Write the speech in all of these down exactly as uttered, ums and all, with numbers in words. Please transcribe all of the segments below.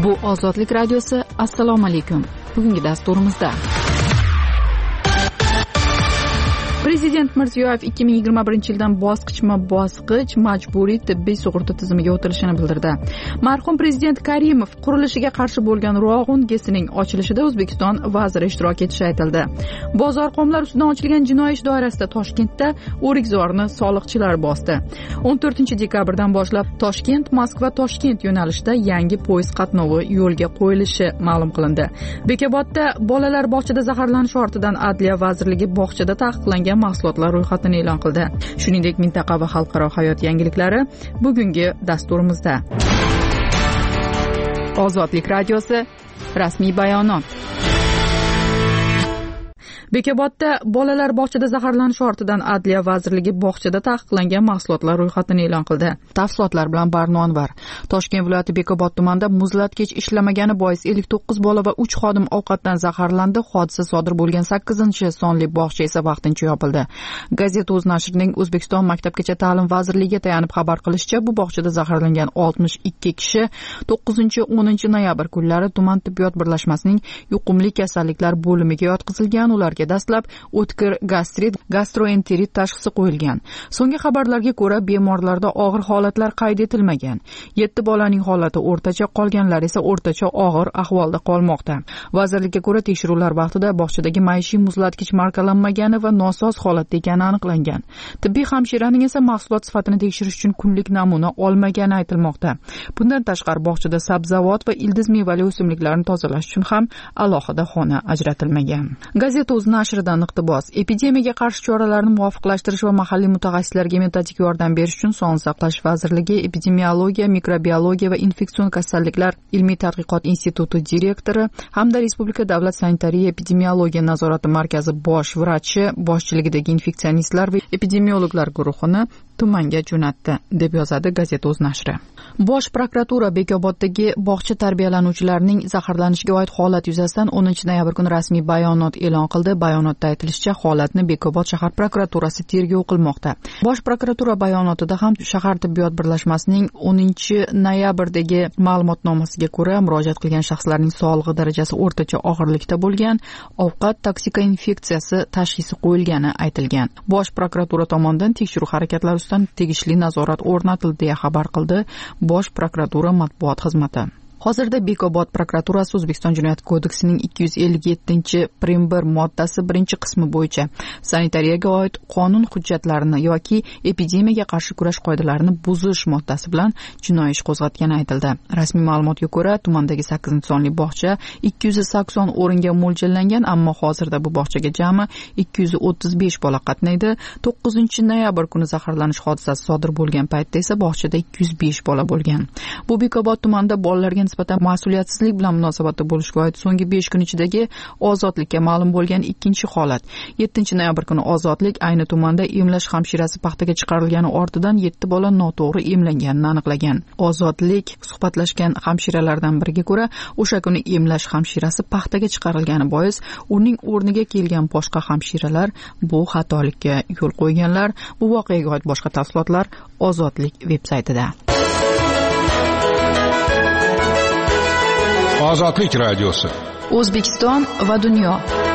Bu Ozodlik radiosi. Assalomu alaykum. Bugungi dasturimizda Prezident Mirziyoyev ikki ming yigirma birinchi yildan bosqichma-bosqich majburiy tibbiy sug'urta tizimiga o'tilishini bildirdi. Marhum prezident Karimov qurilishiga qarshi bo'lgan Rog'un gesining ochilishida O'zbekiston vaziri ishtirok etishi aytildi. Bozor qomlar ustidan ochilgan jinoiy ish doirasida Toshkentda o'rikzorni soliqchilar bosdi. o'n to'rtinchi dekabrdan boshlab Toshkent, Moskva, Toshkent yo'nalishida yangi poyezd qatnovi yo'lga qo'yilishi ma'lum qilindi. Bekobodda bolalar bog'chada zaharlanish ortidan Adliya vazirligi bog'chada taqiqlangan mahsulotlar ro'yxatini e'lon qildi. Shuningdek, mintaqa va xalqaro hayot yangiliklari bugungi dasturimizda. Ozodlik radiosi rasmiy bayonot. Bekobodda bolalar bog'chada zaharlanish ortidan Adliya vazirligi bog'chada taqiqlangan mahsulotlar ro'yxatini e'lon qildi. Tafsilotlar bilan Barno Anvar. Toshkent viloyati Bekobod tumanida muzlatkich ishlamagani bois ellik to'qqiz bola va uch xodim ovqatdan zaharlandi. Hodisa sodir bo'lgan sakkizinchi sonli bog'cha esa vaqtincha yopildi. Gazeta.uz nashrining O'zbekiston Maktabgacha ta'lim vazirligiga tayanib xabar qilishicha, bu bog'chada zaharlangan oltmish ikki kishi to'qqizinchi o'ninchi noyabr kunlari tuman tibbiyot birlashmasining yuqumli kasalliklar bo'limiga yotqizilgan. Ular dastlab o'tkir gastrit, gastroenterit tashxisi qo'yilgan. So'nggi xabarlarga ko'ra, bemorlarda og'ir holatlar qayd etilmagan. yetti bolaning holati o'rtacha, qolganlar esa o'rtacha og'ir ahvolda qolmoqda. Vazirlikka ko'ra, tekshiruvlar vaqtida bog'chadagi maishiy muzlatkich markalanmagani va nosoz holatda ekani aniqlangan. Tibbiy hamshiraning esa mahsulot sifatini tekshirish uchun kunlik namuna olmagani aytilmoqda. Bundan tashqari, bog'chada sabzavot va ildiz mevali o'simliklarni tozalash uchun ham alohida xona ajratilmagan. Gazeta.uz nashridan iqtibos. Epidemiyaga qarshi choralarni muvofiqlashtirish va mahalliy mutaxassislarga metodik yordam berish uchun Sog'liqni saqlash vazirligi epidemiologiya, mikrobiologiya va infeksion kasalliklar ilmiy tadqiqot instituti direktori hamda Respublika davlat sanitariya epidemiologiya nazorati markazi bosh vrachi boshchiligidagi infeksionistlar va epidemiologlar guruhini tumanga jo'natdi, deb yozadi Gazeta.uz nashri. Bosh prokuratura Bekoboddagi bog'cha tarbiyalanuvchilarining zaharlanishiga oid holat yuzasidan o'ninchi noyabr kuni rasmiy bayonot e'lon qildi. Bayonotda aytilishicha, holatni Bekobod shahar prokuraturasi tergov qilmoqda. Bosh prokuratura bayonotida ham shahar tibbiyot birlashmasining o'ninchi noyabrdagi ma'lumotnomasiga ko'ra, murojaat qilgan shaxslarning sog'lig'i darajasi o'rtacha og'irlikda bo'lgan, ovqat toksikoinfeksiyasi tashxisi qo'yilgani aytilgan. Bosh prokuratura tomonidan tekshiruv harakatlari ustidan tegishli nazorat o'rnatildi, deya xabar qildi Bosh prokuratura matbuot xizmati. Hozirda Bekobod prokuraturasi O'zbekiston Jinoyat kodeksining ikki yuz ellik yettinchi prim bir moddasi birinchi qismi bo'yicha sanitariyaga oid qonun hujjatlarini yoki epidemiyaga qarshi kurash qoidalarini buzish moddasi bilan jinoiy ish qo'zg'atgani aytildi. Rasmiy ma'lumotga ko'ra, tumandagi sakkizinchi sonli bog'cha ikki yuz sakson o'ringa mo'ljallangan, ammo hozirda bu bog'chaga jami ikki yuz o'ttiz besh bola qatnaydi. to'qqizinchi noyabr kuni zaharlanish hodisasi sodir bo'lgan paytda esa bog'chada ikki yuz besh bola bo'lgan. Bu Bekobod tumanida bolalarga nisbatan mas'uliyatsizlik bilan munosabatda bo'lishga oid so'nggi besh kun ichidagi ozodlikka ma'lum bo'lgan ikkinchi holat. yettinchi noyabr kuni ozodlik ayni tumanda emlash hamshirasi paxtaga chiqarilgani ortidan yetti bola noto'g'ri emlanganini aniqlagan. Ozodlik suhbatlashgan hamshiralardan biriga ko'ra, o'sha kuni emlash hamshirasi paxtaga chiqarilgani bois uning o'rniga kelgan boshqa hamshiralar bu xatolikka yo'l qo'yganlar. Bu voqeaga oid boshqa tafsilotlar Ozodlik veb-saytida. Ozodlik radiosi. O'zbekiston va dunyo.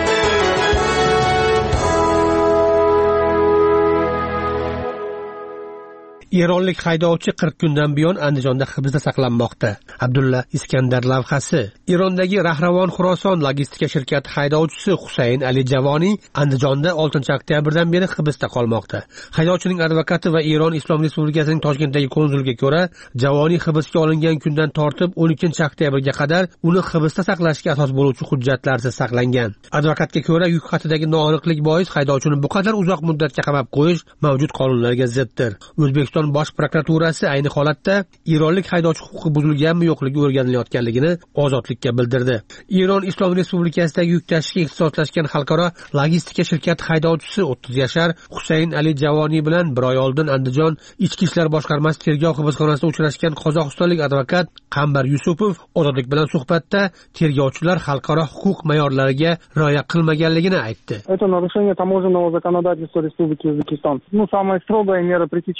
Eronlik haydovchi qirq kundan buyon Andijonda hibsda saqlanmoqda. Abdulla Iskandar lavhasi. Erondagi Rahravon Xuroson logistika shirkati haydovchisi Husayn Ali Javoniy Andijonda oltinchi oktyabrdan beri hibsda qolmoqda. Haydovchining advokati va Eron Islom Respublikasining Toshkentdagi konsuliga ko'ra, Javoniy hibsga olingan kundan tortib o'n ikkinchi oktyabrga qadar uni hibsda saqlashga asos bo'luvchi hujjatlarsiz saqlangan. Advokatga ko'ra, yuk xatidagi noaniqlik bois haydovchini bu qadar uzoq muddatga qamab qo'yish mavjud qonunlarga ziddir. O'zbekiston Bosh prokuraturasi ayni holatda eronlik haydovchi huquqi buzilganmi yo'qligi o'rganilayotganligini Ozodlikka bildirdi. Eron Islom Respublikasidagi yuk tashishga ixtisoslashgan xalqaro logistika shirkati haydovchisi o'ttiz yashar Husayn Ali Javoniy bilan bir oy oldin Andijon Ichki ishlar boshqarmasi tergov hibsxonasida uchrashgan qozog'istonlik advokat Qambar Yusupov Ozodlik bilan suhbatda tergovchilar xalqaro huquq me'yorlariga rioya qilmaganligini aytdi. Это нарушение таможенного законодательства Республики Узбекистан. Ну, самая строгая мера пресечения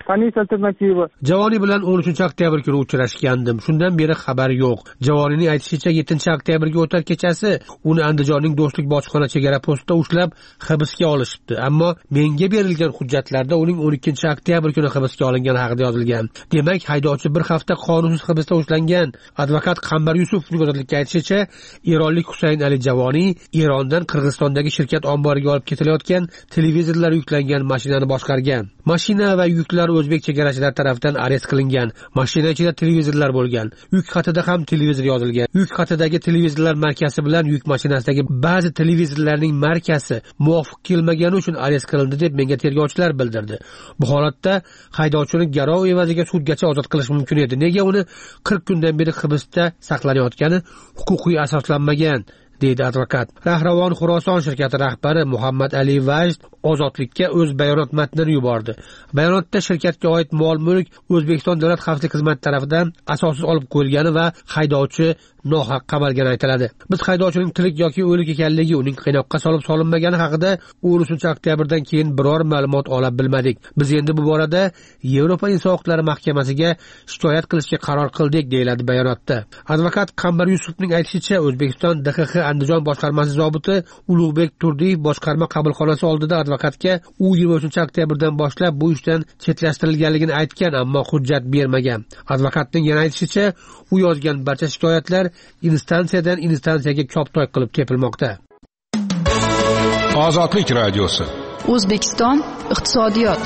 Hanisa Alternativa. Javoni bilan o'n uchinchi oktyabr kuni uchrashgandim. Shundan beri xabar yo'q. Javonining aytishicha yettinchi oktyabrga o'tar kechasi uni Andijonning Do'stlik bojxona chegara postida ushlab hibsga olishibdi. Ammo menga berilgan hujjatlarda uning o'n ikkinchi oktyabr kuni hibsga olingani haqida yozilgan. Demak, haydovchi bir hafta qonunsiz hibsda ushlangan. Advokat Qambar Yusufning ozodlikka aytishicha, eronlik Husayn Ali Javoni Erondan Qirg'izistondagi shirkat omboriga olib ketilayotgan televizorlar yuklangan mashinani boshqargan. Mashina va yuklar o'zbek chegarachilar tomonidan arest qilingan. Mashina ichida televizorlar bo'lgan. Yuk xatida ham televizor yozilgan. Yuk xatidagi televizorlar markasi bilan yuk mashinasidagi ba'zi televizorlarning markasi muvofiq kelmagani uchun arest qilindi deb menga tergovchilar bildirdi. Bu holatda haydovchini garov evaziga sudgacha ozod qilish mumkin edi. Nega uni qirq kundan beri hibsda saqlanayotgani huquqiy asoslanmagan, deydi advokat. Rahravon Xuroson shirkati rahbari Muhammad Ali Vajd ozodlikka o'z bayonot matnini yubordi. Bayonotda shirkatga oid mol-mulk O'zbekiston Davlat xavfsizlik xizmati tomonidan asossiz olib qo'yilgani va haydovchi nohaq qamalgani aytiladi. Biz haydovchining tirik yoki o'lik ekanligi, uning qiynoqqa solib solinmagani haqida o'n uchinchi oktyabrdan keyin biror ma'lumot ola bilmadik. Biz endi bu borada Yevropa inson huquqlari mahkamasiga shikoyat qilishga qaror qildik, deyiladi bayonotda. Advokat Qambar Yusufning aytishicha, O'zbekiston D X X Andijon boshqarmasi zobiti Ulug'bek Turdiyev boshqarma qabulxonasi oldida advokatga u yigirma uchinchi oktyabrdan boshlab bu ishdan chetlashtirilganligini aytgan, ammo hujjat bermagan. Advokatning yana aytishicha, u yozgan barcha shikoyatlar instansiyadan instansiyaga koptoy qilib tepilmoqda. Ozodlik radiosi. O'zbekiston iqtisodiyot.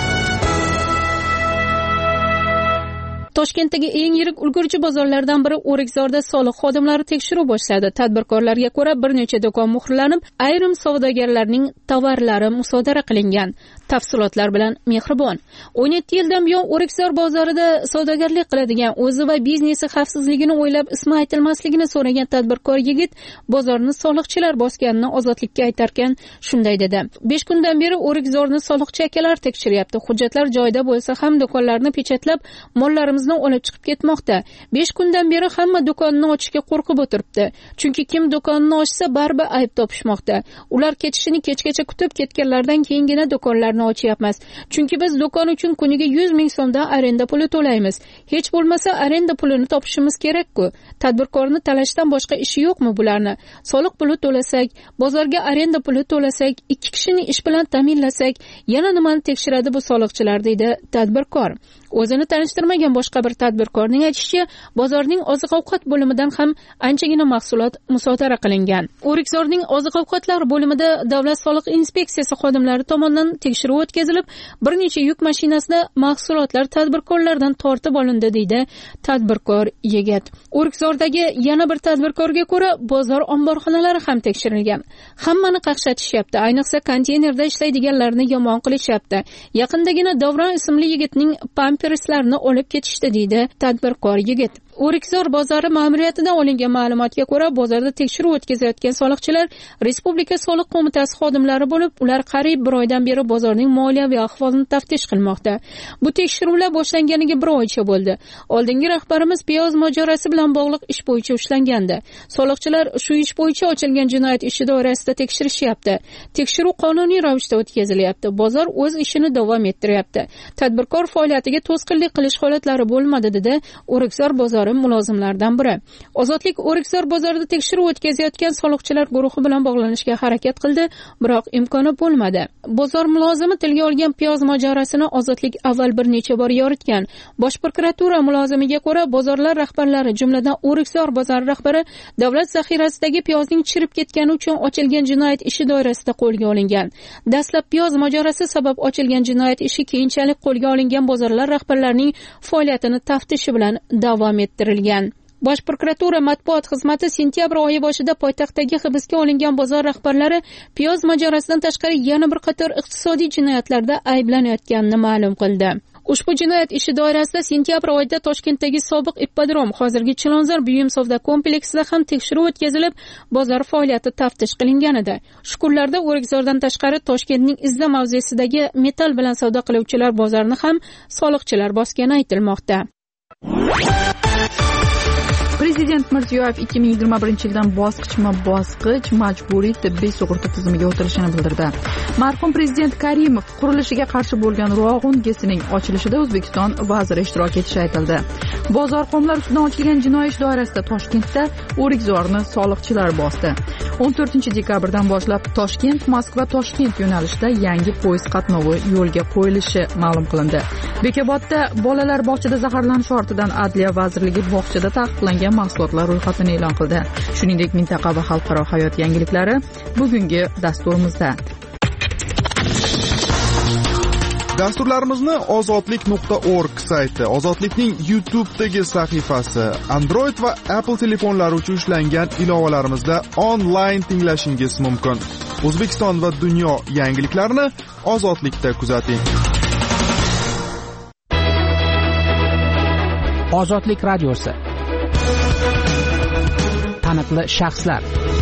Toshkentdagi eng yirik ulgurji bozorlardan biri O'rikzorda soliq xodimlari tekshiruv boshladi. Tadbirkorlarga ko'ra bir necha do'kon muhrlanib, ayrim savdogarlarning tovarlari musodara qilingan. Tafsilotlar bilan Mehribon. o'n yetti yildan buyon O'rikzor bozorida savdogarlik qiladigan, o'zi va biznesi xavfsizligini o'ylab ismi aytilmasligini so'ragan tadbirkor yigit bozorni soliqchilar bosganini ozodlikka aytarkan shunday dedi: besh kundan beri O'rikzorni soliqchi akalar tekshiryapti. Hujjatlar joyida bo'lsa ham do'konlarni pechatlab, mollarimiz olib chiqib ketmoqda. besh kundan beri hamma do'konni ochishga qo'rqib o'tiribdi. Chunki kim do'konni ochsa baribir ayb topishmoqda. Ular ketishini kechgacha kutib ketganlardan keyingina do'konlarni ochyapmiz. Chunki biz do'kon uchun kuniga yuz ming so'mdan arenda puli to'laymiz. Hech bo'lmasa arenda pulini topishimiz kerak-ku. Tadbirkorni talashdan boshqa ishi yo'qmi bularni? Soliq puli to'lasak, bozorga arenda puli to'lasak, ikki kishini ish bilan ta'minlasak, yana nimani tekshiradi bu soliqchilar, deydi tadbirkor. O'zini tanishtirmagan boshqa bir tadbirkorning aytishicha, bozorning oziq-ovqat bo'limidan ham anchagina mahsulot musodara qilingan. O'rikzorning oziq-ovqatlar bo'limida Davlat soliq inspeksiyasi xodimlari tomonidan tekshiruv o'tkazilib, bir necha yuk mashinasida mahsulotlar tadbirkorlardan tortib olindi, deydi tadbirkor yigit. O'rikzordagi yana bir tadbirkorga ko'ra, bozor omborxonalari ham tekshirilgan. Hammani qaqshatishyapti, ayniqsa konteynerda ishlaydiganlarni yomon qilishyapti. Yaqindagina Davron ismli yigitning pamperslarini olib ketishdi, deydi tadbirkor yigit. O'rikzor bozori ma'muriyatidan olingan ma'lumotga ko'ra, bozorda tekshiruv o'tkazayotgan soliqchilar Respublika soliq qo'mitasi xodimlari bo'lib, ular qariyb bir oydan beri bozorning moliyaviy ahvolini taftish qilmoqda. Bu tekshiruvlar boshlanganiga bir oycha bo'ldi. Oldingi rahbarimiz piyoz mojarosi bilan bog'liq ish bo'yicha ushlangandi. Soliqchilar shu ish bo'yicha ochilgan jinoyat ishi doirasida tekshirishyapti. Tekshiruv qonuniy ravishda o'tkazilyapti. Bozor o'z ishini davom ettiryapti. Tadbirkor faoliyatiga to'sqinlik qilish holatlari bo'lmadi, dedi O'rikzor bozori mulozimlardan biri. Ozodlik O'rikzor bozorida tekshiruv o'tkazayotgan soliqchilar guruhi bilan bog'lanishga harakat qildi, biroq imkoni bo'lmadi. Bozor mulozimi tilga olgan piyoz mojarosini Ozodlik avval bir necha bor yoritgan. Bosh prokuratura mulozimiga ko'ra, bozorlar rahbarlari, jumladan O'rikzor bozori rahbari davlat zaxirasidagi piyozning chirib ketgani uchun ochilgan jinoyat ishi doirasida qo'lga olingan. Dastlab piyoz mojarosi sabab ochilgan jinoyat ishi keyinchalik qo'lga olingan bozorlar rahbarlarining faoliyatini taftishi bilan davom ettirilgan. Bosh prokuratura matbuot xizmati sentyabr oyi boshida poytaxtdagi hibsga olingan bozor rahbarlari piyoz mojarosidan tashqari yana bir qator iqtisodiy jinoyatlarda ayblanayotganini ma'lum qildi. Ushbu jinoyat ishi doirasida sentyabr oyida Toshkentdagi sobiq ippodrom, hozirgi Chilonzor buyum savdo kompleksida ham tekshiruv o'tkazilib, bozor faoliyati taftish qilingan edi. Shu kunlarda O'rikzordan tashqari Toshkentning Izza mavzesidagi metall bilan savdo qiluvchilar bozorini ham soliqchilar bosgani aytilmoqda. Prezident Mirziyoyev ikki ming yigirma birinchi yildan bosqichma-bosqich majburiy tibbiy sug'urta tizimiga o'tilishini bildirdi. Marhum prezident Karimov qurilishiga qarshi bo'lgan Rog'un gesining ochilishida O'zbekiston vaziri ishtirok etishi aytildi. Bozor qomlar ustidan ochilgan jinoiy ish doirasida Toshkentda o'rikzorni soliqchilar bosdi. o'n to'rtinchi dekabrdan boshlab Toshkent Moskva Toshkent yo'nalishida yangi poyezd qatnovi yo'lga qo'yilishi ma'lum qilindi. Bekobodda bolalar bog'chada zaharlanish ortidan Adliya vazirligi bog'chada taqiqlangan mahsulotlar ro'yxatini e'lon qildi. Shuningdek, mintaqa va xalqaro hayot yangiliklari bugungi dasturimizda. Dasturlarimizni ozodlik nuqta org sayti, Ozodlikning YouTube'dagi sahifasi, Android va Apple telefonlari uchun ishlangan ilovalarimizda onlayn tinglashingiz mumkin. O'zbekiston va dunyo yangiliklarini Ozodlikda kuzating. Ozodlik radiosi. Taniqli shaxslar.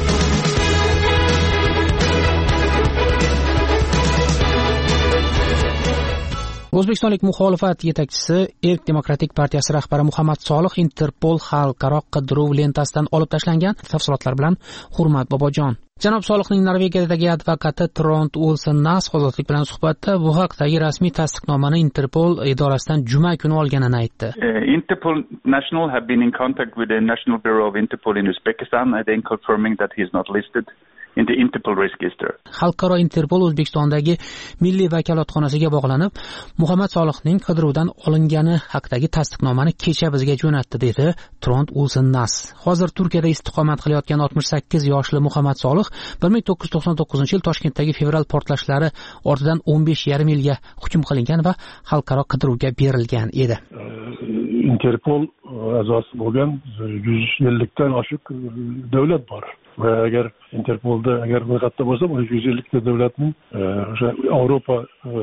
O'zbekistonlik muxolifat yetakchisi Erk demokratik partiyasi rahbari Muhammad Solih Interpol xalqaro qidiruv lentasidan olib tashlangan. Tafsilotlar bilan Hurmat Bobojon. Janob Solihning Norvegiyadagi advokati Trond Olsen Nas Ozodlik bilan suhbatda bu haqdagi rasmiy tasdiqnomani Interpol idorasidan juma kuni olganini aytdi. Uh, Interpol National have been in contact with the National Bureau of Interpol in Uzbekistan and then confirming that he is not listed in the Interpol register. Xalqaro Interpol O'zbekistondagi milliy vakolatxonasiga bog'lanib, Muhammad Solihning qidiruvdan olingani haqidagi tasdiqnomani kecha bizga jo'natdi, dedi Trond Olsen Nas. Hozir Turkiyada istiqomat qilayotgan oltmish sakkiz yoshli Muhammad Solih bir ming to'qqiz yuz to'qson to'qqizinchi yil Toshkentdagi fevral portlashlari ortidan o'n besh yarim yilga hukm qilingan va xalqaro qidiruvga berilgan edi. Interpol a'zosi bo'lgan yuz ellikdan oshiq davlat bor. Va agar Interpolda agar ro'yxatda bo'lsa, yuz ellikta davlatning o'sha Yevropa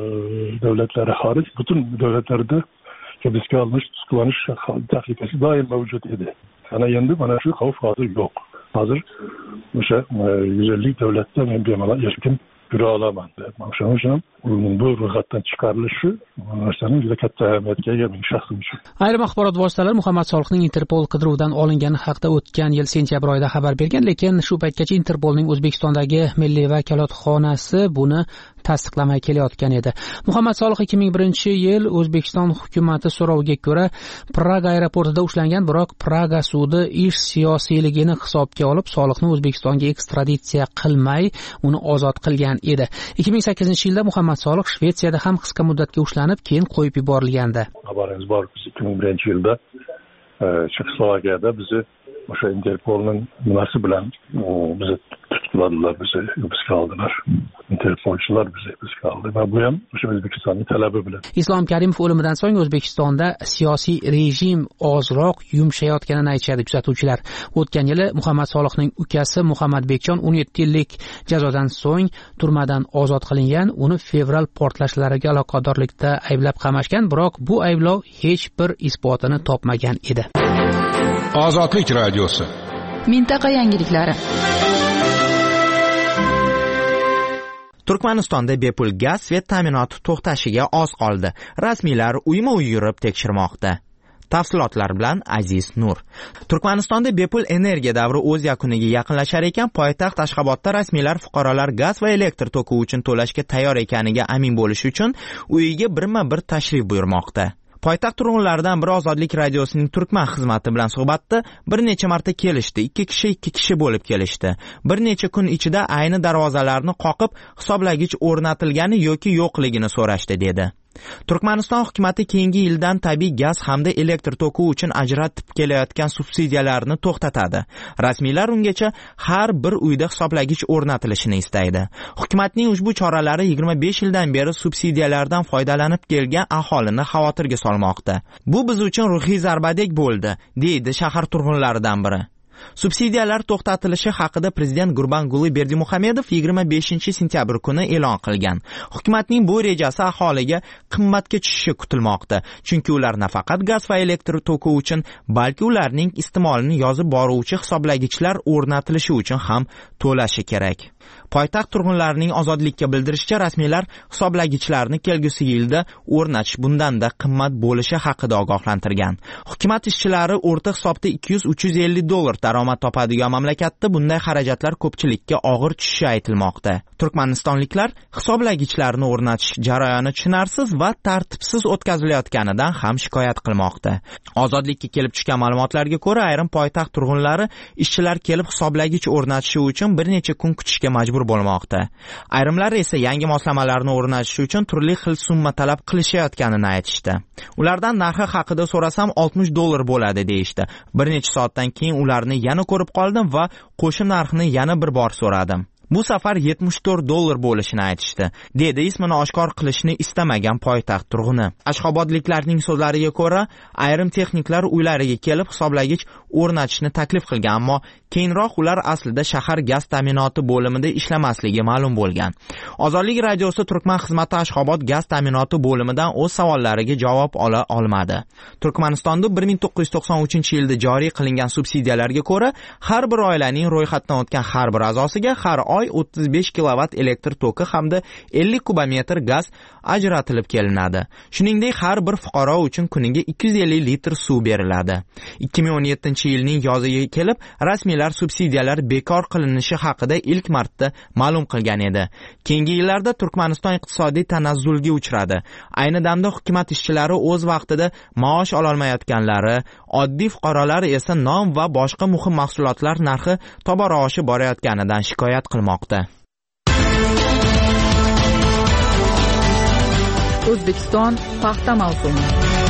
davlatlari xorij butun davlatlarda hibsga olinish, tutqunlanish tahlikasi doim mavjud edi. Ana endi mana shu xavf hozir yo'q. Hozir o'sha yuz ellik davlatda men bemalol erkin yura olaman deb. Shuning uchun bu ro'yxatdan chiqarilishi narsaning juda katta ahamiyatga ega men shaxsim uchun. Ayrim axborot vositalari Muhammad Solihning Interpol qidiruvdan olingani haqida o'tgan yil sentyabr oyida xabar bergan, lekin shu paytgacha Interpolning O'zbekistondagi milliy vakolatxonasi buni tasdiqlamay kelayotgan edi. Muhammad Solih ikki ming birinchi yil O'zbekiston hukumati so'roviga ko'ra Praga aeroportida ushlangan, biroq Praga sudi ish siyosiyligini hisobga olib Solihni O'zbekistonga ekstraditsiya qilmay, uni ozod qilgan edi. ikki ming sakkizinchi yilda Muhammad Solih Shvetsiyada ham qisqa muddatga ushlanib, keyin qo'yib yuborilgandi. Xabaringiz bor, ikki ming birinchi yilda Chexoslovakiyada bizni o'sha Interpolning nimasi bilan bizni tutdilar, bizni hibsga oldilar. Interpolchilar bizni hibsga oldi va bu ham o'sha O'zbekistonning talabi bilan. Islom Karimov o'limidan so'ng O'zbekistonda siyosiy rejim ozroq yumshayotganini aytishadi kuzatuvchilar. O'tgan yili Muhammad Solihning ukasi Muhammad Bekjon o'n yetti yillik jazodan so'ng turmadan ozod qilingan. Uni fevral portlashlariga aloqadorlikda ayblab qamashgan, biroq bu ayblov hech bir isbotini topmagan edi. Ozodlik radiosi. Mintaqa yangiliklari. Turkmanistonda bepul gaz svet ta'minoti to'xtashiga oz qoldi. Rasmiylar uyma-uy yurib tekshirmoqda. Tafsilotlar bilan Aziz Nur. Turkmanistonda bepul energiya davri o'z yakuniga yaqinlashar ekan, poytaxt Ashxobodda rasmiylar fuqarolar gaz va elektr toki uchun to'lashga tayyor ekaniga amin bo'lish uchun uyiga birma-bir tashrif buyurmoqda. Poytaxt turg'unlaridan biri Ozodlik radiosining Turkman xizmati bilan suhbatda bir necha marta kelishdi. Ikki kishi ikki kishi bo'lib kelishdi. Bir necha kun ichida ayni darvozalarni qoqib, hisoblagich o'rnatilgani yoki yo'qligini so'rashdi, dedi. Turkmaniston hukumatı keyingi yildan tabiiy gaz hamda elektr toki uchun ajratib kelayotgan subsidiyalarni to'xtatadi. Rasmiylar ungacha har bir uyda hisoblagich o'rnatilishini istaydi. Hukumatning ushbu choralari yigirma besh yildan beri subsidiyalardan foydalanib kelgan aholini xavotirga solmoqda. Bu biz uchun ruhiy zarbadek bo'ldi, deydi shahar turg'unlaridan biri. Subsidiyalar to'xtatilishi haqida prezident Gurbanguli Berdimuhamedov yigirma beshinchi sentyabr kuni e'lon qilgan. Hukumatning bu rejasi aholiga qimmatga tushishi kutilmoqda, chunki ular nafaqat gaz va elektr toki uchun, balki ularning iste'molini yozib boruvchi hisoblagichlar o'rnatilishi uchun ham to'lashi kerak. Poytaxt turg'unlarining ozodlikka bildirishicha, rasmiylar hisoblagichlarni kelgusi yilda o'rnatish bundan-da qimmat bo'lishi haqida ogohlantirgan. Hukumat ishchilari o'rta hisobda ikki yuz uch yuz ellik dollar daromad topadigan mamlakatda bunday xarajatlar ko'pchilikka og'ir tushishi aytilmoqda. Turkmanistonliklar hisoblagichlarni o'rnatish jarayoni tushunarsiz va tartibsiz o'tkazilayotganidan ham shikoyat qilmoqda. Ozodlikka kelib tushgan ma'lumotlarga ko'ra, ayrim poytaxt turg'unlari ishchilar kelib hisoblagich o'rnatishi uchun bir necha kun kutishga majbur bo'lmoqda. Ayrimlar esa yangi moslamalarni o'rnatish uchun turli xil summa talab qilishayotganini aytishdi. Ulardan narxi haqida so'rasam oltmish dollar bo'ladi deyishdi. Bir necha soatdan keyin ularni yana ko'rib qoldim va qo'shim narxni yana bir bor so'radim. Bu safar yetmish to'rt dollar bo'lishini aytishdi, dedi ismini oshkor qilishni istamagan poytaxt turg'uni. Ashxobodliklarning so'zlariga ko'ra, ayrim texniklar uylariga kelib hisoblagich o'rnatishni taklif qilgan, ammo keyinroq ular aslida shahar gaz ta'minoti bo'limida ishlamasligi ma'lum bo'lgan. Ozodlik radiosi Turkman xizmati Ashxobod gaz ta'minoti bo'limidan o'z savollariga javob ola olmadi. Turkmanistonda bir ming to'qqiz yuz to'qson uchinchi yilda joriy qilingan subsidiyalarga ko'ra, har bir oilaning ro'yxatdan o'tgan har bir a'zosiga har oy o'ttiz besh kilovat elektr toki hamda ellik kubometr gaz ajratilib kelinadi. Shuningdek, har bir fuqaro uchun kuniga ikki yuz ellik litr suv beriladi. ikki ming o'n yettinchi yilning yoziga kelib, rasmiylar subsidiyalar bekor qilinishi haqida ilk marta ma'lum qilgan edi. Keyingi yillarda Turkmaniston iqtisodiy tanazzulga uchradi. Ayni damda hukumat ishchilari o'z vaqtida maosh ola olmayotganlari, oddiy fuqarolar esa non va boshqa muhim mahsulotlar narxi tobora oshib borayotganidan shikoyat qilmoqda. O'zbekiston paxta mavsumi.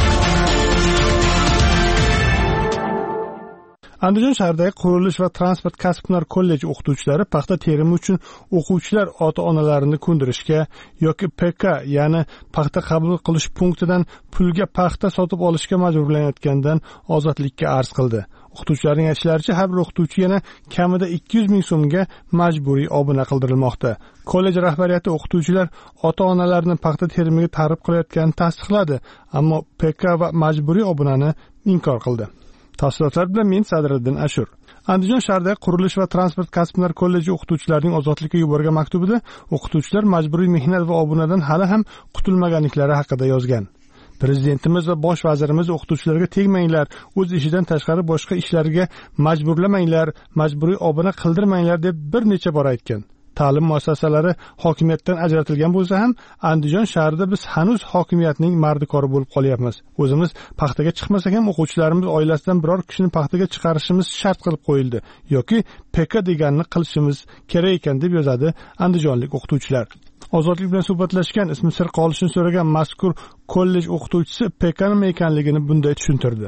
Andijon shahridagi qurilish va transport kasb-hunar kolleji o'qituvchilari paxta terimi uchun o'quvchilar ota-onalarini ko'ndirishga yoki P K, ya'ni paxta qabul qilish punktidan pulga paxta sotib olishga majburlanayotgandan ozodlikka arz qildi. O'qituvchilarning aytishlaricha, har bir o'qituvchi yana kamida ikki yuz ming so'mga majburiy obuna qildirilmoqda. Kollej rahbariyati o'qituvchilar ota-onalarni paxta terimiga targ'ib qilayotganini tasdiqladi, ammo P K va majburiy obunani inkor qildi. Tafsilotlar bilan men Sadriddin Ashur. Andijon shahridagi qurilish va transport kasb-hunar kolleji o'qituvchilarining ozodlikka yuborgan maktubida o'qituvchilar majburiy mehnat va obunadan hali ham qutulmaganliklari haqida yozgan. Prezidentimiz va bosh vazirimiz o'qituvchilarga tegmanglar, o'z ishidan tashqari boshqa ishlarga majburlamanglar, majburiy obuna qildirmanglar deb bir necha bor aytgan. Ta'lim muassasalari hokimiyatdan ajratilgan bo'lsa ham, Andijon shahrida biz hanuz hokimiyatning mardikori bo'lib qolyapmiz. O'zimiz paxtaga chiqmasak ham o'quvchilarimiz oilasidan biror kishini paxtaga chiqarishimiz shart qilib qo'yildi yoki P K deganini qilishimiz kerak ekan deb yozadi andijonlik o'qituvchilar. Ozodlik bilan suhbatlashgan, ismi sir qolishini so'ragan mazkur kollej o'qituvchisi P K nima ekanligini bunday tushuntirdi.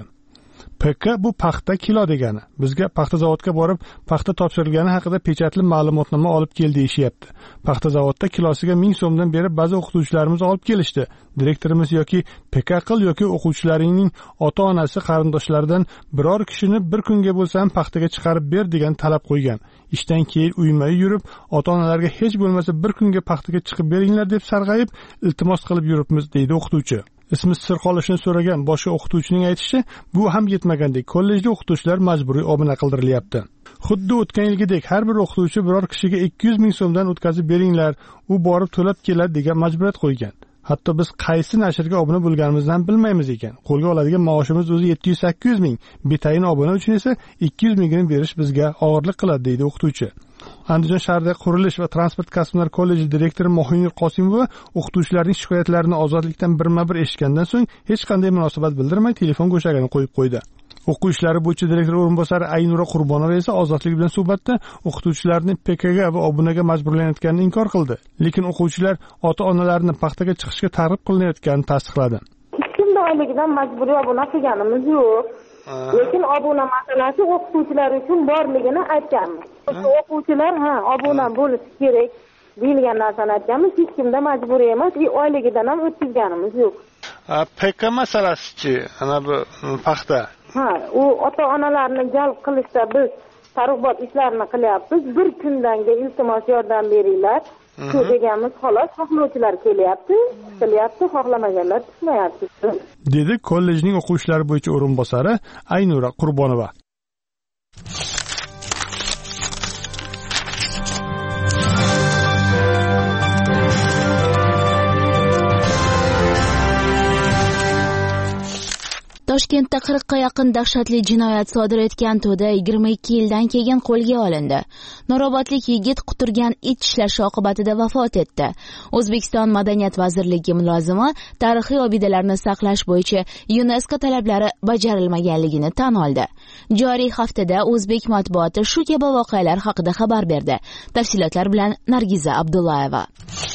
P K bu paxta kilo degani. Bizga paxta zavodga borib, paxta topshirilgani haqida pechatli ma'lumotnoma olib kel deyishyapti. Paxta zavodda kilosiga ming so'mdan beri ba'zi o'qituvchilarimiz olib kelishdi. Direktorimiz yoki P K qil yoki o'quvchilaringning ota-onasi qarindoshlaridan biror kishini bir kunga bo'lsa ham paxtaga chiqarib ber degan talab qo'ygan. Ishdan keyin uyma-uy yurib, ota-onalarga hech bo'lmasa bir kunga paxtaga chiqib beringlar deb sarg'ayib, iltimos qilib yuribmiz, deydi o'qituvchi. Ismi sir qolishini so'ragan boshqa o'qituvchining aytishicha, bu ham yetmagandek kollejda o'qituvchilar majburiy obuna qildirilyapti. Xuddi o'tgan yilgidek har bir o'qituvchi biror kishiga ikki yuz ming so'mdan o'tkazib beringlar, u borib to'lab keladi degan majburiyat qo'ygan. Hatto biz qaysi nashrga obuna bo'lganimizdan bilmaymiz ekan. Qo'lga oladigan maoshimiz o'zi yetti yuz sakkiz yuz ming. Betayin obuna uchun esa ikki yuz mingni berish bizga og'irlik qiladi, deydi o'qituvchi. Andijon shahridagi qurilish va transport kasb-hunar kolleji direktori Mohinur Qosimova o'qituvchilarning shikoyatlarini ozodlikdan birma-bir eshitgandan so'ng hech qanday munosabat bildirmay telefon go'shagini qo'yib qo'ydi. O'quv ishlari bo'yicha direktor o'rinbosari Aynura Qurbonova esa ozodlik bilan suhbatda o'qituvchilarning P K ga va obunaga majburlanayotganini inkor qildi. Lekin o'quvchilar ota-onalarini paxtaga chiqishga targ'ib qilinayotganini tasdiqladi. Hech kimda oyligidan majburiy obuna qilganimiz yo'q. Lekin obuna masalasi o'qituvchilar uchun borligini aytganmiz. O'quvchilar ha obuna bo'lishi kerak deyilgan narsani aytganmiz. Hech kimda majburiy emas, oyligidan ham o'tkazganimiz yo'q. P K masalasi-chi, ana bu paxta. Ha, u ota-onalarni jalb qilishda biz targ'ibot ishlarini qilyapmiz. Bir kundanga iltimos yordam beringlar. Shu deganmiz, xolos, xohlovchilar kelyapti, qilyapti, xohlamaganlar tushmayapti, dedi kollejning o'quv ishlari bo'yicha o'rinbosari Aynura Qurbonova. Toshkentda qirqqa yaqin dahshatli jinoyat sodir etgan to'da yigirma ikki yildan keyin qo'lga olindi. Norobatlik yigit quturgan it tishlashi oqibatida vafot etdi. O'zbekiston Madaniyat vazirligi mulozimi tarixiy obidalarni saqlash bo'yicha UNESCO talablari bajarilmaganligini tan oldi. Joriy haftada o'zbek matbuoti shu kabi voqealar haqida xabar berdi. Tafsilotlar bilan Nargiza Abdullayeva.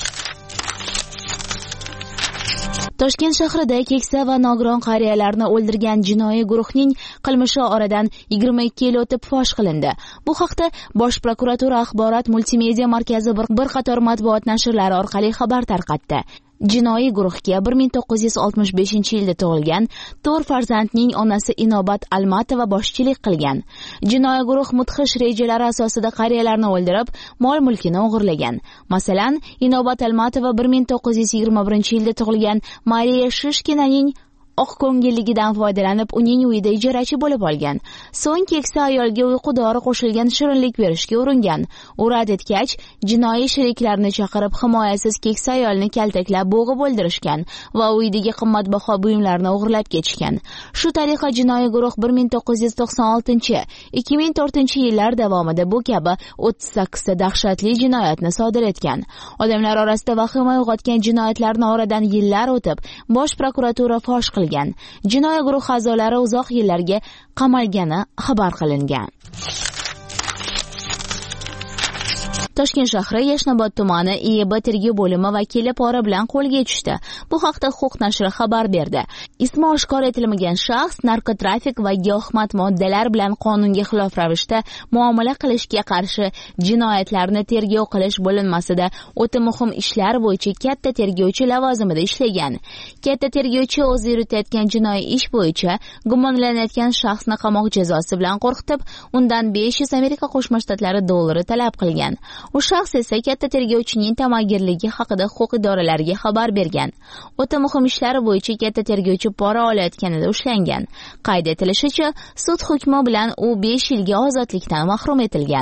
Toshkent shahrida keksa va nogiron qariyalarni o'ldirgan jinoiy guruhning qilmishi oradan yigirma ikki yil o'tib fosh qilindi. Bu haqda Bosh prokuratura axborot multimedia markazi bir qator matbuot nashrlari orqali xabar tarqatdi. Jinoiy guruhga bir ming to'qqiz yuz oltmish beshinchi yilda tug'ilgan to'rt farzandning onasi Inobat Almatova boshchilik qilgan. Jinoiy guruh mudhish rejalari asosida qariyalarni o'ldirib, mol-mulkini o'g'irlagan. Masalan, Inobat Almatova bir ming to'qqiz yuz yigirma birinchi yilda tug'ilgan Mariya Shishkinaning oqko'ngilligidan foydalanib uning uyida ijarachi bo'lib olgan. So'ng keksa ayolga uyqu dori qo'shilgan shirinlik berishga uringan. U rad etgach, jinoiy sheriklarni chaqirib himoyasiz keksa ayolni kaltaklab bo'g'ib o'ldirishgan va uydagi qimmatbaho buyumlarni o'g'irlab ketishgan. Shu tariqa jinoiy guruh bir ming to'qqiz yuz to'qson oltinchi - ikki ming to'rtinchi yillar davomida bu kabi o'ttiz sakkizta dahshatli jinoyatni sodir etgan. Odamlar orasida vahima uyg'otgan jinoyatlarni oradan yillar o'tib, Bosh prokuratura fosh qilgan. Jinoiy guruh a'zolari uzoq yillarga qamalgani xabar qilingan. Toshkent shahri Yashnobod tumani I E B tergov bo'limi vakili pora bilan qo'lga tushdi. Bu haqda Huquq nashri xabar berdi. Ismi oshkor etilmagan shaxs narkotrafik va giyohvand moddalar bilan qonunga xilof ravishda muomala qilishga qarshi jinoyatlarni tergov qilish bo'linmasida o'ta muhim ishlar bo'yicha katta tergovchi lavozimida ishlagan. Katta tergovchi o'zi yuritayotgan jinoiy ish bo'yicha gumonlanayotgan shaxsni qamoq jazosi bilan qo'rqitib, undan besh yuz Amerika Qo'shma Shtatlari dollari talab qilgan. U shaxs esa katta tergovchining tamagirligi haqida huquq idoralariga xabar bergan. O'ta muhim ishlar bo'yicha katta tergovchi pora olayotganida ushlangan. Qayd etilishicha, sud hukmi bilan u besh yilga ozodlikdan mahrum etilgan.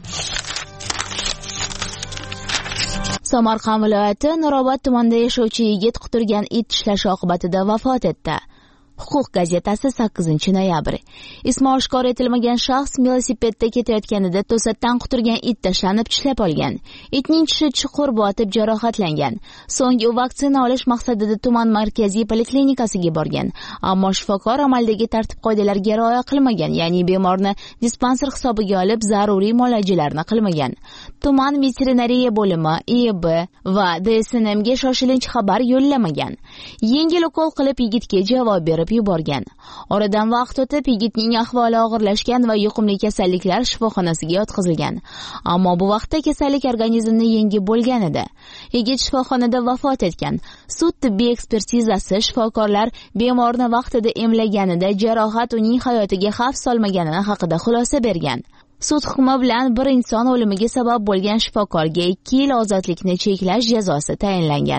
Samarqand viloyati Nurobod tumanida yashovchi yigit quturgan it tishlashi oqibatida vafot etdi. Huquq gazetasi sakkizinchi noyabr. Ismi oshkor etilmagan shaxs velosipedda ketayotganida to'satdan quturgan it tashlanib tishlab olgan. Itning tishi chuqur botib jarohatlangan. So'ng u vaksina olish maqsadida tuman markaziy poliklinikasiga borgan. Ammo shifokor amaldagi tartib-qoidalarga rioya qilmagan, ya'ni bemorni dispanser hisobiga olib zaruriy muolajalarni qilmagan. Tuman veterinariya bo'limi, I E B va D S N M ga shoshilinch xabar yo'llamagan. Yengil ukol qilib yigitga javob berib yuborgan. Oradan vaqt o'tib yigitning ahvoli og'irlashgan va yuqumli kasalliklar shifoxonasiga yotqizilgan. Ammo bu vaqtda kasallik organizmni yengib bo'lgan edi. Yigit shifoxonada vafot etgan. Sud tibbiy ekspertizasi shifokorlar bemorni vaqtida emlaganida jarohat uning hayotiga xavf solmaganini haqida xulosa bergan. Sud hukmi bilan bir inson o'limiga sabab bo'lgan shifokorga ikki yil ozodlikni cheklash jazosi tayinlangan.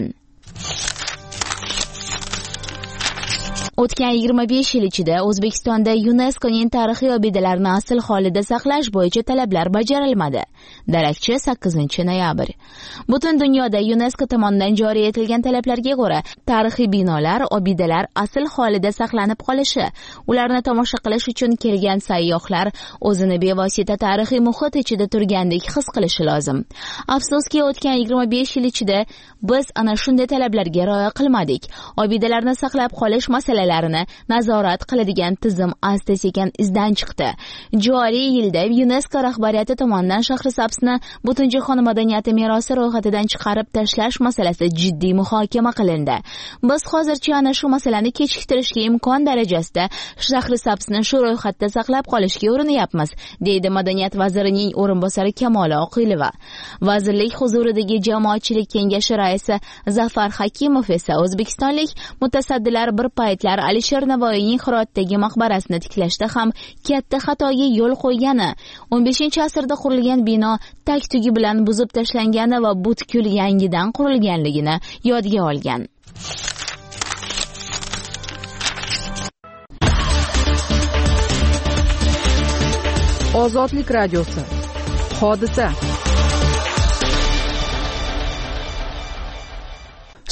O'tgan yigirma besh yil ichida O'zbekistonda UNESCOning tarixiy obidalarni asl holida saqlash bo'yicha talablar bajarilmadi. Darakchi sakkizinchi noyabr. Butun dunyoda UNESCO tomonidan joriy etilgan talablarga ko'ra, tarixiy binolar, obidalar asl holida saqlanib qolishi, ularni tomosha qilish uchun kelgan sayyohlar o'zini bevosita tarixiy muhit ichida turgandek his qilishi lozim. Afsuski, o'tgan yigirma besh yil ichida biz ana shunday talablarga rioya qilmadik. Obidalarni saqlab qolish masalasi nazorat qiladigan tizim asta-sekin izdan chiqdi. Joriy yilda UNESCO rahbariyati tomonidan Shahrisabzni Butunjahon madaniyati merosi ro'yxatidan chiqarib tashlash masalasi jiddiy muhokama qilindi. Biz hozircha ana shu masalani kechiktirishga imkon darajasida Shahrisabzni shu ro'yxatda saqlab qolishga urinyapmiz, deydi Madaniyat vazirining o'rinbosari Kamola Oqilova. Vazirlik huzuridagi jamoatchilik kengashi raisi Zafar Hakimov esa o'zbekistonlik mutasaddilar bir paytlar Alisher Navoiyning Hirotdagi maqbarasini tiklashda ham katta xatoga yo'l qo'ygani, o'n beshinchi asrda qurilgan bino tag-tugi bilan buzib tashlangani va butkul yangidan qurilganligini yodga olgan. Ozodlik radiosi. Hodisa.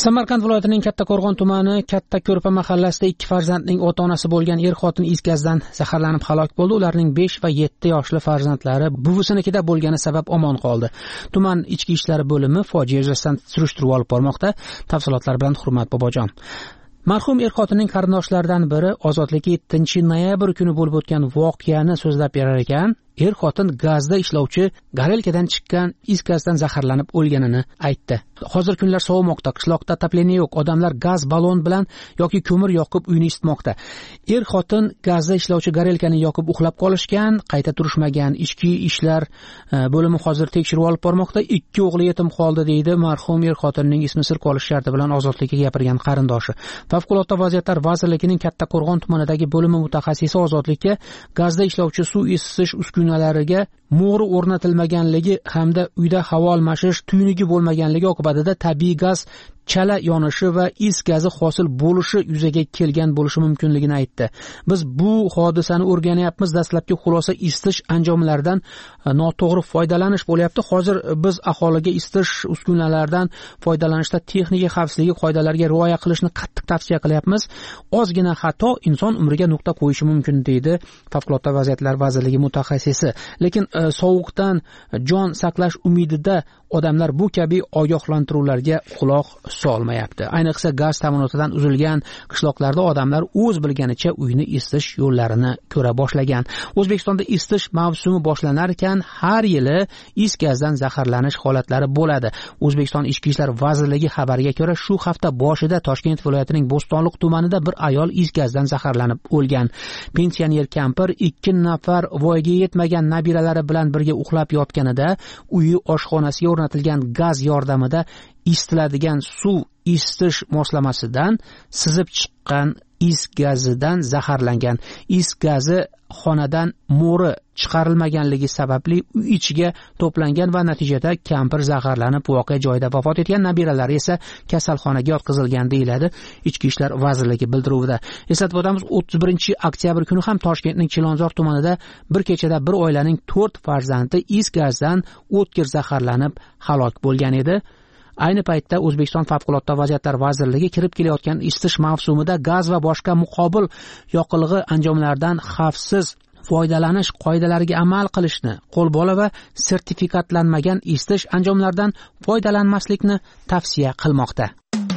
Samarqand viloyatining Kattaqo'rg'on tumani Kattako'rpa mahallasida ikki farzandning ota-onasi bo'lgan er-xotin is gazdan zaharlanib halok bo'ldi. Ularning besh va yetti yoshli farzandlari buvisinikida bo'lgani sabab omon qoldi. Tuman ichki ishlar bo'limi fojia yuzasidan surishtiruv olib bormoqda. Tafsilotlar bilan Hurmat Bobojon. Marhum er-xotinning qarindoshlaridan biri ozodlikka yettinchi noyabr kuni bo'lib o'tgan voqeani so'zlab berar ekan. Er-xotin gazda ishlovchi garelkadan chiqqan is gazdan zaharlanib o'lganini aytdi. Hozir kunlar sovimoqda, qishloqda otопление yo'q, odamlar gaz balon bilan yoki ko'mir yoqib uyni isitmoqda. Er-xotin gazda ishlovchi garelkani yoqib uxlab qolishgan, qayta turishmagan. Ichki ishlar bo'limi hozir tekshiruv olib bormoqda. Ikki o'g'li yetim qoldi deydi marhum er-xotinning ismi sir qolish sharti bilan ozodlikka gapirgan qarindoshi. Favqulodda vaziyatlar vazirligining Kattaqo'rg'on tumanidagi bo'limi mutaxassisi ozodlikka gazda ishlovchi suv isitish uskunalariga mo'ri o'rnatilmaganligi hamda uyda havo almashish tuynigi bo'lmaganligi oqibatida tabiiy gaz chala yonishi va is gazi hosil bo'lishi yuzaga kelgan bo'lishi mumkinligini aytdi. Biz bu hodisani o'rganyapmiz. Dastlabki xulosa isitish anjomlaridan noto'g'ri foydalanish bo'lyapti. Hozir biz aholiga isitish uskunalaridan foydalanishda texnika xavfsizligi qoidalariga rioya qilishni qattiq tavsiya qilyapmiz. Ozgina xato inson umriga nuqta qo'yishi mumkin deydi Favqulodda vaziyatlar vazirligi mutaxassisi. Lekin e, sovuqdan jon saqlash umidida odamlar bu kabi ogohlantiruvlarga quloq solmayapti. Ayniqsa gaz ta'minotidan uzilgan qishloqlarda odamlar o'z bilganicha uyni isitish yo'llarini ko'ra boshlagan. O'zbekistonda isitish mavsumi boshlanar ekan har yili is gazdan zaharlanish holatlari bo'ladi. O'zbekiston Ichki ishlar vazirligi xabariga ko'ra shu hafta boshida Toshkent viloyatining Bo'stonliq tumanida bir ayol is gazdan zaharlanib o'lgan. Pensioner kampir ikki nafar voyaga yetmagan nabiralari bilan birga uxlab yotganida uyi oshxonasiga o'rnatilgan gaz yordamida isitiladigan suv isitish moslamasidan sizib chiqqan is gazidan zaharlangan. Is gazi xonadan mo'ri chiqarilmaganligi sababli uy ichiga to'plangan va natijada kampir zaharlanib voqea joyida vafot etgan. Nabiralari esa kasalxonaga yotqizilgan deyiladi Ichki ishlar vazirligi bildiruvida. Eslatib o'tamiz, o'ttiz birinchi oktyabr kuni ham Toshkentning Chilonzor tumanida bir kechada bir oilaning to'rt farzandi is gazdan o'tkir zaharlanib halok bo'lgan edi. Ayni paytda O'zbekiston Favqulodda vaziyatlar vazirligi kirib kelayotgan isitish mavsumida gaz va boshqa muqobil yoqilg'i anjomlaridan xavfsiz foydalanish qoidalariga amal qilishni, qo'lbola va sertifikatlanmagan isitish anjomlaridan foydalanmaslikni tavsiya qilmoqda.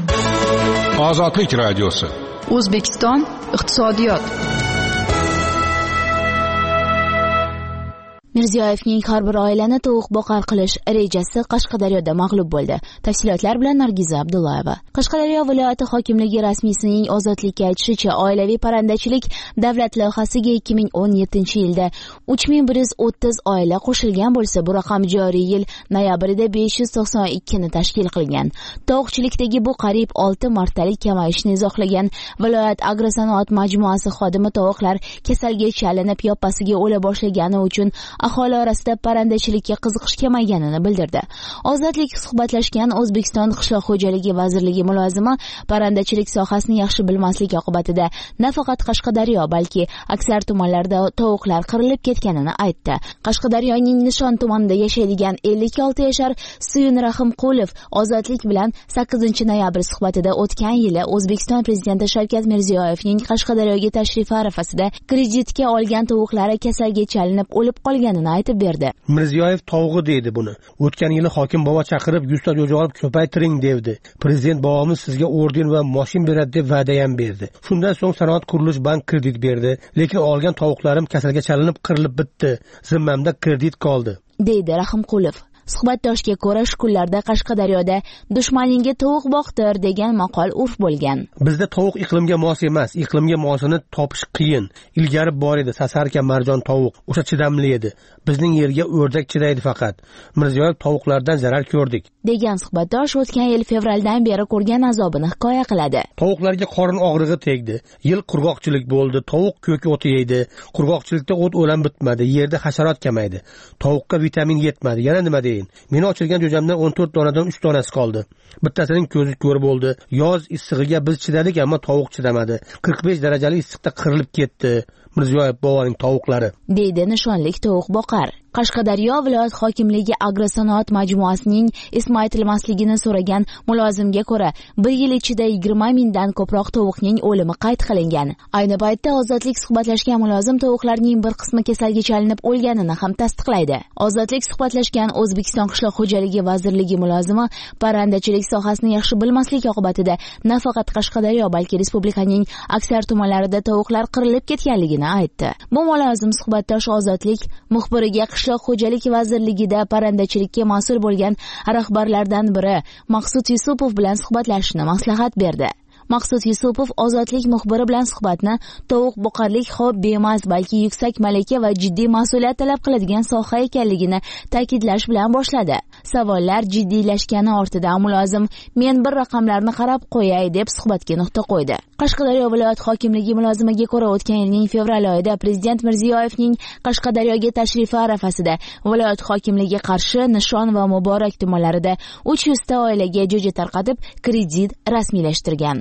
Ozodlik radiosi. O'zbekiston iqtisodiyot. Mirziyoyevning har bir oilani tovuq boqar qilish rejasi Qashqadaryoda mag'lub bo'ldi. Tafsilotlar bilan Nargiza Abdullayeva. Qashqadaryo viloyati hokimligi rasmiysining ozodlikka aytishicha, oilaviy parrandachilik davlat loyihasiga ikki ming o'n yettinchi yilda uch ming bir yuz o'ttiz oila qo'shilgan bo'lsa, bu raqam joriy yil noyabrida besh yuz to'qson ikki ni tashkil qilgan. Tovuqchilikdagi bu qariyb olti martalik kamayishni izohlagan viloyat agrosanoat majmuasi xodimi tovuqlar kasalga chalinib yoppasiga o'la boshlagani uchun aholi orasida parrandachilikka qiziqish kamayganini bildirdi. Ozodlik suhbatlashgan O'zbekiston Qishloq xo'jaligi vazirligi mulozimi parrandachilik sohasini yaxshi bilmaslik oqibatida nafaqat Qashqadaryo, balki aksar tumanlarda tovuqlar qirilib ketganini aytdi. Qashqadaryoning Nishon tumanida yashaydigan ellik olti yashar Suyun Rahimqulov ozodlik bilan sakkizinchi noyabr suhbatida o'tgan yili O'zbekiston prezidenti Shavkat Mirziyoyevning Qashqadaryoga tashrifi arafasida kreditga olgan tovuqlari kasalga chalinib o'lib qolgan aytib berdi. Mirziyoyev tovug'i deydi buni. O'tgan yili hokim bobo chaqirib yuzta jo'ja olib ko'paytiring devdi. Prezident bobomiz sizga orden va mashin beradi deb va'da ham berdi. Shundan so'ng sanoat qurilish bank kredit berdi, lekin olgan tovuqlarim kasalga chalinib qirilib bitdi. Zimmamda kredit qoldi, deydi Rahimqulov. Suhbatdoshga ko'ra, shu kunlarda Qashqadaryoda dushmaningga tovuq boqtir degan maqol urf bo'lgan. Bizda tovuq iqlimga mos emas, iqlimga mosini topish qiyin. Ilgari bor edi Sasarka marjon tovuq, o'sha chidamli edi. Bizning yerga o'rdak chidaydi faqat. Mirziyoyev tovuqlardan zarar ko'rdik, degan suhbatdosh o'tgan yil fevraldan beri ko'rgan azobini hikoya qiladi. Tovuqlarga qorin og'rig'i tegdi. Yil qurg'oqchilik bo'ldi. Tovuq ko'k o'ti yeydi. Qurg'oqchilikda o't o'lan bitmadi. Yerda hasharot kamaydi. Tovuqqa vitamin yetmadi. Yana nima deyin? Meni ochilgan jo'jamdan o'n to'rt donadan uch donasi qoldi. Bittasining ko'zi ko'r bo'ldi. Yoz issig'iga biz chidadik, ammo tovuq chidamadi. qirq besh darajali issiqda qirilib ketdi Mirziyoyev boboning tovuqlari, deydi nishonlik tovuq boqar. Qashqadaryo viloyat hokimligi agrosanoat majmuasining ismi aytilmasligini so'ragan mulozimga ko'ra bir yil ichida yigirma mingdan ko'proq tovuqning o'limi qayd qilingan. Ayni paytda Ozodlik suhbatlashgan mulozim tovuqlarning bir qismi kasalga chalinib o'lganini ham tasdiqlaydi. Ozodlik suhbatlashgan O'zbekiston qishloq xo'jaligi vazirligi mulozimi parrandachilik sohasini yaxshi bilmaslik oqibatida nafaqat Qashqadaryo, balki respublikaning aksar tumanlarida tovuqlar qirilib ketganligini aytdi. Bu mulozim suhbatdosh Ozodlik muxbiriga qishloq xo'jalik vazirligida parrandachilikka mas'ul bo'lgan rahbarlardan biri Maqsud Yusupov bilan suhbatlashishni maslahat berdi. Maqsud Yusupov Ozodlik muxbiri bilan suhbatni tovuq boqarlik hobbi emas, balki yuksak malaka va jiddiy mas'uliyat talab qiladigan soha ekanligini ta'kidlash bilan boshladi. Savollar jiddiylashgani ortidan mulozim men bir raqamlarni qarab qo'yay deb suhbatga nuqta qo'ydi. Qashqadaryo viloyat hokimligi mulozimiga ko'ra o'tgan yilning fevral oyida Prezident Mirziyoyevning Qashqadaryoga tashrifi arafasida viloyat hokimligi Qarshi, Nishon va Muborak tumanlarida uch yuz ta oilaga jo'ja tarqatib kredit rasmiylashtirgan.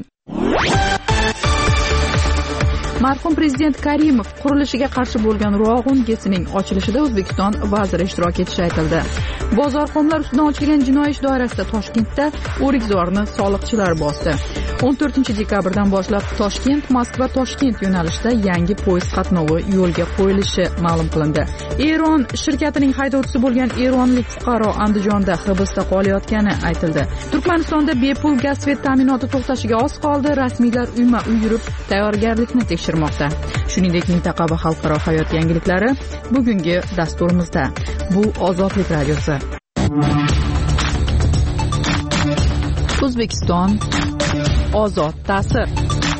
Marhum prezident Karimov qurilishiga qarshi bo'lgan Ruag'un gesining ochilishida O'zbekiston vaziri ishtirok etishi aytildi. Bozorxonlar ustidan ochilgan jinoiy ish doirasida Toshkentda o'rikzorni soliqchilar bosdi. o'n to'rtinchi dekabrdan boshlab Toshkent, Moskva, Toshkent yo'nalishida yangi poyezd qatnovi yo'lga qo'yilishi ma'lum qilindi. Eron shirkatining haydovchisi bo'lgan eronlik fuqaro Andijonda hibsda qolayotgani aytildi. Turkmanistonda bepul gaz svet ta'minoti to'xtashiga oz qoldi. Rasmiylar uyma-uy yurib tayyorgarlikni tekshirmoqda. Shuningdek, mintaqa va xalqaro hayot yangiliklari bugungi dasturimizda. Bu Ozodlik radiosi. O'zbekiston ozod ta'sir.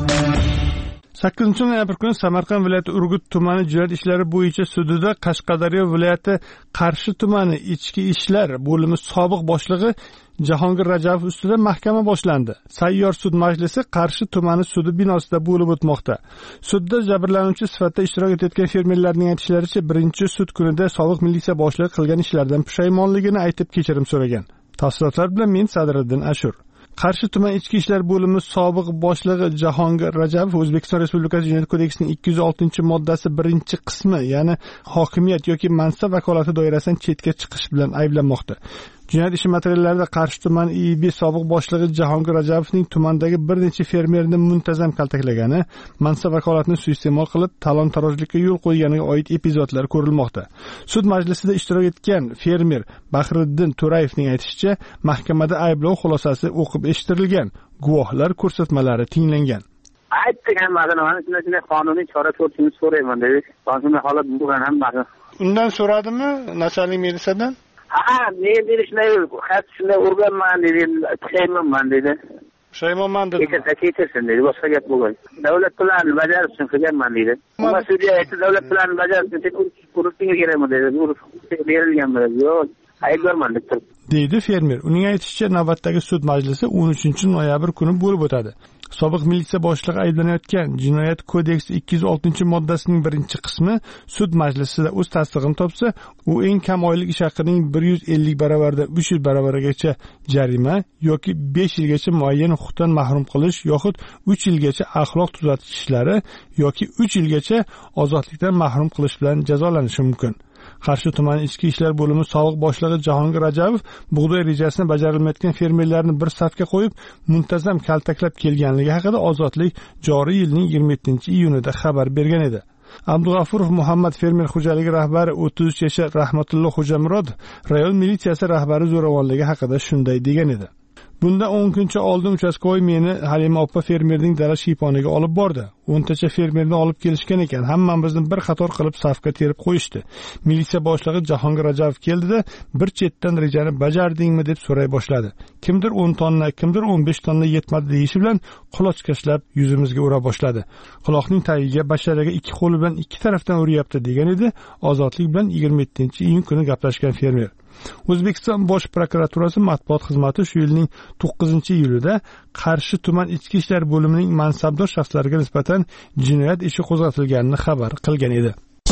sakkizinchi noyabr kuni Samarqand viloyati Urgut tumani jinoyat ishlari bo'yicha sudida Qashqadaryo viloyati Qarshi tumani ichki ishlar bo'limi sobiq boshlig'i Jahongir Rajabov ustidan mahkama boshlandi. Sayyor sud majlisi Qarshi tumani sudi binosida bo'lib o'tmoqda. Sudda jabrlanuvchi sifatida ishtirok etayotgan fermerlarning aytishlaricha, birinchi sud kunida sobiq militsiya boshlig'i qilgan ishlardan pushaymonligini aytib kechirim so'ragan. Tafsilotlar bilan men Sadriddin Ashur. Qarshi tuman ichki ishlar bo'limi sobiq boshlig'i Jahongir Rajabov O'zbekiston Respublikasi Jinoyat kodeksining ikki yuz oltinchi moddasi birinchi qismi, ya'ni hokimiyat yoki mansab vakolati doirasidan chetga chiqish bilan ayblanmoqda. Jinoyat ishi materiallarida Qarshi tumani I B sobiq boshlig'i Jahongir Rajabovning tumandagi bir necha fermerni muntazam kaltaklagani, mansab vakolatini suiiste'mol qilib talon-tarojlikka yo'l qo'yganiga oid epizodlar ko'rilmoqda. Sud majlisida ishtirok etgan fermer Bahriddin To'rayevning aytishicha, mahkamada ayblov xulosasi o'qib eshittirilgan, guvohlar ko'rsatmalari tinglangan. Aytdik hammasini, mana shunday qonuniy chora ko'rishni so'rayman dedi. Qonuniy holat bo'lgan hammasi. Undan so'radimi, nachalnik militsiyadan? Ha, men dedi shunday, xat shunday urganman dedi, pushaymonman dedi. Pushaymonman dedi. Kecha ketirsin dedi, boshqa gap bo'lgan. Davlat planini bajarishni qilganman dedi. Unda sudya aytdi, davlat planini bajarishni deb urishing kerakmi dedi. Urib berilganmi dedi. Yo'q, aybdorman deb turibdi. Deydi fermer. Uning aytishicha, navbatdagi sud majlisi o'n uchinchi noyabr kuni bo'lib o'tadi. Sobiq militsiya boshlig'i ayblanayotgan Jinoyat kodeksi ikki yuz oltinchi moddasining birinchi qismi sud majlisida o'z tasdig'ini topsa, u eng kam oylik ish haqining bir yuz ellik baravaridan uch yuz baravarigacha jarima yoki besh yilgacha muayyan huquqdan mahrum qilish yoxud uch yilgacha axloq tuzatish ishlari yoki uch yilgacha ozodlikdan mahrum qilish bilan jazolanishi mumkin. Qarshi tumani ichki ishlar bo'limi sobiq boshlig'i Jahongir Rajabov bug'doy rejasini bajarilmayotgan fermerlarni bir safga qo'yib, muntazam kaltaklab kelganligi haqida Ozodlik joriy yilning yigirma yettinchi iyunida xabar bergan edi. Abdug'afurov Muhammad fermer xo'jaligi rahbari o'ttiz uch yashar Rahmatulloh Xo'jamurod rayon militsiyasi rahbari zo'ravonligi haqida shunday degan edi. Bundan o'n kuncha oldin uchastkovoy meni Halima oppa fermerning dala shiyponiga olib bordi. o'ntacha fermerni olib kelishgan ekan. Hammamizni bir qator qilib safga terib qo'yishdi. Militsiya boshlig'i Jahongir Rajabov keldida, bir chetdan rejani bajardingmi deb so'ray boshladi. Kimdir o'n tonna, kimdir o'n besh tonna yetmadi deyishi bilan qulochkashlab yuzimizga ura boshladi. Quloqning tagiga, basharaga ikki qo'li bilan ikki tarafdan uryapti degan edi. Ozodlik bilan yigirma yettinchi iyun kuni gaplashgan fermer. O'zbekiston Bosh prokuraturasi matbuot xizmati shu yilning to'qqizinchi iyulida Qarshi tuman ichki ishlar bo'limining mansabdor shaxslariga nisbatan jinoyat ishi qo'zg'atilganini xabar qilgan edi.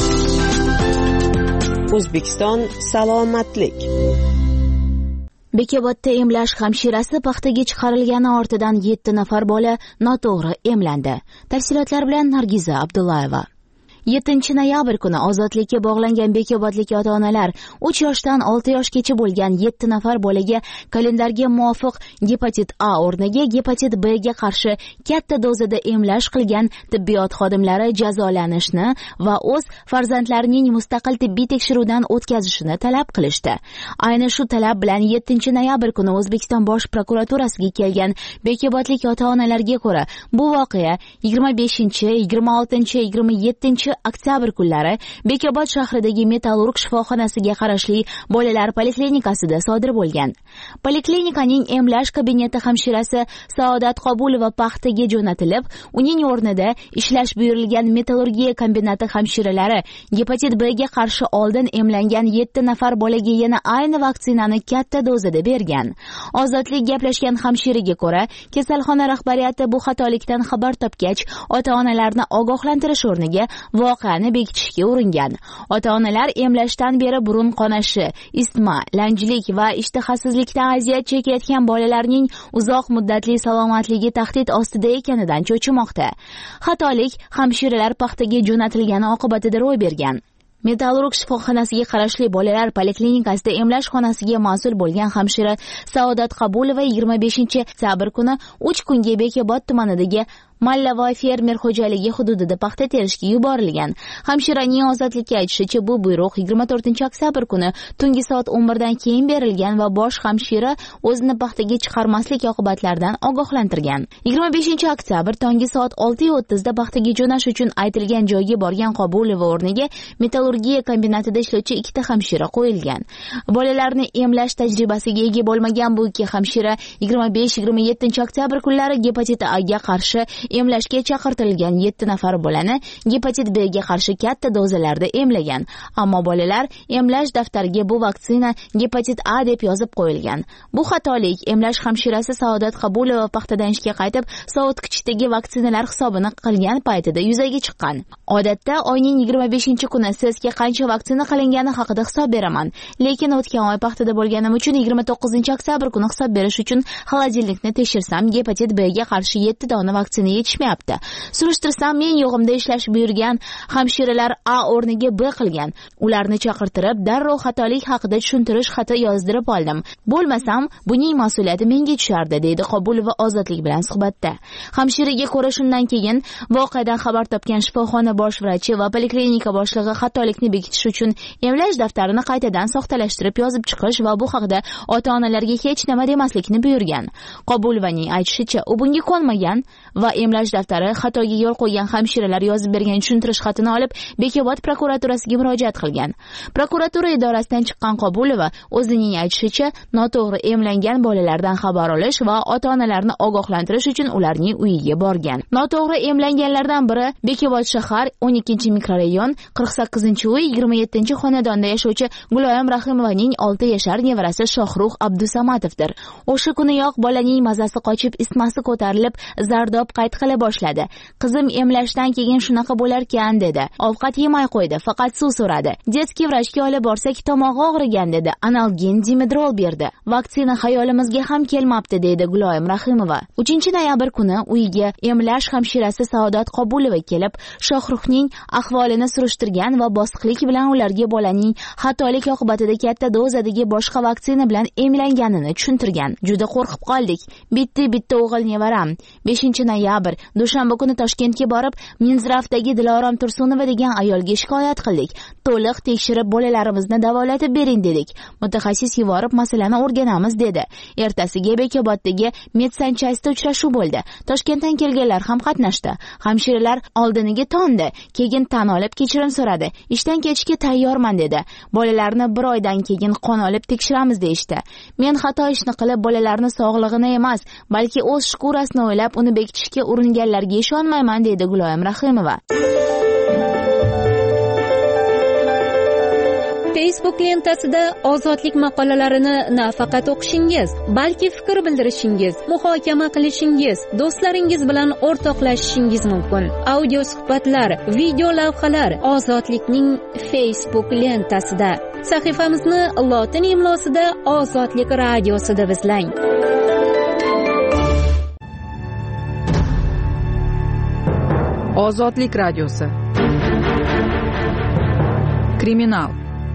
O'zbekiston salomatlik. Bekobodda emlash hamshirasi paxtaga chiqarilgani ortidan yetti nafar bola noto'g'ri emlandi. Tafsilotlar bilan Nargiza Abdullayeva. yettinchi noyabr kuni ozodlikka bog'langan bekobodlik ota-onalar uch yoshdan olti yoshgacha bo'lgan yetti nafar bolaga kalendarga muvofiq gepatit A o'rniga gepatit B ga qarshi katta dozada emlash qilgan tibbiyot xodimlari jazolanishni va o'z farzandlarining mustaqil tibbiy tekshiruvdan o'tkazishini talab qilishdi. Ayni shu talab bilan yettinchi noyabr kuni O'zbekiston bosh prokuraturasiga kelgan bekobodlik ota-onalarga ko'ra, bu voqea yigirma beshinchi, yigirma oltinchi, yigirma yettinchi oktyabr kunlari Bekobod shahridagi Metallurg shifoxonasiga qarashli bolalar poliklinikasida sodir bo'lgan. Poliklinikaning emlash kabineti hamshirasi Saodat Qobulova paxtaga jo'natilib, uning o'rnida ishlash buyurilgan metallurgiya kombinati hamshiralari gepatit B ga qarshi oldin emlangan yetti nafar bolaga yana ayni vaksinani katta dozada bergan. Ozodlik gaplashgan hamshiraga ko'ra, kasalxona rahbariyati bu xatolikdan xabar topgach, ota-onalarni ogohlantirish o'rniga voqeani bekitishga uringan. Ota-onalar emlashdan beri burun qonashi, isitma, lanjlik va ishtahasizlikdan aziyat chekayotgan bolalarning uzoq muddatli salomatligi tahdid ostida ekanidan cho'chimoqda. Xatolik hamshiralar paxtaga jo'natilgani oqibatida ro'y bergan. Metallurg shifoxonasiga qarashli bolalar poliklinikasida emlash xonasiga mas'ul bo'lgan hamshira Saodat Qabulova yigirma beshinchi oktyabr kuni uch kunga Bekobod tumanidagi Mallavoy fermer xo'jaligi hududida paxta terishga yuborilgan. Hamshiraning ozodlikka aytishicha, bu buyruq yigirma to'rtinchi oktyabr kuni tungi soat o'n birdan keyin berilgan va bosh hamshira o'zini paxtaga chiqarmaslik oqibatlaridan ogohlantirgan. yigirma beshinchi oktyabr tongi soat olti o'ttiz da paxtaga jo'nash uchun aytilgan joyga borgan Qobulova o'rniga metallurgiya kombinatida ishlovchi ikkita hamshira qo'yilgan. Bolalarni emlash tajribasiga ega bo'lmagan bu ikki hamshira yigirma besh yigirma yettinchi oktyabr kunlari gepatit A ga qarshi emlashga chaqirtirilgan yetti nafar bolani gepatit B ga qarshi katta dozalarda emlagan. Ammo bolalar emlash daftariga bu vaksina gepatit A deb yozib qo'yilgan. Bu xatolik emlash hamshirasi Saodat Qabulova paxtadan ishga qaytib, sovutgichdagi vaksinalar hisobini qilgan paytida yuzaga chiqqan. Odatda oyning yigirma beshinchi kuni sizga qancha vaksina qilingani haqida hisob beraman, lekin o'tgan oy paxtada bo'lganim uchun yigirma to'qqizinchi oktyabr kuni hisob berish uchun xolodilnikni tekshirsam gepatit B ga qarshi yetti dona vaksina yetishmayapti. Surishtirsam, men yo'g'imda ishlash buyurgan hamshiralar A o'rniga B qilgan. Ularni chaqirtirib, darrov xatolik haqida tushuntirish xati yozdirib oldim. Bo'lmasam, buning mas'uliyati menga tushardi, deydi Qobulova ozodlik bilan suhbatda. Hamshiraga ko'ra, shundan keyin voqeadan xabar topgan shifoxona bosh vrachi va poliklinika boshlig'i xatolikni bekitish uchun emlash daftarini qaytadan soxtalashtirib yozib chiqish va bu haqida ota-onalarga hech nima demaslikni buyurgan. Qobulovaning aytishicha, u bunga ko'nmagan va emlash daftari xatoga yo'l qo'ygan hamshiralar yozib bergan tushuntirish xatini olib Bekobod prokuraturasiga murojaat qilgan. Prokuratura idorasidan chiqqan Qobulova o'zining aytishicha, noto'g'ri emlangan bolalardan xabar olish va ota-onalarni ogohlantirish uchun ularning uyiga borgan. Noto'g'ri emlanganlardan biri Bekobod shahar o'n ikkinchi mikrorayon qirq sakkizinchi uy yigirma yettinchi xonadonda yashovchi Guloyam Rahimovaning olti yashar nevarasi Shohruh Abdusamatovdir. O'sha kuniyoq bolaning mazasi qochib, isitmasi ko'tarilib, zardob qayd qila boshladi. Qizim emlashdan keyin shunaqa bo'larkan dedi. Ovqat yemay qo'ydi, faqat suv so'radi. Detskiy vrachga olib borsak, tomog'i og'rigan dedi. Analgin Dimedrol berdi. Vaksina xayolimizga ham kelmabdi, deydi Guloyam Rahimova. uchinchi noyabr kuni uyiga emlash hamshirasi Saodat Qobulova kelib, Shohruhning ahvolini surishtirgan va bosiqlik bilan ularga bolaning xatolik oqibatida katta dozadagi boshqa vaksina bilan emlanganini tushuntirgan. Juda qo'rqib qoldik. Bitta-bitta o'g'il nevaram. beshinchi noyabr dushanba kuni Toshkentga borib, Minzrafdagi Dilorom Tursunova degan ayolga shikoyat qildik. To'liq tekshirib bolalarimizni davolatib bering dedik. Mutaxassis yuborib masalani o'rganamiz dedi. Ertasiga Bekoboddagi medsanchaysda uchrashuv bo'ldi. Toshkentdan kelganlar ham qatnashdi. Hamshiralar oldiniga to'ndi, keyin tan olib kechirim so'radi. Ishdan ketishga tayyorman dedi. Bolalarni bir oydan keyin qon olib tekshiramiz deyishdi. Men xato ishni qilib bolalarni sog'lig'ini emas, balki o'z shkurasini o'ylab uni bekitishga uringanlarga ishonmayman, deydi Guloyam Rahimova. Facebook lentasida ozodlik maqolalarini nafaqat o'qishingiz, balki fikr bildirishingiz, muhokama qilishingiz, do'stlaringiz bilan o'rtoqlashishingiz mumkin. Audio suhbatlar, video lavhalar Ozodlikning Facebook lentasida. Sahifamizni lotin imlosida Ozodlik radiosi deb izlang. Ozodlik radiosi. Kriminal.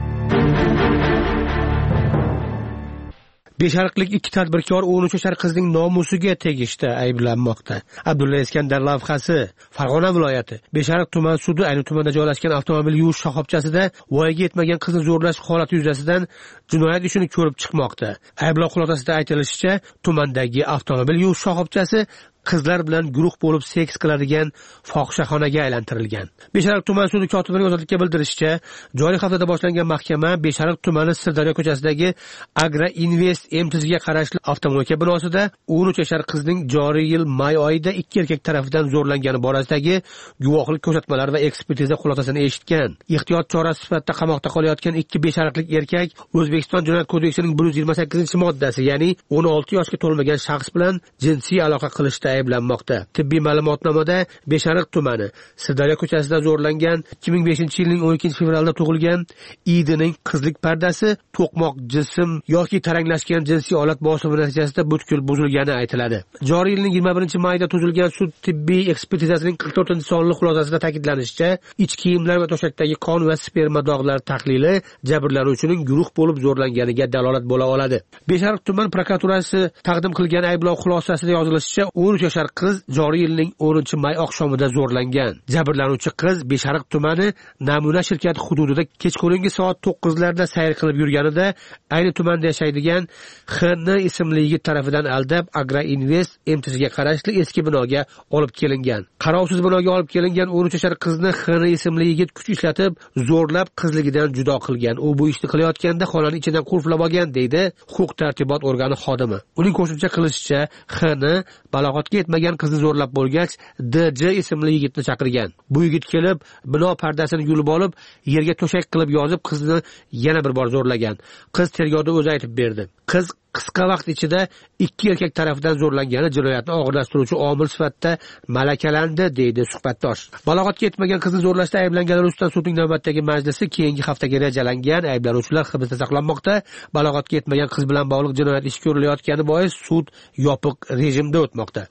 Beshariqlik ikki tadbirkor o'n uch yashar qizning nomusiga tegishda ayblanmoqda. Abdulla Iskandar lavhasi. Farg'ona viloyati Beshariq tuman sudi ayni tumanda joylashgan avtomobil yuvish shoxobchasida voyaga yetmagan qizni zo'rlash holati yuzasidan jinoyat ishini ko'rib chiqmoqda. Ayblov xulosasida aytilishicha, tumandagi avtomobil yuvish shoxobchasi qizlar bilan guruh bo'lib seks qiladigan fohishaxonaga aylantirilgan. Beshariq tuman sudi kotibining ozodlikka bildirishicha, joriy haftada boshlangan mahkama Beshariq tumani Sirdaryo ko'chasidagi Agra Invest M tizga qarashli avtomobil binosida o'n uch yashar qizning joriy yil may oyida ikki erkak tomonidan zo'rlangani borasidagi guvohlik ko'rsatmalari va ekspertiza xulosasini eshitgan. Ehtiyot chorasi sifatida qamoqda qolayotgan ikki beshariqlik erkak O'zbekiston Jinoyat kodeksining bir yuz yigirma sakkizinchi moddasi, ya'ni o'n olti yoshga to'lmagan shaxs bilan jinsiy aloqa qilishda ayblanmoqda. Tibbiy ma'lumotnomada Beshariq tumani Sirdaryo ko'chasida zo'rlangan ikki ming beshinchi yilning o'n ikkinchi fevralda tug'ilgan Idining qizlik pardasi to'qmoq jism yoki taranglashgan jinsiy olat bosimi natijasida butkul buzilgani aytiladi. Joriy yilning yigirma birinchi mayda tuzilgan sud tibbiy ekspertizasining qirq to'rtinchi sonli xulosasida ta'kidlanishicha, ichki kiyimlar va to'shakdagi qon va sperma dog'lari tahlili jabrlanuvchining guruh bo'lib zo'rlanganiga dalolat bo'la oladi. Beshariq tuman prokuraturasi taqdim qilgan ayblov xulosasida yozilishicha, o'n uch yashar qiz joriy yilning o'ninchi may oqshomida zo'rlangan. Jabrlanuvchi qiz Beshariq tumani Namuna shirkati hududida kechqurungi soat to'qqizlarda sayr qilib yurganida ayni tumanda yashaydigan X N ismli yigit tarafidan aldab Agra Invest M tizga qarashli eski binoga olib kelingan. Qarovsiz binoga olib kelingan o'n uch yashar qizni X N ismli yigit kuch ishlatib zo'rlab qizligidan judo qilgan. U bu ishni qilayotganda xonani ichidan qulflab olgan, deydi huquq tartibot organi xodimi. Uning qo'shimcha qilishicha, X N balog'atga yetmagan qizni zo'rlab bo'lgach, D J ismli yigitni chaqirgan. Bu yigit kelib, bino pardasini yulib olib, yerga to'shak qilib yozib qizni yana bir bor zo'rlagan. Qiz tergovda o'zi aytib berdi. Qiz qisqa vaqt ichida ikki erkak tomonidan zo'rlangani jinoyatni og'irlashtiruvchi omil sifatida malakalandi, deydi suhbatdosh. Balog'atga yetmagan qizni zo'rlashda ayblanganlar ustidan sudning navbatdagi majlisi keyingi haftaga rejalangan. Ayblanuvchilar hibsda saqlanmoqda. Balog'atga yetmagan qiz bilan bog'liq jinoyat ishi ko'rilayotgani bois sud yopiq rejimda o'tmoqda.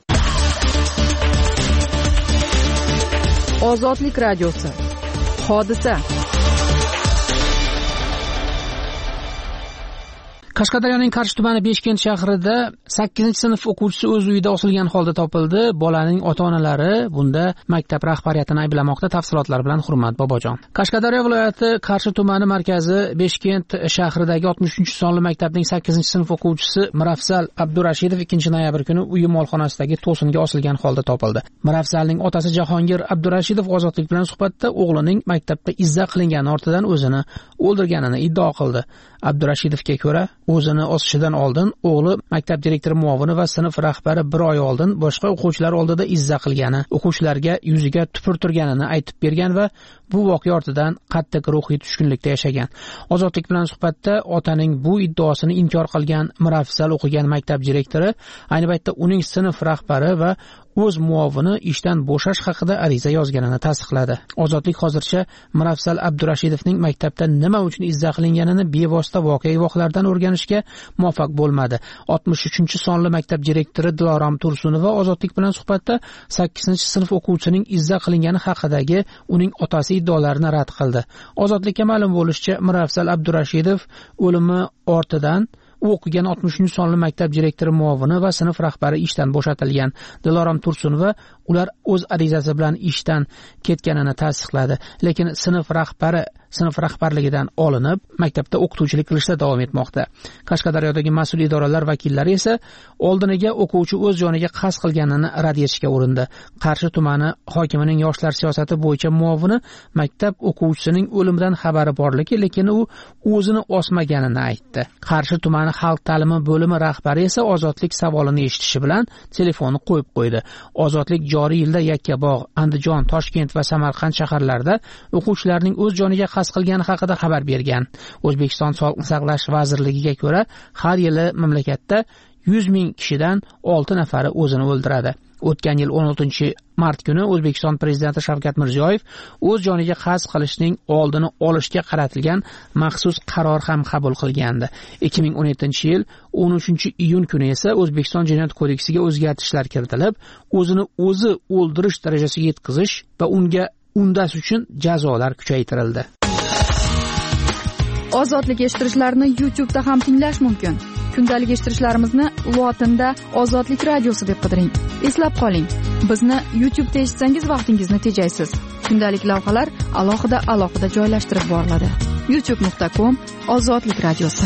Ozodlik radiosi. Hodisa. Qashqadaryoning Qarshi tumani Beshkent shahrida sakkizinchi sinf o'quvchisi o'z uyida osilgan holda topildi. Bolaning ota-onalari bunda maktab rahbariyatini ayblamoqda. Tafsilotlar bilan Hurmat Bobojon. Qashqadaryo viloyati Qarshi tumani markazi Beshkent shahridagi oltmish uchinchi sonli maktabning sakkizinchi sinf o'quvchisi Mirafzal Abdurashidov ikkinchi noyabr kuni uyi molxonasidagi to'singa osilgan holda topildi. Mirafzalning otasi Jahongir Abdurashidov Ozodlik bilan suhbatda o'g'lining maktabda izza qilingani ortidan o'zini o'ldirganini iddao qildi. Abdurashidovga ko'ra, o'zini osishidan oldin o'g'li maktab direktori muovini va sinf rahbari bir oy oldin boshqa o'quvchilar oldida izza qilgani, o'quvchilarga yuziga tupurtirganini aytib bergan va bu voqea ortidan qattiq ruhiy tushkunlikda yashagan. Ozodlik bilan suhbatda otaning bu iddaosini inkor qilgan Mirafzal o'qigan maktab direktori ayni paytda uning sinf rahbari va o'z muovini ishdan bo'shash haqida ariza yozganini tasdiqladi. Ozodlik hozircha Mirafzal Abdurashidovning maktabda nima uchun izza qilinganini bevosita voqea guvohlaridan o'rganishga muvaffaq bo'lmadi. oltmish uchinchi sonli maktab direktori Dilorom Tursunova Ozodlik bilan suhbatda sakkizinchi sinf o'quvchisining izza qilingani haqidagi uning otasi iddaolarini rad qildi. Ozodlikka ma'lum bo'lishicha, Mirafzal Abdurashidov o'limi ortidan u o'qigan oltmish uchinchi sonli maktab direktori muovini va sinf rahbari ishdan bo'shatilgan. Dilorom Tursunova ular o'z arizasi bilan ishdan ketganini tasdiqladi, lekin sinf rahbari sinf rahbarligidan olinib, maktabda o'qituvchilik qilishda davom etmoqda. Qashqadaryodagi mas'ul idoralar vakillari esa oldiniga o'quvchi o'z joniga qasd qilganini rad etishga urindi. Qarshi tumani hokimining yoshlar siyosati bo'yicha muovini maktab o'quvchisining o'limidan xabari borligi, lekin u o'zini osmaganini aytdi. Qarshi tumani xalq ta'limi bo'limi rahbari esa Ozodlik savolini eshitishi bilan telefonni qo'yib qo'ydi. Ozodlik joriy yilda Yakkabog', Andijon, Toshkent va Samarqand shaharlarida o'quvchilarning o'z joniga qasd qilgani haqida xabar bergan. O'zbekiston Sog'liqni saqlash vazirligiga ko'ra, har yili mamlakatda yuz ming kishidan olti nafari o'zini o'ldiradi. O'tgan yil o'n oltinchi mart kuni O'zbekiston prezidenti Shavkat Mirziyoyev o'z joniga qasd qilishning oldini olishga qaratilgan maxsus qaror ham qabul qilgandi. ikki ming o'n yettinchi yil o'n uchinchi iyun kuni esa O'zbekiston Jinoyat kodeksiga o'zgartishlar kiritilib, o'zini o'zi o'ldirish darajasiga yetkazish va unga undash uchun jazolar kuchaytirildi. Ozodlik eshittirishlarni YouTube'da ham tinglash mumkin. Kundalik eshittirishlarimizni lotinda Ozodlik radiosi deb qidiring. Eslab qoling, bizni YouTube'da eshitsangiz vaqtingizni tejaysiz. Kundalik lavhalar alohida alohida joylashtirib boriladi. youtube nuqta com Ozodlik radiosi.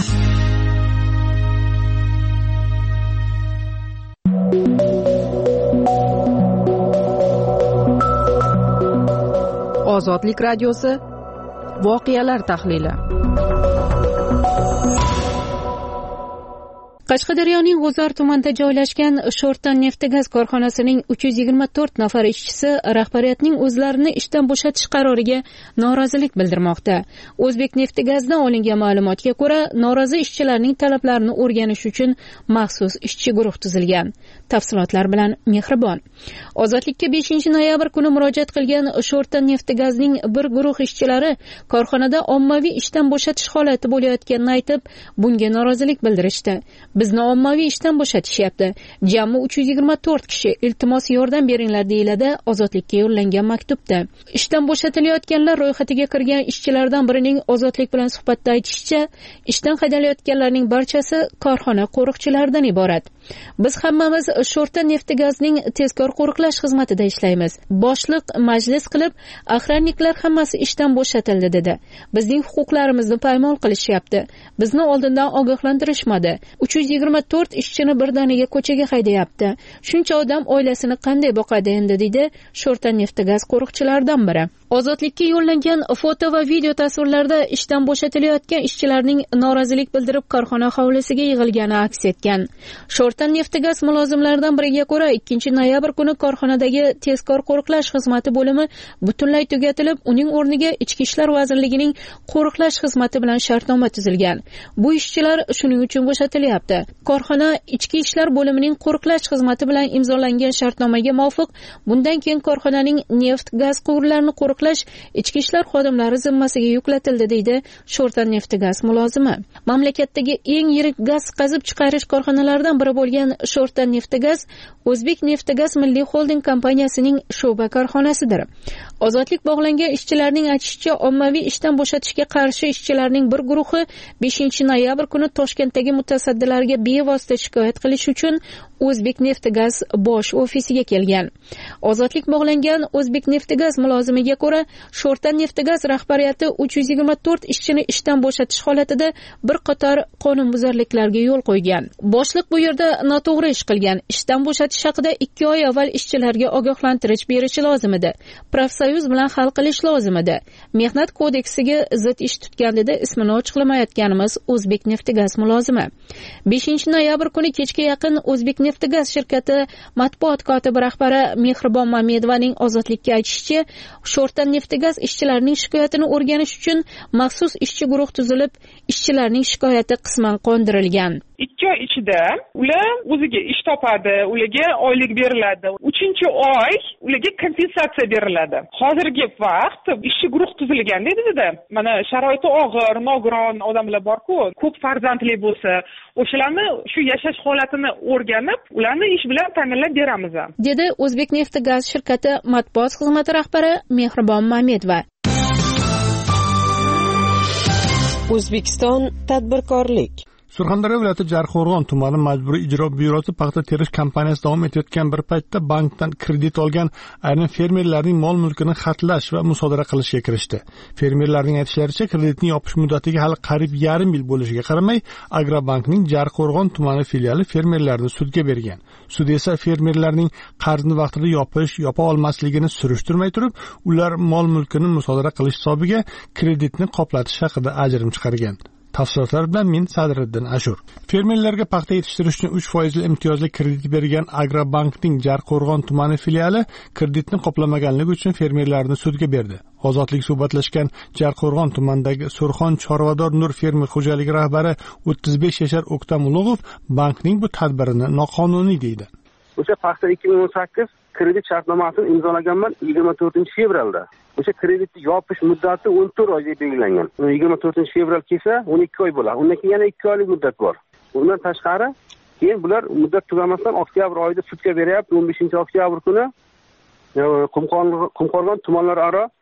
Ozodlik radiosi voqealar tahlili. Qashqadaryoning G'uzor tumanida joylashgan Sho'rtan neft-gaz korxonasining uch yuz yigirma to'rt nafar ishchisi rahbariyatning o'zlarini ishdan bo'shatish qaroriga norozilik bildirmoqda. O'zbek neft-gazdan olingan ma'lumotga ko'ra, norozi ishchilarning talablarini o'rganish uchun maxsus ishchi guruh tuzilgan. Tafsilotlar bilan Mehribon. Ozodlikka beshinchi noyabr kuni murojaat qilgan Sho'rtan neft-gazning bir guruh ishchilari korxonada ommaviy ishdan bo'shatish holati bo'layotganini aytib, bunga norozilik bildirishdi. Bizni ommaviy ishdan bo'shatishyapti. Jami uch yuz yigirma to'rt kishi iltimos yordam beringlar deyiladi Ozodlikka yo'llangan maktubda. Ishdan bo'shatilayotganlar ro'yxatiga kirgan ishchilardan birining Ozodlik bilan suhbatda aytishicha, ishdan haydalayotganlarning barchasi korxona qo'riqchilaridan iborat. Biz hammamiz Sho'rtan neft-gazning tezkor qo'riqlash xizmatida ishlaymiz. Boshliq majlis qilib, aqranniklar hammasi ishdan bo'shatildi dedi. Bizning huquqlarimizni poymol qilishyapti. Bizni oldindan ogohlantirishmadi. uch yuz yigirma to'rt ishchini birdaniga ko'chaga haydayapti. Shuncha odam oilasini qanday boqadi endi, deydi Sho'rtan neft-gaz qo'riqchilaridan biri. Ozodlikka yo'llangan foto va video tasvirlarda ishdan bo'shatilayotgan ishchilarning norozilik bildirib korxona hovlisiga yig'ilgani aks etgan. Sho'rtan neft-gaz mulozimlaridan biriga ko'ra, ikkinchi noyabr kuni korxonadagi tezkor qo'riqlash xizmati bo'limi butunlay tugatilib, uning o'rniga Ichki ishlar vazirligining qo'riqlash xizmati bilan shartnoma tuzilgan. Bu ishchilar shuning uchun bo'shatilyapti. Korxona Ichki ishlar bo'limining qo'riqlash xizmati bilan imzolangan shartnomaga muvofiq, bundan keyin korxonaning neft, gaz quvurlarini qo'riqlash Ichki ishlar xodimlari zimmasiga yuklatildi, deydi Sho'rtan neft-gaz mulozimi. Mamlakatdagi eng yirik gaz qazib chiqarish korxonalaridan biri bo'lgan Sho'rtan neft-gaz O'zbek neft-gaz milliy xolding kompaniyasining sho'ba korxonasidir. Ozodlik bog'langan ishchilarning aytishicha, ommaviy ishdan bo'shatishga qarshi ishchilarning bir guruhi beshinchi noyabr kuni Toshkentdagi mutasaddilarga bevosita shikoyat qilish uchun O'zbek neft-gaz bosh ofisiga kelgan. Ozodlik bog'langan O'zbek neft-gaz mulozimiga ko'ra, Sho'rtan neft-gaz rahbariyati uch yuz yigirma to'rt ishchini ishdan bo'shatish holatida bir qator qonunbuzarliklarga yo'l qo'ygan. Boshliq bu yerda noto'g'ri ish qilgan. Ishdan bo'shatish haqida ikki oy avval ishchilarga ogohlantirish berishi lozim edi. Profsoyuz bilan hal qilish lozim edi. Mehnat kodeksiga zid ish tutgan, dedi ismini ochiqlamayotganimiz O'zbek neft-gaz mulozimi. beshinchi noyabr kuni kechga yaqin O'zbek neft-gaz shirkati matbuot kotibi rahbari Mehribon Mamedovaning Ozodlikka aytishicha, Sho'rtan neft-gaz ishchilarining shikoyatini o'rganish uchun maxsus ishchi guruh tuzilib, ishchilarning shikoyati qisman qondirilgan. ikki oy ichida ular o'ziga ish topadi, ularga oylik beriladi. uchinchi oy ularga kompensatsiya beriladi. Hozirgi vaqt ishchi guruh tuzilgan dedi-da. Mana sharoiti og'ir, nogiron odamlar bor-ku, ko'p farzandli bo'lsa, o'shalarni shu yashash holatini o'rganib, ularni ish bilan ta'minlab beramiz, dedi O'zbek neft-gaz shirkati matbuot xizmati rahbari Mehribon Mamedova. O'zbekiston tadbirkorlik. Surxondaryo viloyati Jarqo'rg'on tumani majburiy ijro byurosi paxta terish kampaniyasi davom etayotgan bir paytda bankdan kredit olgan ayrim fermerlarning mol mulkini xatlash va musodara qilishga kirishdi. Fermerlarning aytishlaricha, kreditning yopish muddatiga hali qariyb yarim yil bo'lishiga qaramay, Agrobankning Jarqo'rg'on tumani filiali fermerlarni sudga bergan. Sud esa fermerlarning qarzni vaqtida yopish, yopa olmasligini surishtirmay turib, ular mol mulkini musodara qilish hisobiga kreditni qoplatish haqida ajrim chiqargan. Tafsilotlar bilan men Sadriddin Ashur. Fermerlarga paxta yetishtirish uchun uch foizli imtiyozli kredit bergan Agrobankning Jarqo'rg'on tumani filiali kreditni qoplamaganligi uchun fermerlarni sudga berdi. Ozodlik suhbatlashgan Jarqo'rg'on tumanidagi Surxon Chorvador Nur fermer xo'jaligi rahbari o'ttiz besh yashar O'ktam Ulug'ov bankning bu tadbirini noqonuniy deydi. O'sha paxta ikki ming o'n sakkiz kredit shartnomasini imzolaganman yigirma to'rtinchi fevralda. O'sha kreditni yopish muddati o'n to'rt oyga belgilangan. yigirma to'rtinchi fevral kelsa o'n ikki oy bo'ladi. Undan keyin yana ikki oylik muddat bor. Undan tashqari keyin bular muddat tugamasdan oktyabr oyida sudga beryapti. o'n beshinchi oktyabr kuni Qumqo'rg'on tumanlararo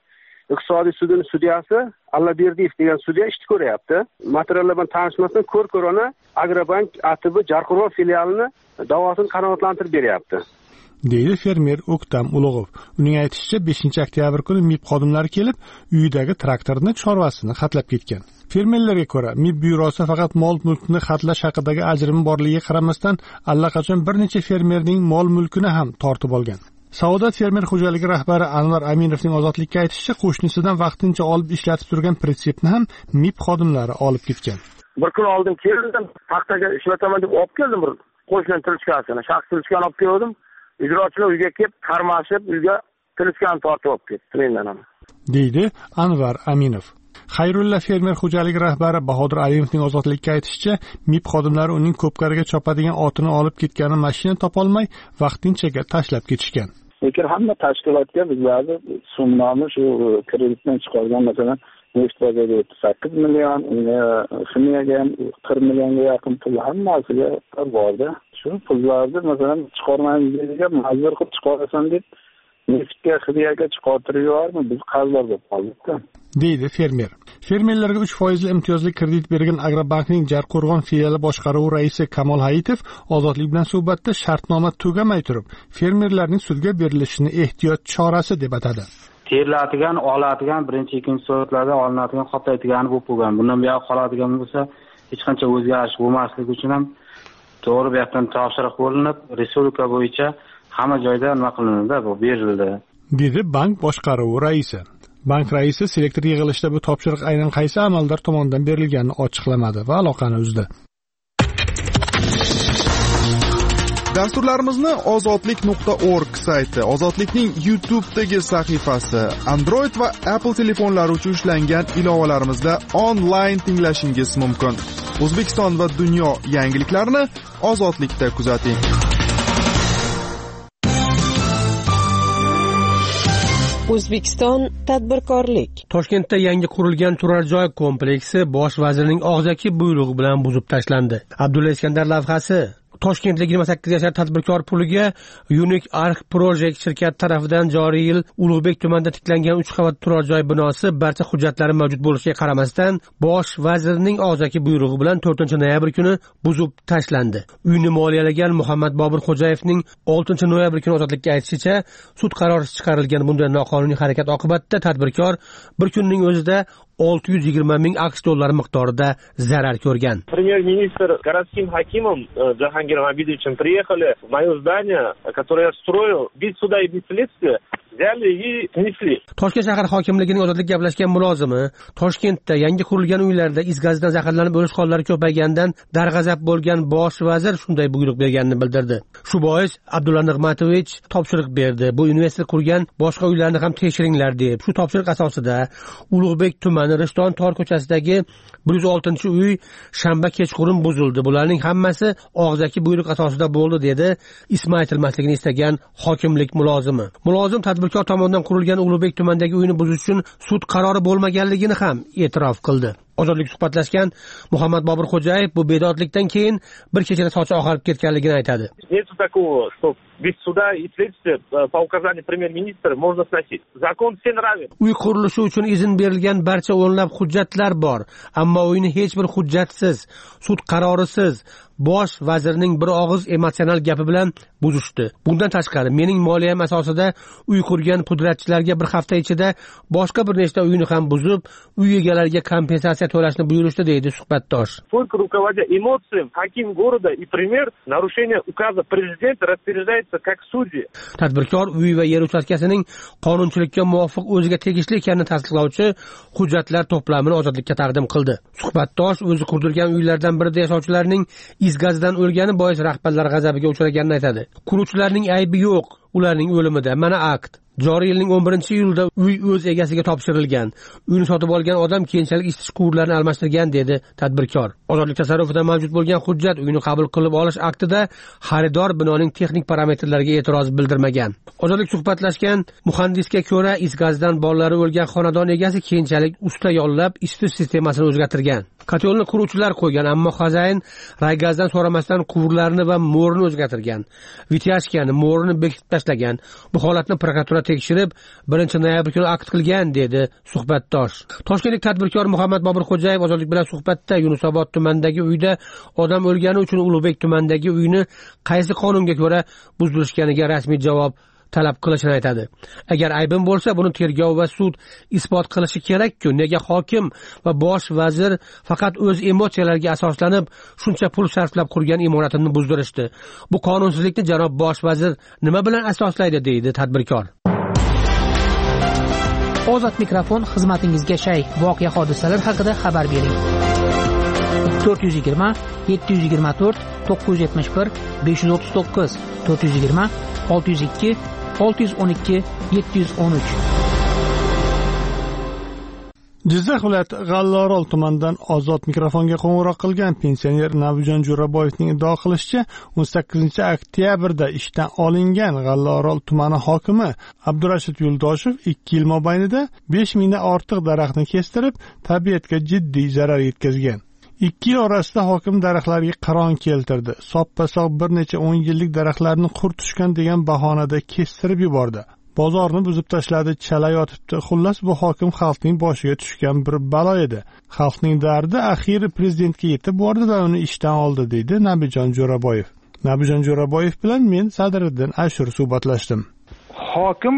iqtisodiy sudining sudyasi Allaberdiyev degan sudya ishni ko'ryapti. Materiallar bilan tanishmasdan ko'r-ko'rona Agrobank A T B Jarqo'rg'on filialini davosini qanoatlantirib beryapti. deydi fermer O'ktam Ulug'ov. Uning aytishicha, beshinchi oktyabr kuni M I B xodimlari kelib, uyidagi traktorni chorvasini xatlab ketgan. Fermerlarga ko'ra, M I B byurosi faqat mol-mulkni xatlash haqidagi ajrimi borligiga qaramasdan, allaqachon bir necha fermerning mol-mulkini ham tortib olgan. Saodat fermer xo'jaligi rahbari Anvar Aminovning ozodlikka aytishicha, qo'shnisidan vaqtincha olib ishlatib turgan pritsepni ham M I B xodimlari olib ketgan. Bir kun oldin keldim, paxtaga ishlataman deb olib keldim bir qo'shnining tilchkasini, shaxs tilchkani olib keldim. Ijrochilar uyga kelib, qarmashib, uyga tilchkani tortib olib ketdi mendan ham. deydi Anvar Aminov. Xayrulla fermer xo'jaligi rahbari Bahodir Alimovning ozodlikka aytishicha, M I B xodimlari uning ko'pkariga chopadigan otini olib ketgani mashina topolmay, vaqtinchaga tashlab ketishgan. Lekin hamma tashkilotga bizlarni summani shu kreditdan chiqargan, masalan, neft bozorida sakkiz million, ximiyaga ham qirq millionga yaqin pul hammasiga bordi. Shu pullarni masalan chiqarmaymiz degan majbur qilib chiqarasan deb neftga, ximiyaga chiqartirib yubormi, biz qarzlar bo'lib qoldik-da. deydi fermer. Fermerlarga uch foizli imtiyozli kredit bergan Agrobankning Jarqo'rg'on filiali boshqaruvi raisi Kamol Hayitov ozodlik bilan suhbatda shartnoma tugamay turib, fermerlarning sudga berilishini ehtiyot chorasi deb atadi. Teriladigan, oladigan, birinchi, ikkinchi so'rtlarda olinadigan, qoplaydigan bo'lib bo'lgan. Bundan buyoq qoladigan bo'lsa, hech qancha o'zgarish bo'lmasligi uchun ham to'g'ri bu yoqdan topshiriq bo'linib, respublika bo'yicha hamma joyda nima qilinadi, bu berildi. dedi bank boshqaruvi raisi. Bank raisi selektor yig'ilishida bu topshiriq aynan qaysi amaldor tomonidan berilganini ochiqlamadi va aloqani uzdi. Dasturlarimizni ozodlik nuqta org sayti, Ozodlikning YouTube'dagi sahifasi, Android va Apple telefonlari uchun ishlangan ilovalarimizda onlayn tinglashingiz mumkin. O'zbekiston va dunyo yangiliklarini Ozodlikda kuzating. O'zbekiston tadbirkorlik. Toshkentda yangi qurilgan turar joy kompleksi bosh vazirning og'zaki buyrug'i bilan buzib tashlandi. Abdulla Iskandar lavhasi Toshkentlik yigirma sakkiz yashar tadbirkor puliga Unique Arc Project shirkati tomonidan joriy yil Ulug'bek tumanida tiklangan uch qavat turar joy binosi barcha hujjatlari mavjud bo'lishiga qaramasdan bosh vazirning og'zaki buyrug'i bilan to'rtinchi noyabr kuni buzib tashlandi. Uyni moliyalagan Muhammad Bobur Xo'jayevning oltinchi noyabr kuni ozodlikka aytishicha, sud qarori chiqarilgan bunday noqonuniy harakat oqibatida tadbirkor bir kunning o'zida olti yuz yigirma ming aqsh dollari miqdorida zarar ko'rgan. Премьер-министр городским хакимом Джахангиром Абидовичем приехали в мое здание, которое я строил, без суда и без следствия, взяли и снесли. Toshkent shahar hokimligining ozodlik gaplashgan mulozimi Toshkentda yangi qurilgan uylarda is gazidan zaharlanib o'lish hollari ko'paygandan darg'azab bo'lgan bosh vazir shunday buyruq berganini bildirdi. Shu bois Abdulla Nig'matovich topshiriq berdi. Bu investor qurgan boshqa uylarni ham tekshiringlar deb. Shu topshiriq asosida Ulug'bek tumani Rishton tor ko'chasidagi bir yuz oltinchi uy shanba kechqurun buzildi. Bularning hammasi og'zaki buyruq asosida bo'ldi, dedi ismi aytilmasligini istagan hokimlik mulozimi. Mulozim tadbirkor tomonidan qurilgan Ulug'bek tumanidagi uyni buzish uchun sud qarori bo'lmaganligini ham e'tirof qildi. Ozodlik suhbatlashgan Muhammad Bobur Xo'jayev bu bedodlikdan keyin bir kechada sochi oqarib ketganligini aytadi. Нет такого, что без суда и следствия по указанию премьер-министра можно сносить. Закон всем равен. Uy qurilishi uchun izn berilgan barcha o'nlab hujjatlar bor, ammo uyni hech bir hujjatsiz, sud qarorisiz bosh vazirning bir og'iz emotsional gapi bilan buzishdi. Bundan tashqari mening moliyam asosida uy qurgan pudratchilarga bir hafta ichida boshqa bir nechta uyni ham buzib, uy egalariga kompensatsiya to'lashni buyurishdi, deydi suhbatdosh. Только руководя эмоциями, хаким города и премьер нарушение указа президента распоряжается как судья. Tadbirkor uy va yer uchastkasining qonunchilikka muvofiq o'ziga tegishli ekanini tasdiqlovchi hujjatlar to'plamini ozodlikka taqdim qildi. Suhbatdosh o'zi qurdirgan uylardan birida yashovchilarning is gazidan o'lgani bois rahbarlar g'azabiga uchraganini aytadi. Quruvchilarning aybi yo'q, ularning o'limida. Mana akt. Joriy yilning o'n birinchi iyulda uy o'z egasiga topshirilgan. Uyni sotib olgan odam keyinchalik isitish quvurlarini almashtirgan, dedi tadbirkor. Ozodlik tasarrufida mavjud bo'lgan hujjat uyni qabul qilib olish aktida xaridor binoning texnik parametrlariga e'tiroz bildirmagan. Ozodlik suhbatlashgan muhandisga ko'ra, is gazidan bolalari o'lgan xonadon egasi keyinchalik usta yollab isitish sistemasini o'zgartirgan. kotelni quruvchilar qo'ygan, ammo xo'jayin raygazdan so'ramasdan quvurlarni va mo'rini o'zgartirgan, vityashkani, mo'rini bekitib tashlagan. Bu holatni prokuratura tekshirib birinchi noyabr kuni akt qilgan, dedi suhbatdosh. Toshkentlik tadbirkor Muhammad Bobur Xo'jayev Ozodlik bilan suhbatda Yunusobod tumanidagi uyda odam o'lgani uchun Ulug'bek tumanidagi uyni qaysi qonunga ko'ra buzdirishganiga rasmiy javob talab qilishini aytadi. Agar aybim bo'lsa, buni tergov va sud isbot qilishi kerak-ku. Nega hokim va bosh vazir faqat o'z emotsiyalariga asoslanib shuncha pul sarflab qurgan imoratini buzdirishdi? Bu qonunsizlikni janob bosh vazir nima bilan asoslaydi, deydi tadbirkor. Ozod mikrofon xizmatingizga shay. Voqea hodisalar haqida xabar bering. to'rt yuz yigirma yetti yuz yigirma to'rt to'qqiz yuz yetmish bir besh yuz o'ttiz to'qqiz to'rt yuz yigirma olti yuz ikki olti yuz o'n ikki yetti yuz o'n uch. Jizzax viloyati G'allaorol tumanidan Ozod mikrofonga qo'ng'iroq qilgan pensioner Nabijon Jo'raboyevning iddao qilishicha, o'n sakkizinchi oktyabrda ishdan olingan G'allaorol tumani hokimi Abdurashid Yo'ldoshev ikki yil mobaynida besh mingdan ortiq daraxtni kestirib, tabiatga jiddiy zarar yetkazgan. Ikki yil orasida hokim daraxtlarga qiron keltirdi. Soppa-sog' bir necha o'n yillik daraxtlarni qurtishgan degan bahonada kestirib yubordi. Bozorni buzib tashladi, chala yotibdi. Xullas, bu hokim xalqning boshiga tushgan bir balo edi. Xalqning dardi axiri prezidentga yetib bordi va uni ishdan oldi, deydi Nabijon Jo'raboyev. Nabijon Jo'raboyev bilan men Sadriddin Ashur suhbatlashdim. Hokim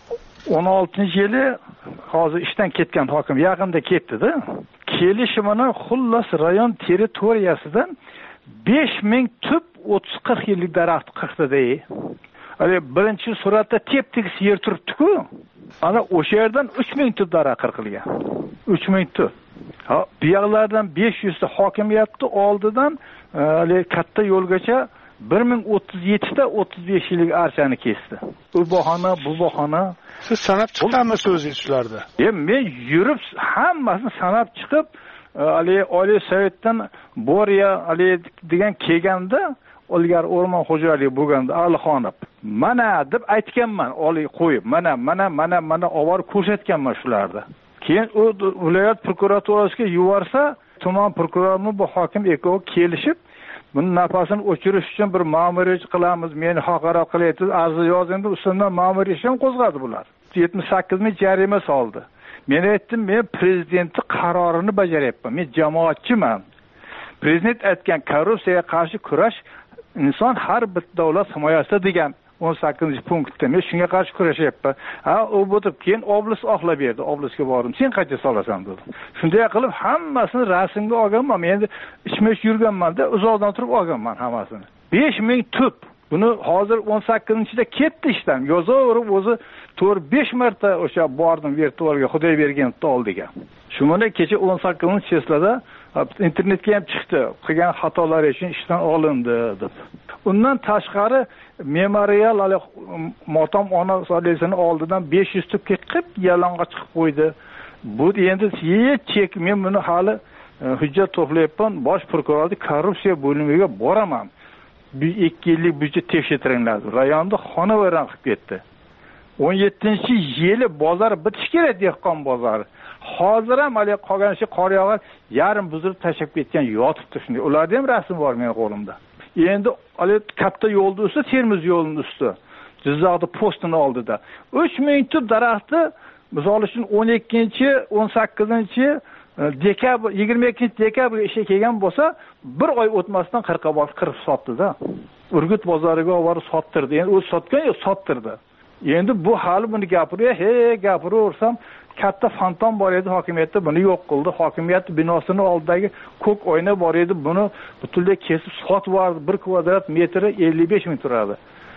o'n oltinchi yili hozir ishdan ketgan hokim yaqinda ketdi-da. Kelishimini xullas rayon territoriyasidan besh ming tup o'ttiz qirq yillik daraxt qirqdi-da. Hali birinchi suratda tep-tekis yer turibdi-ku. Ana o'sha yerdan uch ming tup daraxt qirqilgan. uch ming tup. Ha, bu yoqlardan besh yuz ta hokimiyatni oldidan hali katta yo'lgacha bir ming o'ttiz yetti ta o'ttiz besh yillik archani kesdi. U bahona, bu bahona. Siz sanab chiqamisiz o'zingiz shularda? E, men yurib hammasini sanab chiqib, hali Oliy Sovetdan Boriya hali degan kelganda, ilgari o'rmon xo'jaligi bo'lganda Alixonov mana deb aytganman, oliy qo'yib, mana mana mana mana olib ko'rsatganman shularda. Keyin u viloyat prokuraturasiga yuborsa, tuman prokurori bu hokim ekov kelishib, buni nafasini o'chirish uchun bir ma'muriy ish qilamiz, meni haqorat qilyapsiz, arz yozindi, ustidan ma'muriy ish ham qo'zg'adi bular. yetmish sakkiz ming jarima soldi. Men aytdim, men prezidentning qarorini bajaryapman. Men jamoatchiman. Prezident aytgan korrupsiyaga qarshi kurash inson har bir davlat himoyasida degan o'n sakkizinchi punktda men shunga qarshi kurashyapman. Ha, u bo'lib keyin oblis oqlab berdi. Oblisga bordim. Sen qancha solasan dedi. Shunday qilib hammasini rasmga olganman. Men endi ishmish yurganman-da, uzoqdan turib olganman hammasini. besh ming tup. Buni hozir o'n sakkizinchida ketdi ishdan. Yozaverib o'zi to'rt besh marta o'sha bordim virtualga Xudoy berganni oldiga. Shuni kecha o'n sakkizinchi cheslada internetga ham chiqdi. Qilgan xatolari uchun ishdan olindi deb. Undan tashqari memorial hali motam ona solesini oldidan besh yuz tup qilib yalang'a chiqib qo'ydi. Bu endi hech chek men buni hali hujjat to'playapman. Bosh prokurorning korrupsiya bo'limiga boraman. Bir ikki yillik budjet tekshirtiringlar. Rayonda xonavayron qilib ketdi. o'n yettinchi yili bozor bitish kerak, dehqon bozori. Hozir ham hali qolgan ishi qor yog'ar yarim buzilib tashlab ketgan yotibdi shunday. Ularda ham rasm bor mening qo'limda. Endi hali katta yo'lda usti, Termiz yo'lining usti. Jizzaxda postini oldida. uch ming tup daraxtni misol uchun o'n ikkinchi o'n sakkizinchi dekabr yigirma ikkinchi dekabrga ishga kelgan bo'lsa, bir oy o'tmasdan qirqa bor qirib sotdi-da. Urgut bozoriga olib sottirdi. Endi u sotgan yo'q, sottirdi. Endi bu hali buni gapirib, he, gapiraversam, katta fontan bor edi hokimiyatda, buni yo'q qildi. Hokimiyat binosini oldidagi ko'k oyna bor edi, buni butunlay kesib sotib yubordi. bir kvadrat metri ellik besh ming turadi.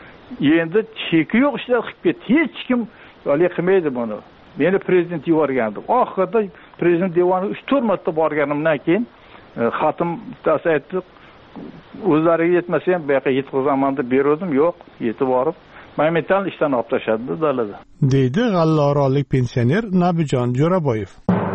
Endi cheki yo'q ishlar qilib ketdi. Hech kim hali qilmaydi buni. Meni prezident yuborgandi. Oxirida prezident devoniga uch to'rt marta borganimdan keyin xatim bittasi aytdi, o'zlariga yetmasa ham bu yoqqa yetkazaman deb berdim, yo'q, yetib borib momentan ishdan olib tashladi dalada. Deydi G'allaorollik pensioner Nabijon Jo'raboyev.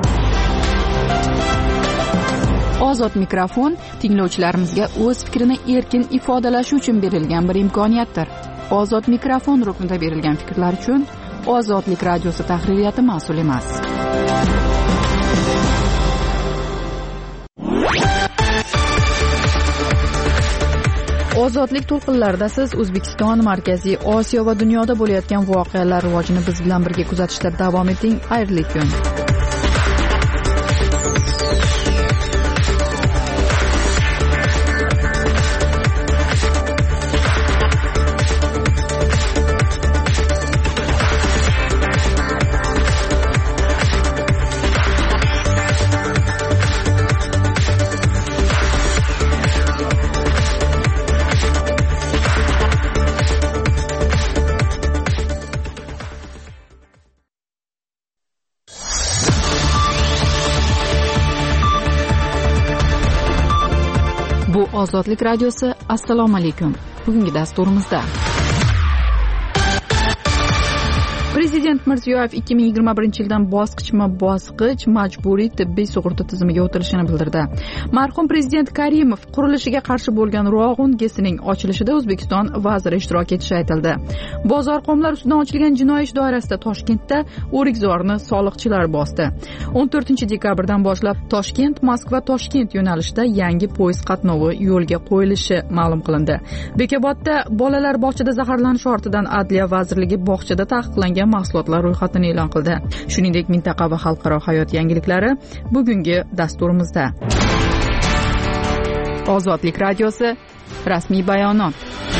Ozod mikrofon tinglovchilarimizga o'z fikrini erkin ifodalashi uchun berilgan bir imkoniyatdir. Ozod mikrofon ruknida berilgan fikrlar uchun Ozodlik radiosi tahririyati mas'ul emas. ozodlik to'lqinlarida siz O'zbekiston, Markaziy Osiyo va dunyoda bo'layotgan voqealar rivojini biz bilan birga kuzatishda davom eting. Xayrli kun. Ozodlik radiosi. Assalomu alaykum. Bugungi dasturimizda Prezident Mirziyoyev ikki ming yigirma birinchi yildan bosqichma-bosqich majburiy tibbiy sug'urta tizimiga o'tilishini bildirdi. Marhum prezident Karimov qurilishiga qarshi bo'lgan Rog'un gesining ochilishida O'zbekiston vaziri ishtirok etishi aytildi. Bozor qomlar ustidan ochilgan jinoiy ish doirasida Toshkentda o'rikzorni soliqchilar bosdi. o'n to'rtinchi dekabrdan boshlab Toshkent, Moskva, Toshkent yo'nalishida yangi poyezd qatnovi yo'lga qo'yilishi ma'lum qilindi. Bekobodda bolalar bog'chada zaharlanish ortidan Adliya vazirligi bog'chada taqiqlangan mahsulotlar ro'yxatini e'lon qildi. Shuningdek, mintaqa va xalqaro hayot yangiliklari bugungi dasturimizda. Ozodlik radiosi rasmiy bayonot.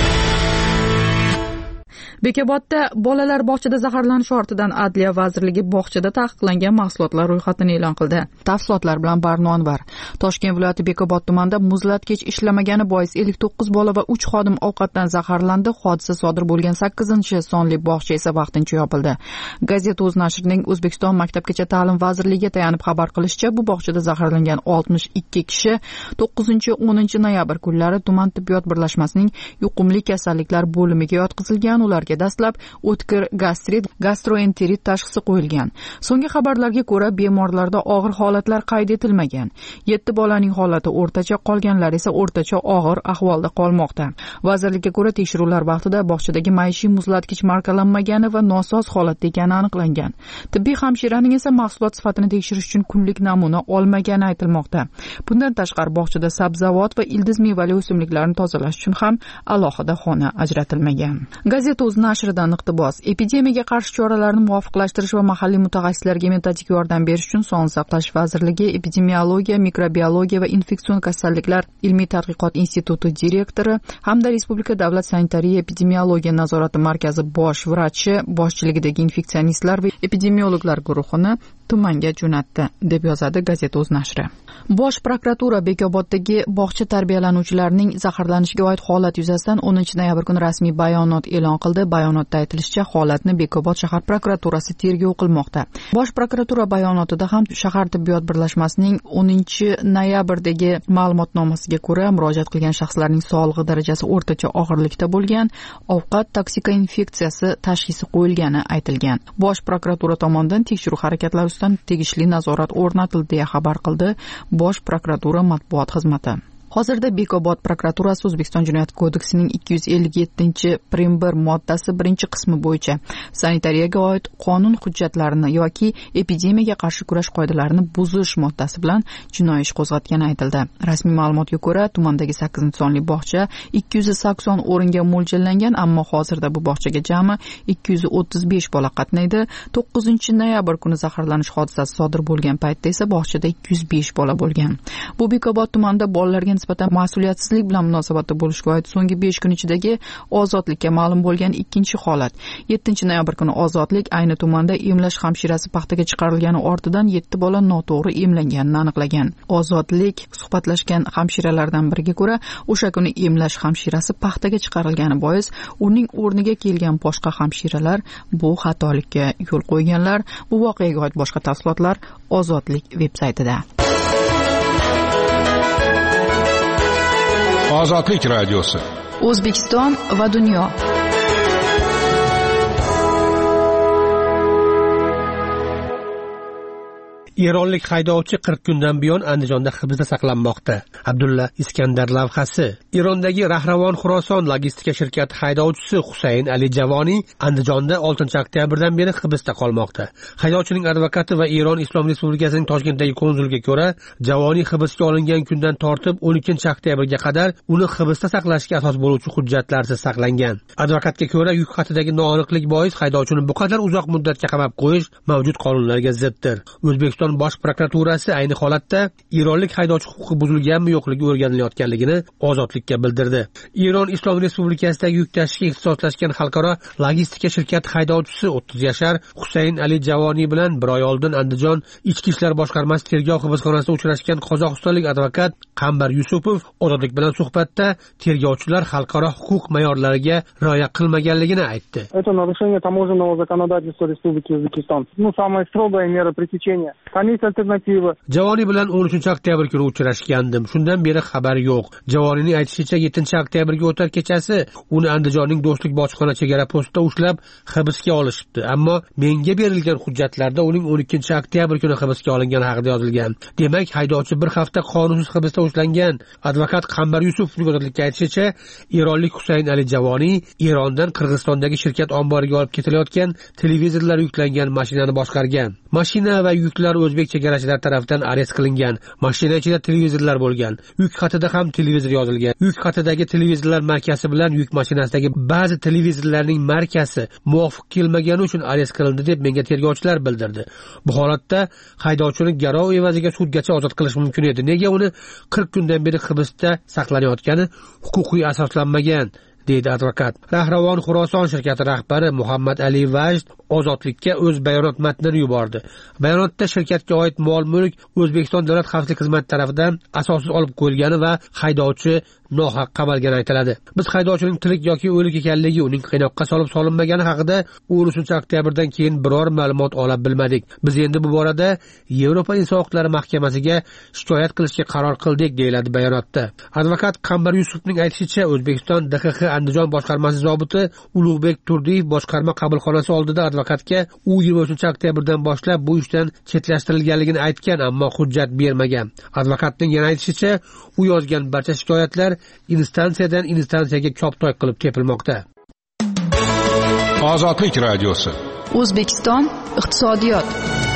Bekobodda bolalar bog'chada zaharlanish ortidan Adliya vazirligi bog'chada taqiqlangan mahsulotlar ro'yxatini e'lon qildi. Tafsilotlar bilan Barnon var. Toshkent viloyati Bekobod tumanida muzlatkich ishlamagani bois ellik to'qqiz bola va uch xodim ovqatdan zaharlandi. Hodisa sodir bo'lgan sakkizinchi sonli bog'cha esa vaqtincha yopildi. Gazeta.uz nashrining O'zbekiston Maktabgacha ta'lim vazirligiga tayanib xabar qilishicha, bu bog'chada zaharlangan oltmish ikki kishi to'qqizinchi o'ninchi noyabr kunlari tuman tibbiyot birlashmasining yuqumli kasalliklar bo'limiga yotqizilgan. Ular dastlab o'tkir gastrit, gastroenterit tashxisi qo'yilgan. So'nggi xabarlarga ko'ra, bemorlarda og'ir holatlar qayd etilmagan. yetti bolaning holati o'rtacha, qolganlar esa o'rtacha og'ir ahvolda qolmoqda. Vazirlikka ko'ra, tekshiruvlar vaqtida bog'chadagi maishiy muzlatkich markalanmagani va nosoz holatda ekani aniqlangan. Tibbiy hamshiraning esa mahsulot sifatini tekshirish uchun kunlik namuna olmagani aytilmoqda. Bundan tashqari, bog'chada sabzavot va ildiz mevali o'simliklarni tozalash uchun ham alohida xona ajratilmagan. Gazeta.uz nashridan iqtibos. Epidemiyaga qarshi choralarni muvofiqlashtirish va mahalliy mutaxassislarga metodik yordam berish uchun Sog'liqni saqlash vazirligi Epidemiologiya, mikrobiologiya va infeksion kasalliklar ilmiy tadqiqot instituti direktori hamda Respublika davlat sanitariya epidemiologiya nazorati markazi bosh vrachi boshchiligidagi infeksionistlar va epidemiologlar guruhini tumanga jo'natdi, deb yozadi Gazeta.uz nashri. Bosh prokuratura Bekoboddagi bog'cha tarbiyalanuvchilarining zaharlanishiga oid holat yuzasidan o'ninchi noyabr kuni rasmiy bayonot e'lon qildi. Bayonotda aytilishicha, holatni Bekobod shahar prokuraturasi tergov qilmoqda. Bosh prokuratura bayonotida ham shahar tibbiyot birlashmasining o'ninchi noyabrdagi ma'lumotnomasiga ko'ra, murojaat qilgan shaxslarning sog'lig'i darajasi o'rtacha og'irlikda bo'lgan, ovqat toksikoinfeksiyasi tashxisi qo'yilgani aytilgan. Bosh prokuratura tomonidan tekshiruv harakatlari ustidan tegishli nazorat o'rnatildi, deya xabar qildi Bosh prokuratura matbuot xizmati. Hozirda Bekobod prokuraturasi O'zbekiston Jinoyat kodeksining ikki yuz ellik yettinchi prim bir moddasi birinchi qismi bo'yicha sanitariyaga oid qonun hujjatlarini yoki epidemiyaga qarshi kurash qoidalarini buzish moddasi bilan jinoiy ish qo'zg'atgani aytildi. Rasmiy ma'lumotga ko'ra, tumandagi sakkizinchi sonli bog'cha ikki yuz sakson o'ringa mo'ljallangan, ammo hozirda bu bog'chaga jami ikki yuz o'ttiz besh bola qatnaydi. to'qqizinchi noyabr kuni zaharlanish hodisasi sodir bo'lgan paytda esa bog'chada ikki yuz besh bola bo'lgan. Bu Bekobod tumanida bolalarga nisbatan mas'uliyatsizlik bilan munosabatda bo'lishga oid so'nggi besh kun ichidagi ozodlikka ma'lum bo'lgan ikkinchi holat. yettinchi noyabr kuni ozodlik ayni tumanda emlash hamshirasi paxtaga chiqarilgani ortidan yetti bola noto'g'ri emlanganini aniqlagan. Ozodlik suhbatlashgan hamshiralardan biriga ko'ra, o'sha kuni emlash hamshirasi paxtaga chiqarilgani bois uning o'rniga kelgan boshqa hamshiralar bu xatolikka yo'l qo'yganlar. Bu voqeaga oid boshqa tafsilotlar Ozodlik veb-saytida. Ozodlik radiosi. O'zbekiston va dunyo. Eronlik haydovchi qirq kundan buyon Andijonda hibsda saqlanmoqda. Abdulla Iskandar lavhasi. Erondagi Rahravon Xuroson logistika shirkati haydovchisi Husayn Ali Javoniy Andijonda oltinchi oktyabrdan beri hibsda qolmoqda. Haydovchining advokati va Eron Islom Respublikasining Toshkentdagi konsuliga ko'ra, Javoniy hibsga olingan kundan tortib o'n ikkinchi oktyabrga qadar uni hibsda saqlashga asos bo'luvchi hujjatlarsiz saqlangan. Advokatga ko'ra, yuk xatidagi noaniqlik bois haydovchini bu qadar uzoq muddatga qamab qo'yish mavjud qonunlarga ziddir. O'zbekiston Bosh prokuraturasi ayni holatda eronlik haydovchi huquqi buzilganmi yo'qligi o'rganilayotganligini Ozodlikka bildirdi. Eron Islom Respublikasidagi yuk tashishga ixtisoslashgan xalqaro logistika shirkati haydovchisi o'ttiz yashar Husayn Ali Javoniy bilan bir oy oldin Andijon Ichki ishlar boshqarmasi tergov hibsxonasida uchrashgan qozog'istonlik advokat Qambar Yusupov Ozodlik bilan suhbatda tergovchilar xalqaro huquq mayorlariga rioya qilmaganligini aytdi. Это нарушение таможенного законодательства Республики Узбекистан. Ну, самая строгая мера пресечения. Qanday alternativa? Javoniy bilan o'n uchinchi oktyabr kuni uchrashgandim. Shundan beri xabar yo'q. Javoniyning aytishicha, yettinchi oktyabrga o'tar kechasi uni Andijonning Do'stlik bojxona chegara postida ushlab hibsga olishibdi. Ammo menga berilgan hujjatlarda uning o'n ikkinchi oktyabr kuni hibsga olingani haqida yozilgan. Demak, haydovchi bir hafta qonunsiz hibsda ushlangan. Advokat Qambar Yusupov Ozodlikka aytishicha, eronlik Husayn Ali Javoniy Erondan Qirg'izistondagi shirkat omboriga olib ketilayotgan televizorlar yuklangan mashinani boshqargan. Mashina va yuklar o'zbek chegarachilar tomonidan arest qilingan. Mashina ichida televizorlar bo'lgan. Yuk xatida ham televizor yozilgan. Yuk xatidagi televizorlar markasi bilan yuk mashinasidagi ba'zi televizorlarning markasi muvofiq kelmagani uchun arest qilindi deb menga tergovchilar bildirdi. Bu holatda haydovchini garov evaziga sudgacha ozod qilish mumkin edi. Nega uni qirq kundan beri hibsda saqlanayotgani huquqiy asoslanmagan, deydi advokat. Rahravon Xuroson shirkati rahbari Muhammad Ali Vajd Ozodlikka o'z bayonot matnini yubordi. Bayonotda shirkatga oid mol-mulk O'zbekiston Davlat xavfsizlik xizmati tomonidan asossiz olib qo'yilgani va haydovchi nohaq qamalgani aytiladi. Biz haydovchining tirik yoki o'lik ekanligi, uning qiynoqqa solib solinmagani haqida o'n uchinchi oktyabrdan keyin biror ma'lumot ola bilmadik. Biz endi bu borada Yevropa inson huquqlari mahkamasiga shikoyat qilishga qaror qildik, deyiladi bayonotda. Advokat Qambar Yusupning aytishicha, O'zbekiston D X X Andijon boshqarmasi zobiti Ulug'bek Turdiyev boshqarma qabulxonasi oldida advokatga u yigirma uchinchi oktyabrdan boshlab bu ishdan chetlashtirilganligini aytgan, ammo hujjat bermagan. Advokatning yana aytishicha, u yozgan barcha shikoyatlar instansiyadan instansiyaga koptoy qilib tepilmoqda. Ozodlik radiosi. O'zbekiston iqtisodiyot.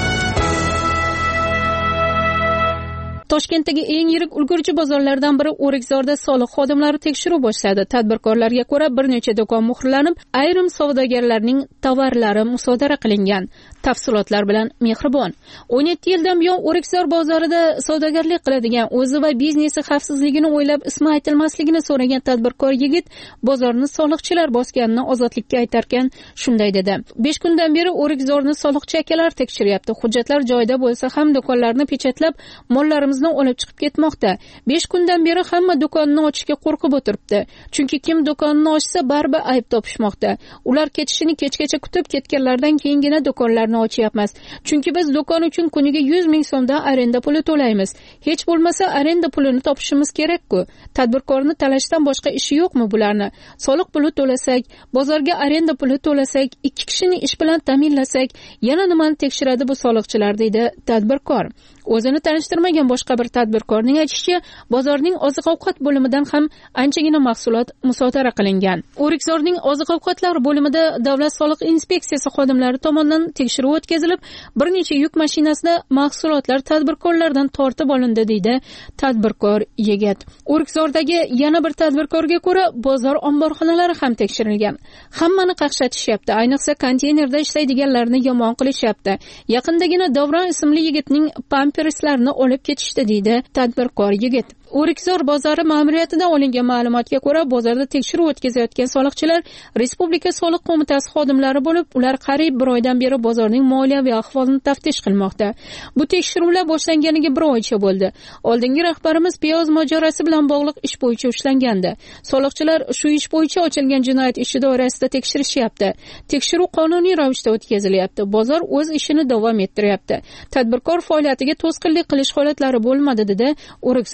Toshkentdagi eng yirik ulgurji bozorlardan biri O'rikzorda soliq xodimlari tekshiruv boshladi. Tadbirkorlarga ko'ra bir necha do'kon muhrlanib, ayrim savdogarlarning tovarlari musodara qilingan. Tafsilotlar bilan Mehribon. o'n yetti yildan buyon O'rikzor bozorida savdogarlik qiladigan, o'zi va biznesi xavfsizligini o'ylab ismi aytilmasligini so'ragan tadbirkor yigit bozorni soliqchilar bosganini Ozodlikka aytarkan shunday dedi. besh kundan beri O'rikzorni soliqchi akalar tekshiryapti. Hujjatlar joyida bo'lsa ham do'konlarni pechatlab, mollarimiz olib chiqib ketmoqda. besh kundan beri hamma do'konni ochishga qo'rqib o'tiribdi. Chunki kim do'konni ochsa baribir ayb topishmoqda. Ular ketishini kechgacha kutib ketganlardan keyingina do'konlarni ochyapmiz. Chunki biz do'kon uchun kuniga yuz ming so'mdan arenda puli to'laymiz. Hech bo'lmasa arenda pulini topishimiz kerak-ku. Tadbirkorni talashdan boshqa ishi yo'qmi bularni? Soliq puli to'lasak, bozorga arenda puli to'lasak, ikki kishini ish bilan ta'minlasak, yana nimani tekshiradi bu soliqchilar, deydi tadbirkor. O'zini tanishtirmagan boshqa bir tadbirkorning aytishicha, bozorning oziq-ovqat bo'limidan ham anchagina mahsulot musodara qilingan. O'rikzorning oziq-ovqatlar bo'limida Davlat soliq inspeksiyasi xodimlari tomonidan tekshiruv o'tkazilib, bir necha yuk mashinasida mahsulotlar tadbirkorlardan tortib olindi, deydi tadbirkor yigit. O'rikzordagi yana bir tadbirkorga ko'ra, bozor omborxonalari ham tekshirilgan. Hammani qaqshatishyapti, ayniqsa konteynerda ishlaydiganlarni yomon qilishyapti. Yaqindagina Davron ismli yigitning pamperslarini olib ketishdi, deydi tadbirkor yigit. O'rikzor bozori ma'muriyatidan olingan ma'lumotga ko'ra, bozorda tekshiruv o'tkazayotgan soliqchilar Respublika soliq qo'mitasi xodimlari bo'lib, ular qariyb bir oydan beri bozorning moliyaviy ahvolini taftish qilmoqda. Bu tekshiruvlar boshlanganiga bir oycha bo'ldi. Oldingi rahbarimiz piyoz mojarosi bilan bog'liq ish bo'yicha ushlangandi. Soliqchilar shu ish bo'yicha ochilgan jinoyat ishi doirasida tekshirishyapti. Tekshiruv qonuniy ravishda o'tkazilyapti. Bozor o'z ishini davom ettiryapti. Tadbirkor faoliyatiga to'sqinlik qilish holatlari bo'lmadi, dedi O'rikzor bozori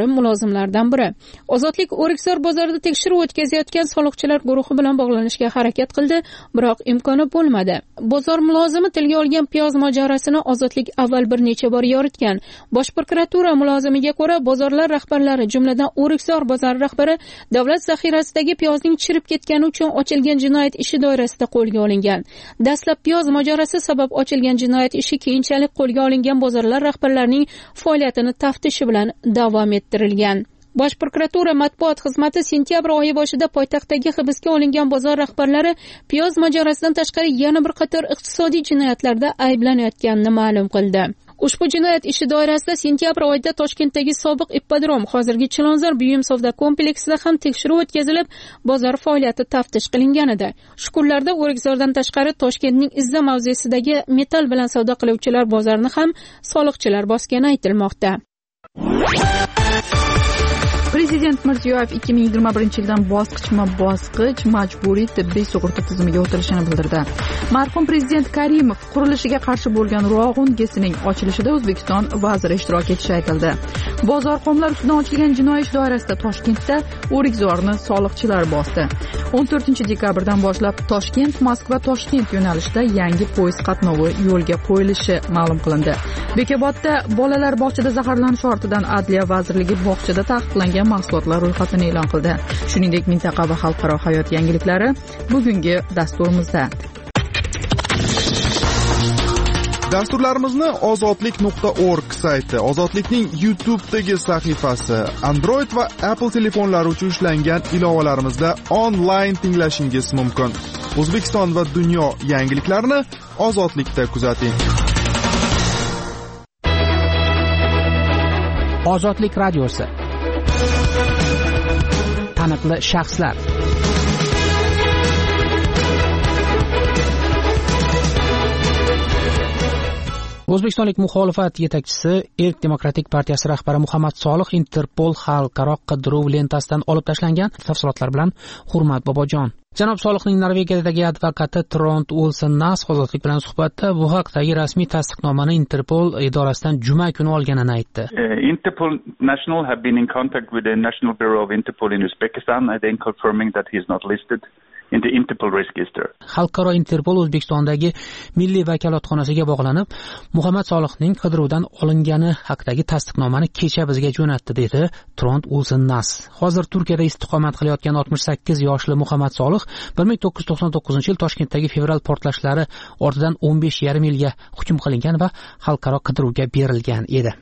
ilg'or mulozimlardan biri. Ozodlik O'rikzor bozorida tekshiruv o'tkazayotgan soliqchilar guruhi bilan bog'lanishga harakat qildi, biroq imkoni bo'lmadi. Bozor mulozimi tilga olgan piyoz mojarosini Ozodlik avval bir necha bor yoritgan. Bosh prokuratura mulozimiga ko'ra, bozorlar rahbarlari, jumladan O'rikzor bozori rahbari davlat zaxirasidagi piyozning chirib ketgani uchun ochilgan jinoyat ishi doirasida qo'lga olingan. Dastlab piyoz mojarosi sabab ochilgan jinoyat ishi keyinchalik qo'lga olingan bozorlar rahbarlarining faoliyatini taftishi bilan davom ettirilgan. Bosh prokuratura matbuot xizmati sentyabr oyi boshida poytaxtdagi hibsga olingan bozor rahbarlari piyoz mojarosidan tashqari yana bir qator iqtisodiy jinoyatlarda ayblanayotganini ma'lum qildi. Ushbu jinoyat ishi doirasida sentyabr oyida Toshkentdagi sobiq ippodrom, hozirgi Chilonzor buyum savdo kompleksida ham tekshiruv o'tkazilib, bozor faoliyati taftish qilingan edi. Shu kunlarda O'rikzordan tashqari Toshkentning Izza mavzesidagi metall bilan savdo qiluvchilar bozorini ham soliqchilar bosgani aytilmoqda. Prezident Mirziyoyev ikki ming yigirma birinchi yildan bosqichma-bosqich majburiy tibbiy sug'urta tizimiga o'tilishini bildirdi. Marhum prezident Karimov qurilishiga qarshi bo'lgan Rog'un gesining ochilishida O'zbekiston vaziri ishtirok etishi aytildi. Bozor qomlar ustidan ochilgan jinoiy ish doirasida Toshkentda O'rikzorni soliqchilar bosdi. o'n to'rtinchi dekabrdan boshlab Toshkent-Moskva-Toshkent yo'nalishida yangi poyezd qatnovi yo'lga qo'yilishi ma'lum qilindi. Bekobodda bolalar bog'chada zaharlanishi ortidan Adliya vazirligi bog'chada taqiqlangan mahsulotlar ro'yxatini e'lon qildi. Shuningdek, mintaqa va xalqaro hayot yangiliklari bugungi dasturimizda. Dasturlarimizni ozodlik nuqta org sayti, Ozodlikning YouTube'dagi sahifasi, Android va Apple telefonlari uchun ishlangan ilovalarimizda onlayn tinglashingiz mumkin. O'zbekiston va dunyo yangiliklarini Ozodlikda kuzating. Ozodlik radiosi. Taniqli shaxslar. O'zbekistonlik muxolifat yetakchisi Erk demokratik partiyasi rahbari Muhammad Solih Interpol xalqaro qidiruv lentasidan olib tashlangan. Tafsilotlar bilan Hurmat Bobojon. Janob Solihning Norvegiyadagi advokati Trond Olsen Nas Ozodlik bilan suhbatda bu haqdagi rasmiy tasdiqnomani Interpol idorasidan juma kuni olganini aytdi. Uh, Interpol National have been in contact with the National Bureau of Interpol in Uzbekistan and then confirming that he is not listed in the Interpol register. Xalqaro Interpol O'zbekistondagi milliy vakolatxonasiga bog'lanib, Muhammad Solihning qidiruvdan olingani haqidagi tasdiqnomani kecha bizga jo'natdi, dedi Trond Olsen Nas. Hozir Turkiyada istiqomat qilayotgan oltmish sakkiz yoshli Muhammad Solih bir ming to'qqiz yuz to'qson to'qqizinchi yil Toshkentdagi fevral portlashlari ortidan o'n besh yarim yilga hukm qilingan va xalqaro qidiruvga berilgan edi.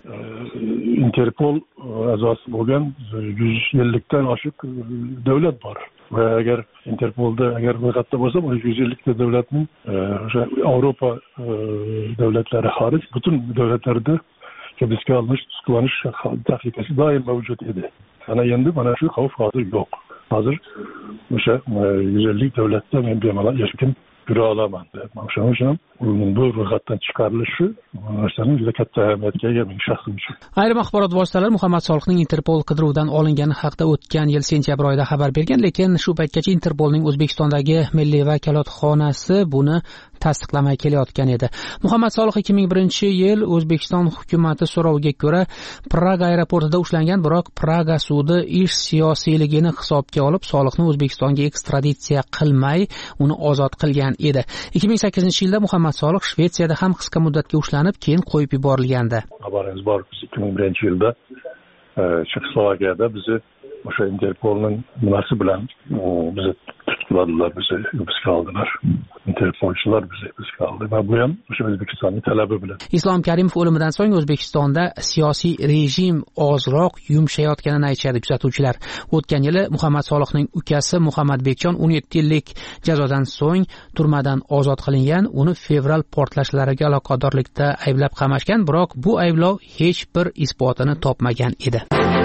Interpol a'zosi bo'lgan yuz ellikdan oshiq davlat bor. Va agar Interpolda agar ro'yxatda bo'lsa, bu yuz ellikta davlatning o'sha Yevropa davlatlari xorij butun davlatlarda hibsga olinish, tutqunlanish tahlikasi doim mavjud edi. Ana endi mana shu xavf hozir yo'q. Hozir o'sha yuz ellik davlatda men bemalol erkin yura olaman. O'shaning uchun bu ro'yxatdan chiqarilishi narsaning juda katta ahamiyatga ega mening shaxsim uchun. Ayrim axborot vositalari Muhammad Solihning Interpol qidiruvidan olingani haqida o'tgan yil sentyabr oyida xabar bergan, lekin shu paytgacha Interpolning O'zbekistondagi milliy vakolatxonasi buni tasdiqlamay kelayotgan edi. Muhammad Solih ikki ming birinchi yil O'zbekiston hukumati so'roviga ko'ra Praga aeroportida ushlangan, biroq Praga sudi ish siyosiyligini hisobga olib Solihni O'zbekistonga ekstraditsiya qilmay, uni ozod qilgan edi. ikki ming sakkizinchi yilda Muhammad Solih Shvetsiyada ham qisqa muddatga ushlanib, keyin qo'yib yuborilgandi. Xabaringiz bor, ikki ming birinchi yilda Chexoslovakiyada bizni o'sha Interpolning nimasi bilan bizni tutdilar, bizni hibsga oldilar. Interpolchilar bizni hibsga oldi va bu ham o'sha O'zbekistonning talabi bilan. Islom Karimov o'limidan so'ng O'zbekistonda siyosiy rejim ozroq yumshayotganini aytishadi kuzatuvchilar. O'tgan yili Muhammad Solihning ukasi Muhammad Bekjon o'n yetti yillik jazodan so'ng turmadan ozod qilingan. Uni fevral portlashlariga aloqadorlikda ayblab qamashgan, biroq bu ayblov hech bir isbotini topmagan edi.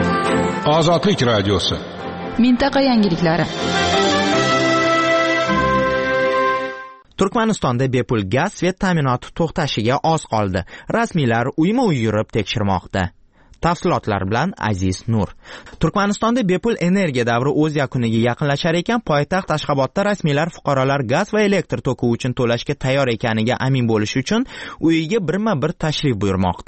Ozodlik radiosi. Mintaqa yangiliklari. Turkmanistonda bepul gaz svet ta'minoti to'xtashiga oz qoldi. Rasmiylar uyma-uy yurib tekshirmoqda. Tafsilotlar bilan Aziz Nur. Turkmanistonda bepul energiya davri o'z yakuniga yaqinlashar ekan, poytaxt Ashxobodda rasmiylar fuqarolar gaz va elektr toki uchun to'lashga tayyor ekaniga amin bo'lish uchun uyiga birma-bir tashrif buyurmoqda.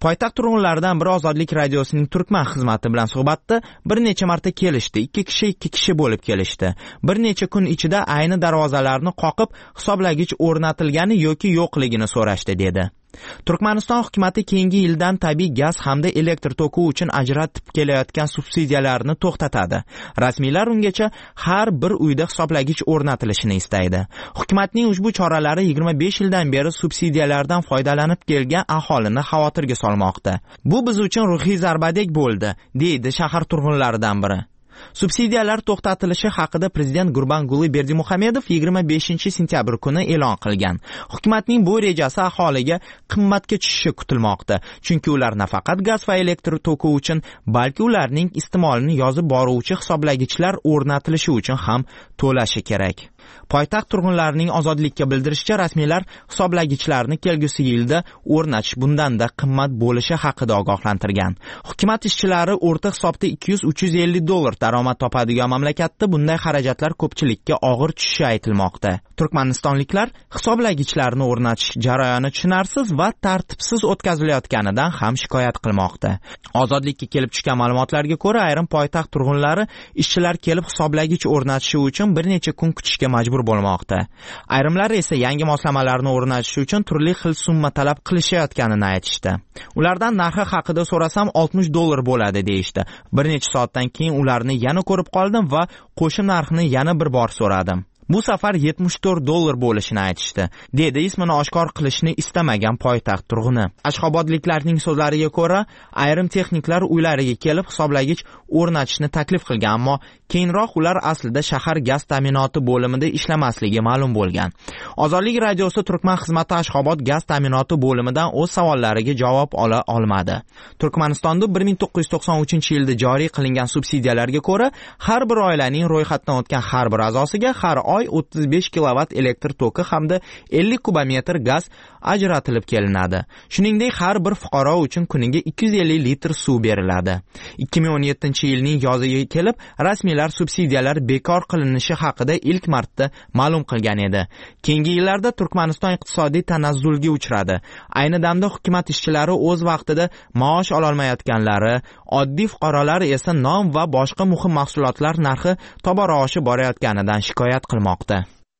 Poytaxt turg'unlaridan biri Ozodlik radiosining Turkman xizmati bilan suhbatda bir necha marta kelishdi. Ikki kishi ikki kishi bo'lib kelishdi. Bir necha kun ichida ayni darvozalarni qoqib, hisoblagich o'rnatilgani yoki yo'qligini so'rashdi dedi. Turkmaniston hukumatı keyingi yildan tabiiy gaz hamda elektr toki uchun ajratib kelayotgan subsidiyalarni to'xtatadi. Rasmiylar ungacha har bir uyda hisoblagich o'rnatilishini istaydi. Hukumatning ushbu choralari yigirma besh yildan beri subsidiyalardan foydalanib kelgan aholini xavotirga solmoqda. Bu biz uchun ruhiy zarbadek bo'ldi, deydi shahar turg'unlaridan biri. Subsidiyalar to'xtatilishi haqida prezident Gurbanguli Berdimuhamedov yigirma beshinchi sentyabr kuni e'lon qilgan. Hukumatning bu rejasi aholiga qimmatga tushishi kutilmoqda, chunki ular nafaqat gaz va elektr toki uchun, balki ularning iste'molini yozib boruvchi hisoblagichlar o'rnatilishi uchun ham to'lashi kerak. Poytaxt turg'unlarining Ozodlikka bildirishicha, rasmiylar hisoblagichlarni kelgusi yilda o'rnatish bundan-da qimmat bo'lishi haqida ogohlantirgan. Hukumat ishchilari o'rta hisobda ikki yuz uch yuz ellik dollar daromad topadigan mamlakatda bunday xarajatlar ko'pchilikka og'ir tushishi aytilmoqda. Turkmanistonliklar hisoblagichlarni o'rnatish jarayoni tushunarsiz va tartibsiz o'tkazilayotganidan ham shikoyat qilmoqda. Ozodlikka kelib tushgan ma'lumotlarga ko'ra, ayrim poytaxt turg'unlari ishchilar kelib hisoblagich o'rnatishi uchun bir necha kun kutishga majbur bo'lmoqda. Ayrimlar esa yangi moslamalarni o'rnatish uchun turli xil summa talab qilishayotganini aytishdi. Ulardan narxi haqida so'rasam oltmish dollar bo'ladi deyishdi. Bir necha soatdan keyin ularni yana ko'rib qoldim va qo'shim narxni yana bir bor so'radim. Bu safar yetmish to'rt dollar bo'lishini aytishdi, dedi ismini oshkor qilishni istamagan poytaxt turg'uni. Ashxobodliklarning so'zlariga ko'ra, ayrim texniklar uylariga kelib hisoblagich o'rnatishni taklif qilgan, ammo keyinroq ular aslida shahar gaz ta'minoti bo'limida ishlamasligi ma'lum bo'lgan. Ozodlik radiosi Turkman xizmati Ashxobod gaz ta'minoti bo'limidan o'z savollariga javob ola olmadi. Turkmanistonda bir ming to'qqiz yuz to'qson uchinchi yilda joriy qilingan subsidiyalarga ko'ra, har bir oilaning ro'yxatdan o'tgan har bir a'zosiga har oy o'ttiz besh kilovat elektr toki hamda ellik kubometr gaz ajratilib kelinadi. Shuningdek, har bir fuqaro uchun kuniga ikki yuz ellik litr suv beriladi. ikki ming o'n yettinchi yilning yoziga kelib, rasmiylar subsidiyalar bekor qilinishi haqida ilk marta ma'lum qilgan edi. Keyingi yillarda Turkmaniston iqtisodiy tanazzulga uchradi. Ayni damda hukumat ishchilari o'z vaqtida maosh ola olmayotganlari, oddiy fuqarolar esa non va boshqa muhim mahsulotlar narxi tobora oshib borayotganidan shikoyat qilmoqda.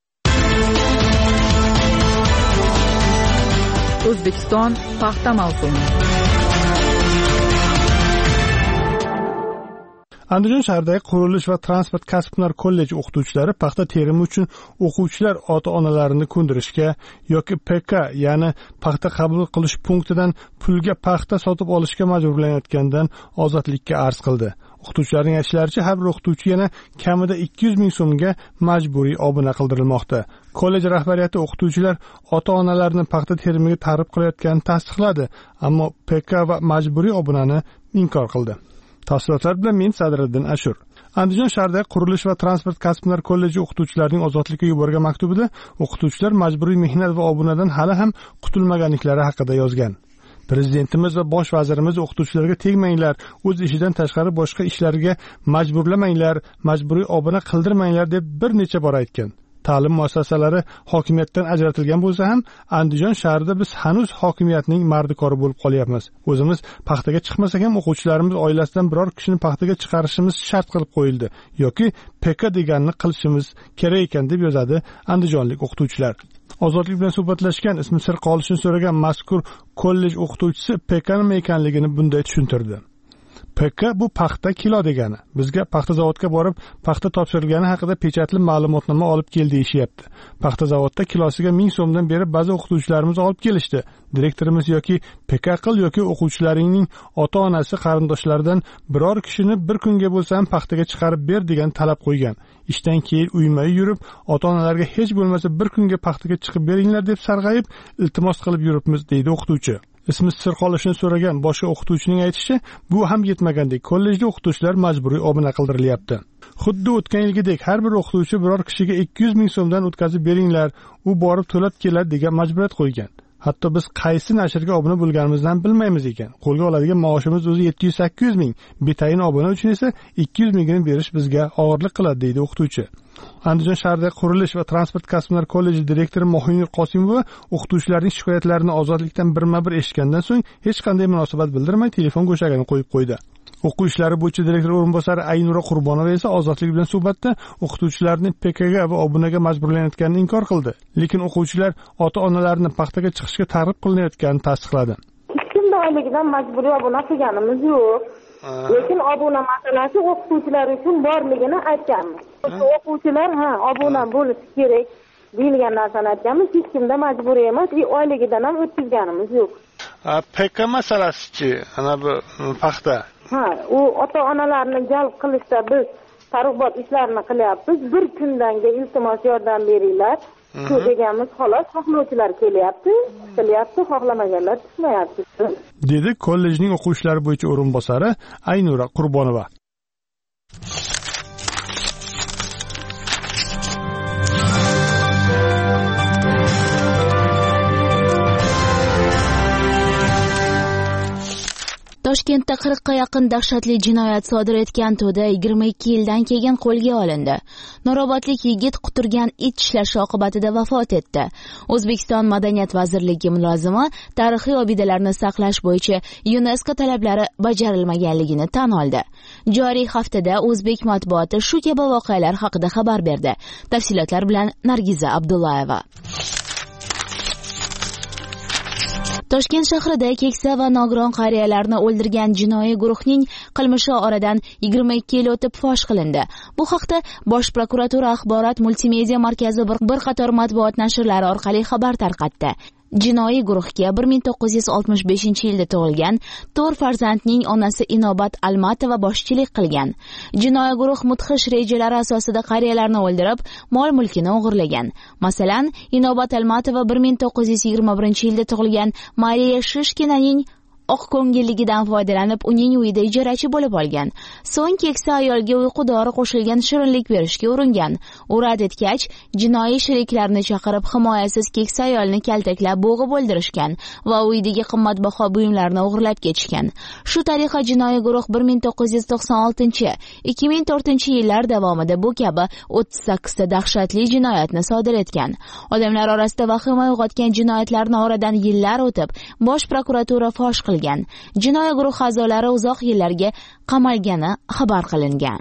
O'zbekiston paxta mavsumi. Andijon shahridagi qurilish va transport kasb-hunar kolleji o'qituvchilari paxta terimi uchun o'quvchilar ota-onalarini ko'ndirishga yoki P K, ya'ni paxta qabul qilish punktidan pulga paxta sotib olishga majburlanayotganidan Ozodlikka arz qildi. O'qituvchilarning aytishlaricha, har bir o'qituvchi yana kamida ikki yuz ming so'mga majburiy obuna qildirilmoqda. Kollej rahbariyati o'qituvchilar ota-onalarini paxta terimiga targ'ib qilayotganini tasdiqladi, ammo P K va majburiy obunani inkor qildi. Tafsilotlar bilan men Sadriddin Ashur. Andijon shahridagi qurilish va transport kasb-hunar kolleji o'qituvchilarining Ozodlikka yuborgan maktubida o'qituvchilar majburiy mehnat va obunadan hali ham qutulmaganliklari haqida yozgan. Prezidentimiz va bosh vazirimiz o'qituvchilarga tegmanglar, o'z ishidan tashqari boshqa ishlarga majburlamanglar, majburiy obuna qildirmanglar deb bir necha bor aytgan. Ta'lim muassasalari hokimiyatdan ajratilgan bo'lsa ham, Andijon shahrida biz hanuz hokimiyatning mardikori bo'lib qolyapmiz. O'zimiz paxtaga chiqmasak ham o'quvchilarimiz oilasidan biror kishini paxtaga chiqarishimiz shart qilib qo'yildi yoki P K deganini qilishimiz kerak ekan deb yozadi andijonlik o'qituvchilar. Ozodlik bilan suhbatlashgan, ismi sir qolishini so'ragan mazkur kollej o'qituvchisi P K nima ekanligini bunday tushuntirdi. P K bu paxta kilo degani. Bizga paxta zavodga borib, paxta topshirilgani haqida pechatli ma'lumotnoma olib kel deyishyapti. Paxta zavodda kilosiga ming so'mdan beri ba'zi o'qituvchilarimiz olib kelishdi. Direktorimiz yoki P K qil yoki o'quvchilaringning ota-onasi qarindoshlaridan biror kishini bir kunga bo'lsa ham paxtaga chiqarib ber degan talab qo'ygan. Ishdan keyin uyma yurib, ota-onalarga hech bo'lmasa bir kunga paxtaga chiqib beringlar deb sarg'ayib, iltimos qilib yuribmiz, deydi o'qituvchi. Ismi sir qolishini so'ragan boshqa o'qituvchining aytishicha, bu ham yetmagandek kollejda o'qituvchilar majburiy obuna qildirilyapti. Xuddi o'tgan yilgidek har bir o'qituvchi biror kishiga ikki yuz ming so'mdan o'tkazib beringlar, u borib to'lab keladi degan majburiyat qo'ygan. hatto biz qaysi nashrga obuna bo'lganimizdan bilmaymiz ekan. Qo'lga oladigan maoshimiz o'zi yetti yuz sakkiz yuz ming, betayin obuna uchun esa ikki yuz mingini berish bizga og'irlik qiladi, deydi o'qituvchi. Andijon shahridagi qurilish va transport kasblari kolleji direktori Mohinur Qosimova o'qituvchilarning shikoyatlarini ozodlikdan birma-bir eshitgandan so'ng hech qanday munosabat bildirmay telefon go'shagini qo'yib qo'ydi. O'quv ishlari bo'yicha direktor o'rinbosari Aynura Qurbonova esa ozodlik bilan suhbatda o'qituvchilarni P K ga va obunaga majburlanayotganini inkor qildi. Lekin o'quvchilar ota-onalarini paxtaga chiqishga targ'ib qilinayotganini tasdiqladi. Hech kimda oyligidan majburiy obuna qilganimiz yo'q. Lekin obuna masalasi o'qituvchilar uchun borligini aytganmiz. O'quvchilar ha obuna bo'lishi kerak deyilgan narsani aytganmiz. Hech kimda majburiy emas, oyligidan ham o'tkazganimiz yo'q. P K masalasi-chi, ana bu paxta. Ha, u ota-onalarni jalb qilishda biz targ'ibot ishlarini qilyapmiz. Bir kundanga iltimos yordam beringlar. Shu deganimiz xolos, xohlovchilar kelyapti, qilyapti, xohlamaganlar tushmayapti. Dedi kollejning o'quv ishlari bo'yicha o'rinbosari Aynura Qurbonova. Toshkentda qirqqa yaqin dahshatli jinoyat sodir etgan to'da yigirma ikki yildan keyin qo'lga olindi. Norobatlik yigit quturgan it tishlashi oqibatida vafot etdi. O'zbekiston Madaniyat vazirligi mulozimi tarixiy obidalarni saqlash bo'yicha UNESCO talablari bajarilmaganligini tan oldi. Joriy haftada o'zbek matbuoti shu kabi voqealar haqida xabar berdi. Tafsilotlar bilan Nargiza Abdullayeva. Toshkent shahrida keksa va nogiron qariyalarni o'ldirgan jinoiy guruhning qilmishi oradan yigirma ikki yil o'tib fosh qilindi. Bu haqda Bosh prokuratura axborot multimedia markazi bir qator matbuot nashrlari orqali xabar tarqatdi. Jinoiy guruhga bir ming to'qqiz yuz oltmish beshinchi yilda tug'ilgan to'rt farzandning onasi Inobat Almatova boshchilik qilgan. Jinoiy guruh mudhish rejalari asosida qariyalarni o'ldirib, mol-mulkini o'g'irlagan. Masalan, Inobat Almatova bir ming to'qqiz yuz yigirma birinchi yilda tug'ilgan Mariya Shishkinaning oq ko'ngilligidan foydalanib uning uyida ijarachi bo'lib olgan. So'ng keksa ayolga uyqu dori qo'shilgan shirinlik berishga uringan. U rad etgach, jinoiy sheriklarni chaqirib himoyasiz keksa ayolni kaltaklab bo'g'ib o'ldirishgan va uydagi qimmatbaho buyumlarni o'g'irlab ketishgan. Shu tariqa jinoiy guruh bir ming to'qqiz yuz to'qson oltinchi - ikki ming to'rtinchi yillar davomida bu kabi o'ttiz sakkizta dahshatli jinoyatni sodir etgan. Odamlar orasida vahima uyg'otgan jinoyatlarni oradan yillar o'tib Bosh prokuratura fosh qilgan. Jinoiy guruh a'zolari uzoq yillarga qamalgani xabar qilingan.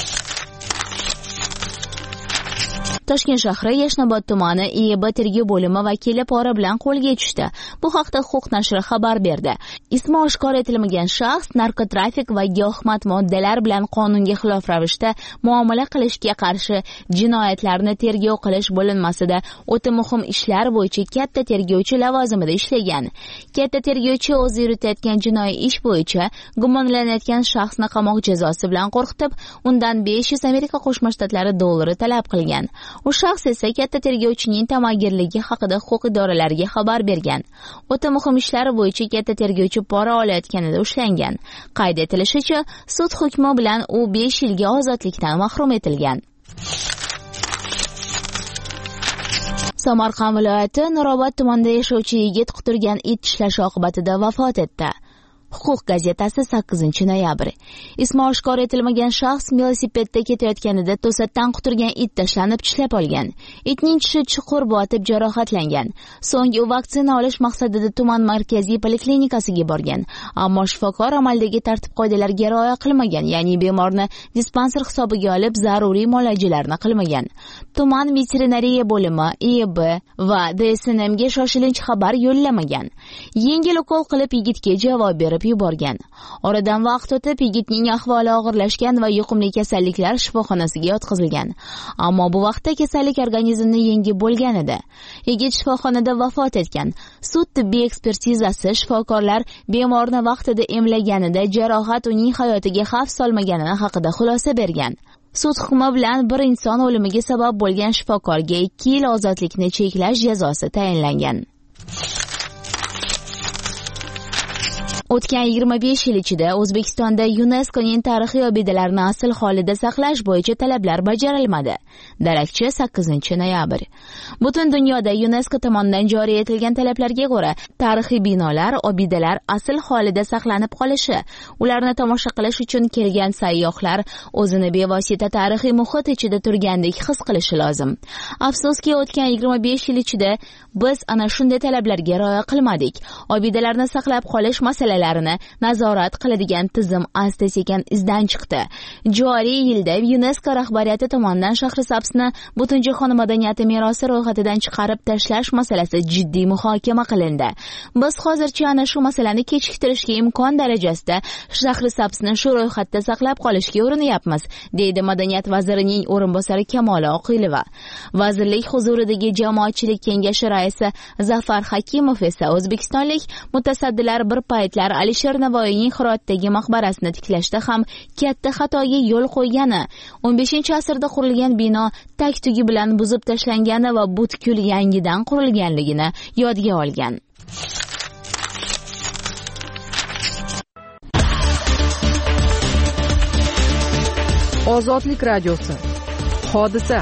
Toshkent shahri Yashnobod tumani I E B tergov bo'limi vakili pora bilan qo'lga tushdi. Bu haqda Huquq nashri xabar berdi. Ismi oshkor etilmagan shaxs narkotrafik va giyohvand moddalar bilan qonunga xilof ravishda muomala qilishga qarshi jinoyatlarni tergov qilish bo'linmasida o'ta muhim ishlar bo'yicha katta tergovchi lavozimida ishlagan. Katta tergovchi o'zi yuritayotgan jinoiy ish bo'yicha gumonlanayotgan shaxsni qamoq jazosi bilan qo'rqitib, undan besh yuz Amerika Qo'shma Shtatlari dollari talab qilgan. U shaxs esa katta tergovchining tamagirligi haqida huquq idoralariga xabar bergan. O'ta muhim ishlar bo'yicha katta tergovchi pora olayotganida ushlangan. Qayd etilishicha, sud hukmi bilan u besh yilga ozodlikdan mahrum etilgan. Samarqand viloyati Nurobod tumanida yashovchi yigit quturgan it tishlashi oqibatida vafot etdi. Huquq gazetasi sakkizinchi noyabr. Ismi oshkor etilmagan shaxs velosipedda ketayotganida to'satdan quturgan it tashlanib tishlab olgan. Itning tishi chuqur botib jarohatlangan. So'ng u vaksina olish maqsadida tuman markaziy poliklinikasiga borgan. Ammo shifokor amaldagi tartib-qoidalarga rioya qilmagan, ya'ni bemorni dispanser hisobiga olib zaruriy muolajalarni qilmagan. Tuman veterinariya bo'limi, I E B va D S N M ga shoshilinch xabar yo'llamagan. Yengil ukol qilib yigitga javob berib yuborgan. Oradan vaqt o'tib yigitning ahvoli og'irlashgan va yuqumli kasalliklar shifoxonasiga yotqizilgan. Ammo bu vaqtda kasallik organizmni yengib bo'lgan edi. Yigit shifoxonada vafot etgan. Sud tibbiy ekspertizasi shifokorlar bemorni vaqtida emlaganida jarohat uning hayotiga xavf solmaganini haqida xulosa bergan. Sud hukmi bilan bir inson o'limiga sabab bo'lgan shifokorga ikki yil ozodlikni cheklash jazosi tayinlangan. O'tgan yigirma besh yil ichida O'zbekistonda YuNESKOning tarixiy obidalarini asl holida saqlash bo'yicha talablar bajarilmadi. Darakchi sakkizinchi noyabr. Butun dunyoda YuNESKO tomonidan joriy etilgan talablarga ko'ra, tarixiy binolar, obidalar asl holida saqlanib qolishi, ularni tomosha qilish uchun kelgan sayyohlar o'zini bevosita tarixiy muhit ichida turgandek his qilishi lozim. Afsuski, o'tgan yigirma besh yil ichida biz ana shunday talablarga rioya qilmadik. Obidalarni saqlab qolish masalalarini nazorat qiladigan tizim asta-sekin izdan chiqdi. Joriy yilda YuNESKO rahbariyati tomonidan Shahrisabzni Butunjahon madaniyati merosi ro'yxatidan chiqarib tashlash masalasi jiddiy muhokama qilindi. Biz hozircha ana shu masalani kechiktirishga imkon darajasida Shahrisabzni shu ro'yxatda saqlab qolishga urinyapmiz, deydi Madaniyat vazirining o'rinbosari Kamola Oqilova. Vazirlik huzuridagi jamoatchilik kengashi raisi Zafar Hakimov esa o'zbekistonlik mutasaddilar bir paytlar Alisher Navoiyning Hirotdagi maqbarasini tiklashda ham katta xatoga yo'l qo'ygani, o'n beshinchi asrda qurilgan bino tag-tugi bilan buzib tashlangani va butkul yangidan qurilganligini yodga olgan. Ozodlik radiosi. Hodisa.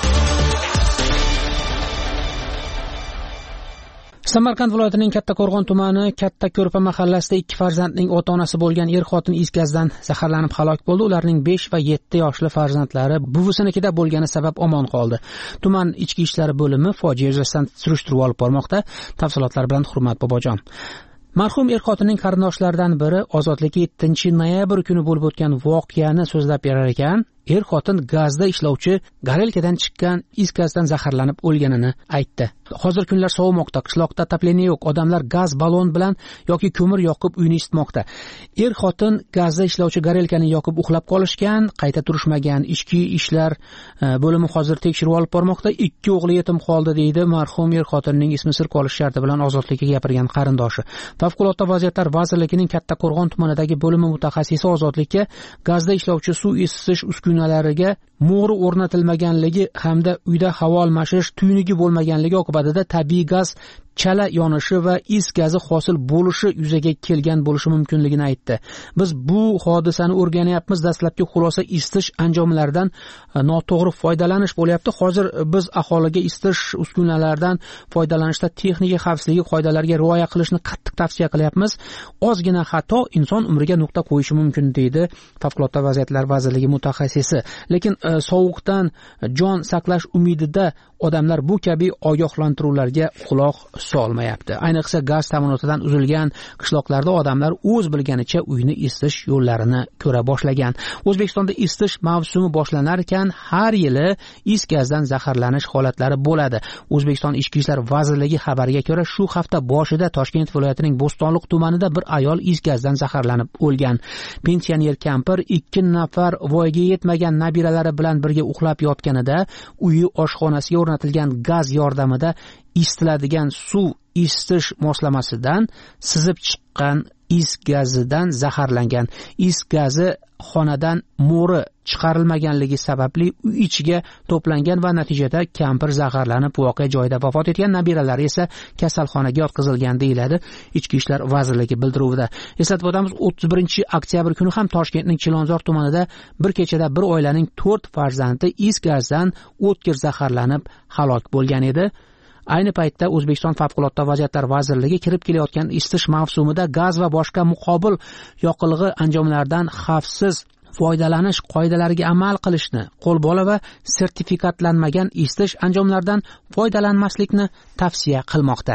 Samarqand viloyatining Kattaqo'rg'on tumani Katta Ko'rpa mahallasida ikki farzandning ota-onasi bo'lgan er-xotin is gazdan zaharlanib halok bo'ldi. Ularning besh va yetti yoshli farzandlari buvisinikida bo'lgani sabab omon qoldi. Tuman ichki ishlar bo'limi fojia yuzasidan surishtiruv olib bormoqda. Tafsilotlar bilan Hurmat Bobojon. Marhum er-xotinning qarindoshlaridan biri Ozodlikka yettinchi noyabr kuni bo'lib o'tgan voqeani so'zlab berar ekan. Er-xotin gazda ishlovchi garelkadan chiqqan is gazdan zaharlanib o'lganini aytdi. Hozir kunlar sovimoqda, qishloqda otопление yo'q, odamlar gaz balon bilan yoki ko'mir yoqib uyni isitmoqda. Er-xotin gazda ishlovchi garelkani yoqib uxlab qolishgan, qayta turishmagan. Ichki ishlar bo'limi hozir tekshiruv olib bormoqda. Ikki o'g'li yetim qoldi, deydi marhum er-xotinning ismi sir qolish sharti bilan Ozodlikka gapirgan qarindoshi. Favqulodda vaziyatlar vazirligining Kattaqo'rg'on tumanidagi bo'limi mutaxassisi Ozodlikka gazda ishlovchi suv isitish uskunalariga mo'ri o'rnatilmaganligi hamda uyda havo almashish tuynigi bo'lmaganligi oqibatida tabiiy gaz chala yonishi va is gazi hosil bo'lishi yuzaga kelgan bo'lishi mumkinligini aytdi. Biz bu hodisani o'rganyapmiz. Dastlabki xulosa isitish anjomlaridan noto'g'ri foydalanish bo'lyapti. Hozir biz aholiga isitish uskunalaridan foydalanishda texnika xavfsizligi qoidalariga rioya qilishni qattiq tavsiya qilyapmiz. Ozgina xato inson umriga nuqta qo'yishi mumkin, deydi Favqulodda vaziyatlar vazirligi mutaxassisi. Lekin e, sovuqdan jon saqlash umidida odamlar bu kabi ogohlantiruvlarga quloq solmayapti. Ayniqsa gaz ta'minotidan uzilgan qishloqlarda odamlar o'z bilganicha uyni isitish yo'llarini ko'ra boshlagan. O'zbekistonda isitish mavsumi boshlanar ekan har yili is gazdan zaharlanish holatlari bo'ladi. O'zbekiston Ichki ishlar vazirligi xabariga ko'ra, shu hafta boshida Toshkent viloyatining Bo'stonliq tumanida bir ayol is gazdan zaharlanib o'lgan. Pensioner kampir ikki nafar voyaga yetmagan nabiralari bilan birga uxlab yotganida uyi oshxonasiga o'rnatilgan gaz yordamida isitiladigan suv isitish moslamasidan sizib chiqqan is gazidan zaharlangan. Is gazi xonadan mo'ri chiqarilmaganligi sababli uy ichiga to'plangan va natijada kampir zaharlanib voqea joyida vafot etgan. Nabiralari esa kasalxonaga yotqizilgan, deyiladi Ichki ishlar vazirligi bildiruvida. Eslatib o'tamiz, o'ttiz birinchi oktyabr kuni ham Toshkentning Chilonzor tumanida bir kechada bir oilaning to'rt farzandi is gazdan o'tkir zaharlanib halok bo'lgan edi. Ayni paytda O'zbekiston Favqulodda vaziyatlar vazirligi kirib kelayotgan isitish mavsumida gaz va boshqa muqobil yoqilg'i anjomlaridan xavfsiz foydalanish qoidalariga amal qilishni, qo'lbola va sertifikatlanmagan isitish anjomlaridan foydalanmaslikni tavsiya qilmoqda.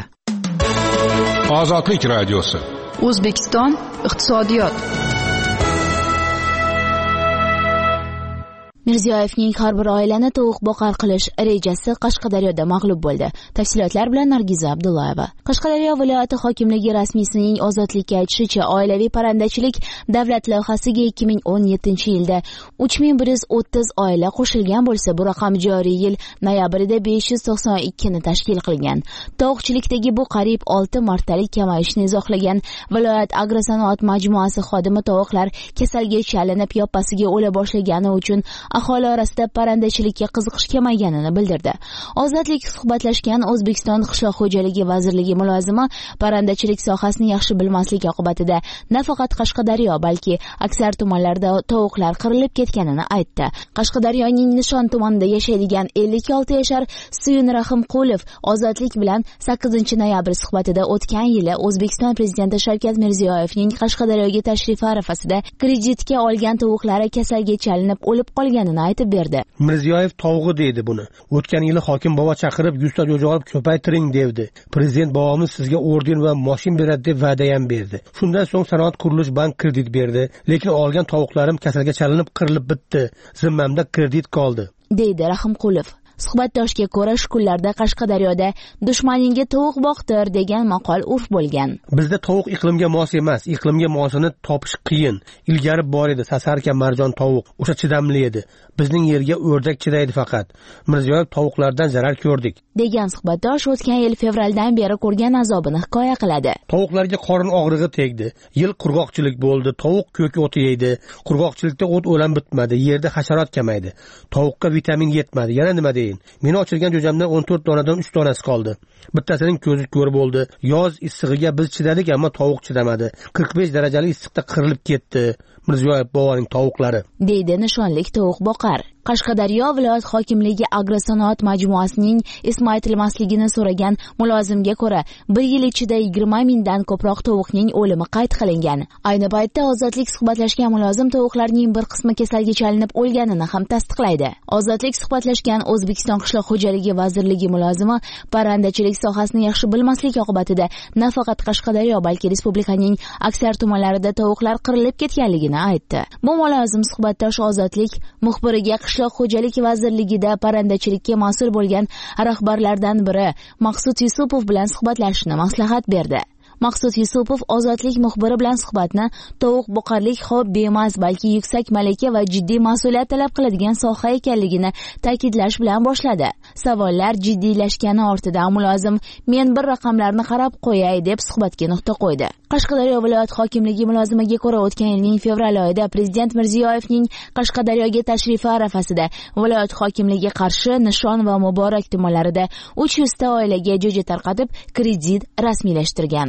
Ozodlik radiosi. O'zbekiston iqtisodiyot. Mirziyoyevning har bir oilani tovuq boqar qilish rejasi Qashqadaryoda mag'lub bo'ldi. Tafsilotlar bilan Nargiza Abdullayeva. Qashqadaryo viloyati hokimligi rasmiysining Ozodlikka aytishicha, oilaviy parrandachilik davlat loyihasiga ikki ming o'n yettinchi yilda uch ming bir yuz o'ttiz oila qo'shilgan bo'lsa, bu raqam joriy yil noyabrida besh yuz to'qson ikki ni tashkil qilgan. Tovuqchilikdagi bu qariyb olti martalik kamayishni izohlagan viloyat agrosanoat majmuasi xodimi tovuqlar kasalga chalinib yoppasiga o'la boshlagani uchun aholi orasida parrandachilikka qiziqish kamayganini bildirdi. Ozodlik suhbatlashgan O'zbekiston Qishloq xo'jaligi vazirligi mulozimi parrandachilik sohasini yaxshi bilmaslik oqibatida nafaqat Qashqadaryo, balki aksar tumanlarda tovuqlar qirilib ketganini aytdi. Qashqadaryoning Nishon tumanida yashaydigan ellik olti yashar Suyun Rahimqulov ozodlik bilan sakkizinchi noyabr suhbatida o'tgan yili O'zbekiston prezidenti Shavkat Mirziyoyevning Qashqadaryoga tashrifi arafasida kreditga olgan tovuqlari kasalga chalinib o'lib qolganini aytib berdi. Mirziyoyev tovug'i deydi buni. O'tgan yili hokim bobo chaqirib yuzta jo'ja olib ko'paytiring devdi. Prezident bobomiz sizga orden va mashin beradi deb va'da ham berdi. Shundan so'ng Sanoat qurilish bank kredit berdi, lekin olgan tovuqlarim kasalga chalinib qirilib bitdi. Zimmamda kredit qoldi, deydi Rahimqulov. Suhbatdoshga ko'ra, shu kunlarda Qashqadaryoda dushmaningga tovuq boqtir degan maqol urf bo'lgan. Bizda tovuq iqlimga mos emas, iqlimga mosini topish qiyin. Ilgari bor edi Sasarka marjon tovuq, o'sha chidamli edi. Bizning yerga o'rdak chidaydi faqat. Mirziyoyev tovuqlardan zarar ko'rdik, degan suhbatdosh o'tgan yil fevraldan beri ko'rgan azobini hikoya qiladi. Tovuqlarga qorin og'rig'i tegdi. Yil qurg'oqchilik bo'ldi. Tovuq ko'k o'ti yeydi. Qurg'oqchilikda o't o'lan bitmadi. Yerda hasharot kamaydi. Tovuqqa vitamin yetmadi. Yana nima deyin? Meni ochirgan jo'jamdan o'n to'rt donadan uch donasi qoldi. Bittasining ko'zi ko'r bo'ldi. Yoz issig'iga biz chidadik, ammo tovuq chidamadi. qirq besh darajali issiqda qirilib ketdi. Mirziyoyev boboning tovuqlari, deydi nishonlik tovuq boqar. Qashqadaryo viloyat hokimligi agrosanoat majmuasining ismi aytilmasligini so'ragan mulozimga ko'ra, bir yil ichida yigirma mingdan ko'proq tovuqning o'limi qayd qilingan. Ayni paytda Ozodlik suhbatlashgan mulozim tovuqlarning bir qismi kasalga chalinib o'lganini ham tasdiqlaydi. Ozodlik suhbatlashgan O'zbekiston Qishloq xo'jaligi vazirligi mulozimi parrandachilik sohasini yaxshi bilmaslik oqibatida nafaqat Qashqadaryo, balki respublikaning aksar tumanlarida tovuqlar qirilib ketganligini aytdi. Bu mulozim suhbatdosh Ozodlik muxbiriga Qishloq xo'jalik vazirligida parrandachilikka mas'ul bo'lgan rahbarlardan biri Maqsud Yusupov bilan suhbatlashishni maslahat berdi. Maqsud Yusupov Ozodlik muxbiri bilan suhbatni tovuq boqarlik hobbi emas, balki yuksak malaka va jiddiy mas'uliyat talab qiladigan soha ekanligini ta'kidlash bilan boshladi. Savollar jiddiylashgani ortidan mulozim men bir raqamlarni qarab qo'yay deb suhbatga nuqta qo'ydi. Qashqadaryo viloyat hokimligi mulozimiga ko'ra, o'tgan yilning fevral oyida prezident Mirziyoyevning Qashqadaryoga tashrifi arafasida viloyat hokimligi Qarshi, Nishon va Muborak tumanlarida uch yuz ta oilaga jo'ja tarqatib kredit rasmiylashtirgan.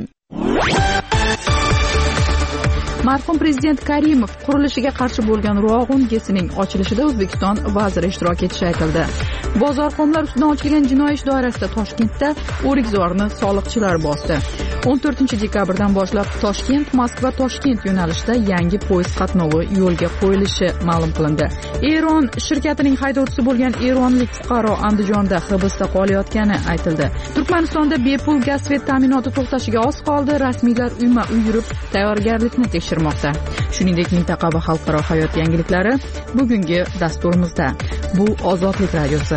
Marhum prezident Karimov qurilishiga qarshi bo'lgan Ruag'un gesining ochilishida O'zbekiston vaziri ishtirok etishi aytildi. Bozorxonlar ustidan ochilgan jinoiy ish doirasida Toshkentda o'rikzorni soliqchilar bosdi. o'n to'rtinchi dekabrdan boshlab Toshkent Moskva Toshkent yo'nalishida yangi poyezd qatnovi yo'lga qo'yilishi ma'lum qilindi. Eron shirkatining haydovchisi bo'lgan eronlik fuqaro Andijonda hibsda qolayotgani aytildi. Turkmanistonda bepul gaz svet ta'minoti to'xtashiga oz qoldi. Rasmiylar uyma-uy yurib tayyorgarlikni tekshirmoqda. Shuningdek, mintaqa va xalqaro hayot yangiliklari bugungi dasturimizda. Bu Ozodlik radiosi.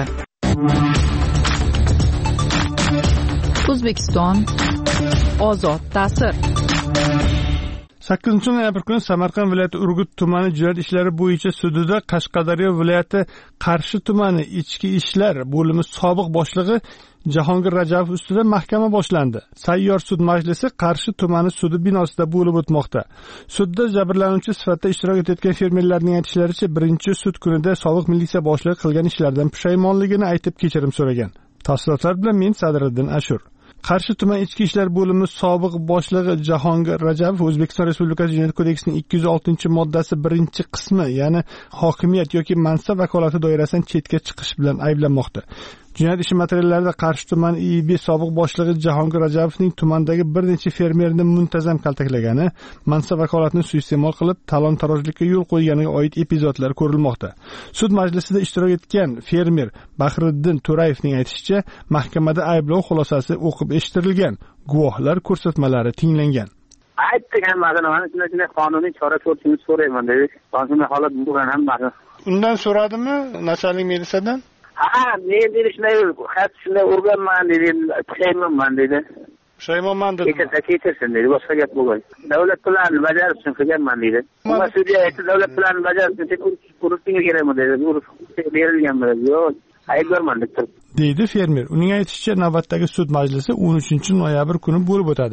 O'zbekiston ozod ta'sir. sakkizinchi noyabr kuni Samarqand viloyati Urgut tumani jinoyat ishlari bo'yicha sudida Qashqadaryo viloyati Qarshi tumani ichki ishlar bo'limi sobiq boshlig'i Jahongir Rajabov ustidan mahkama boshlandi. Sayyor sud majlisi Qarshi tumani sudi binosida bo'lib o'tmoqda. Sudda jabrlanuvchi sifatida ishtirok etayotgan fermerlarning aytishlaricha, birinchi sud kunida sobiq militsiya boshlig'i qilgan ishlardan pushaymonligini aytib kechirim so'ragan. Tafsilotlar bilan men Sadriddin Ashur. Qarshi tuman ichki ishlar bo'limi sobiq boshlig'i Jahongir Rajabov O'zbekiston Respublikasi Jinoyat kodeksining ikki yuz oltinchi moddasi birinchi qismi, ya'ni hokimiyat yoki mansab vakolati doirasidan chetga chiqish bilan ayblanmoqda. Jinoyat ishi materiallarida Qarshi tumani I B sobiq boshlig'i Jahongir Rajabovning tumandagi bir necha fermerni muntazam kaltaklagani, mansab vakolatini suiiste'mol qilib talon-tarojlikka yo'l qo'yganiga oid epizodlar ko'rilmoqda. Sud majlisida ishtirok etgan fermer Bahriddin To'rayevning aytishicha, mahkamada ayblov xulosasi o'qib eshittirilgan, guvohlar ko'rsatmalari tinglangan. Aytdik hammasini, mana shunday qonuniy chora ko'rishni so'rayman dedi. Qonuniy holat bo'lgan hammasi. Undan so'radimi nachalnik militsiyadan? Ha, men dedi shunday, xat shunday urganman dedi, pushaymonman dedi. Pushaymonman dedi. Kechirsin dedi, boshqa gap bo'lgan. Davlat planini bajarish uchun qilganman dedi. Ammo sudya aytdi, davlat planini bajarish uchun urushga kerakmi dedi. Urush berilganmi dedi. Yo'q, aybdorman deb. deydi fermer. Uning aytishicha, navbatdagi sud majlisi o'n uchinchi noyabr kuni bo'lib o'tadi.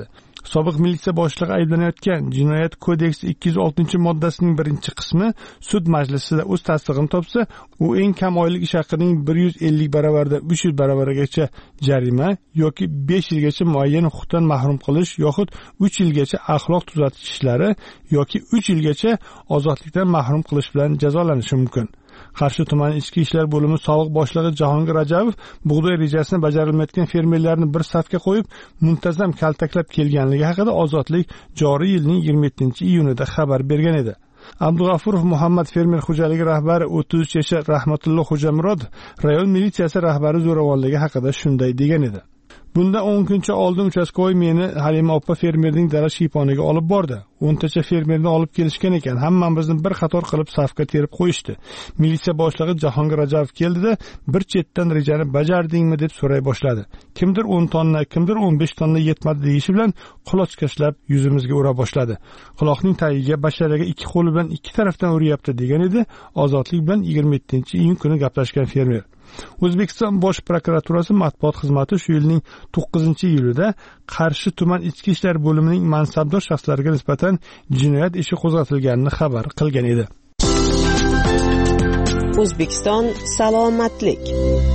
sobiq militsiya boshlig'i ayblanayotgan jinoyat kodeksi ikki yuz oltinchi moddasining birinchi qismi sud majlisida o'z tasdig'ini topsa, u eng kam oylik ish haqining bir yuz ellik baravardan uch yuz baravarigacha jarima yoki besh yilgacha muayyan huquqdan mahrum qilish yoxud uch yilgacha axloq tuzatish ishlari yoki uch yilgacha ozodlikdan mahrum qilish bilan jazolanishi mumkin. Qarshi tumani ichki ishlar bo'limi sobiq boshlig'i Jahongir Rajabov bug'doy rejasini bajarilmayotgan fermerlarni bir safga qo'yib, muntazam kaltaklab kelganligi haqida Ozodlik joriy yilning yigirma yettinchi iyunida xabar bergan edi. Abdug'afurov Muhammad fermer xo'jaligi rahbari o'ttiz uch yashar Rahmatulloh Xo'jamurod rayon militsiyasi rahbari zo'ravonligi haqida shunday degan edi. Bundan o'n kuncha oldin uchastkovoy meni Halima opa fermerning dala shiyponiga olib bordi. o'ntacha fermerni olib kelishgan ekan. Hammamizni bir qator qilib safga terib qo'yishdi. Militsiya boshlig'i Jahongir Rajabov keldida bir chetdan rejani bajardingmi deb so'ray boshladi. Kimdir o'n tonna, kimdir o'n besh tonna yetmadi deyishi bilan qulochkashlab yuzimizga ura boshladi. Quloqning tagiga basharaga ikki qo'li bilan ikki tarafdan uryapti degan edi. Ozodlik bilan yigirma yettinchi iyun kuni gaplashgan fermer. O'zbekiston Bosh prokuraturasi matbuot xizmati shu yilning to'qqizinchi iyulida Qarshi tuman ichki ishlar bo'limining mansabdor shaxslariga nisbatan jinoyat ishi qo'zg'atilganini xabar qilgan edi. O'zbekiston salomatlik.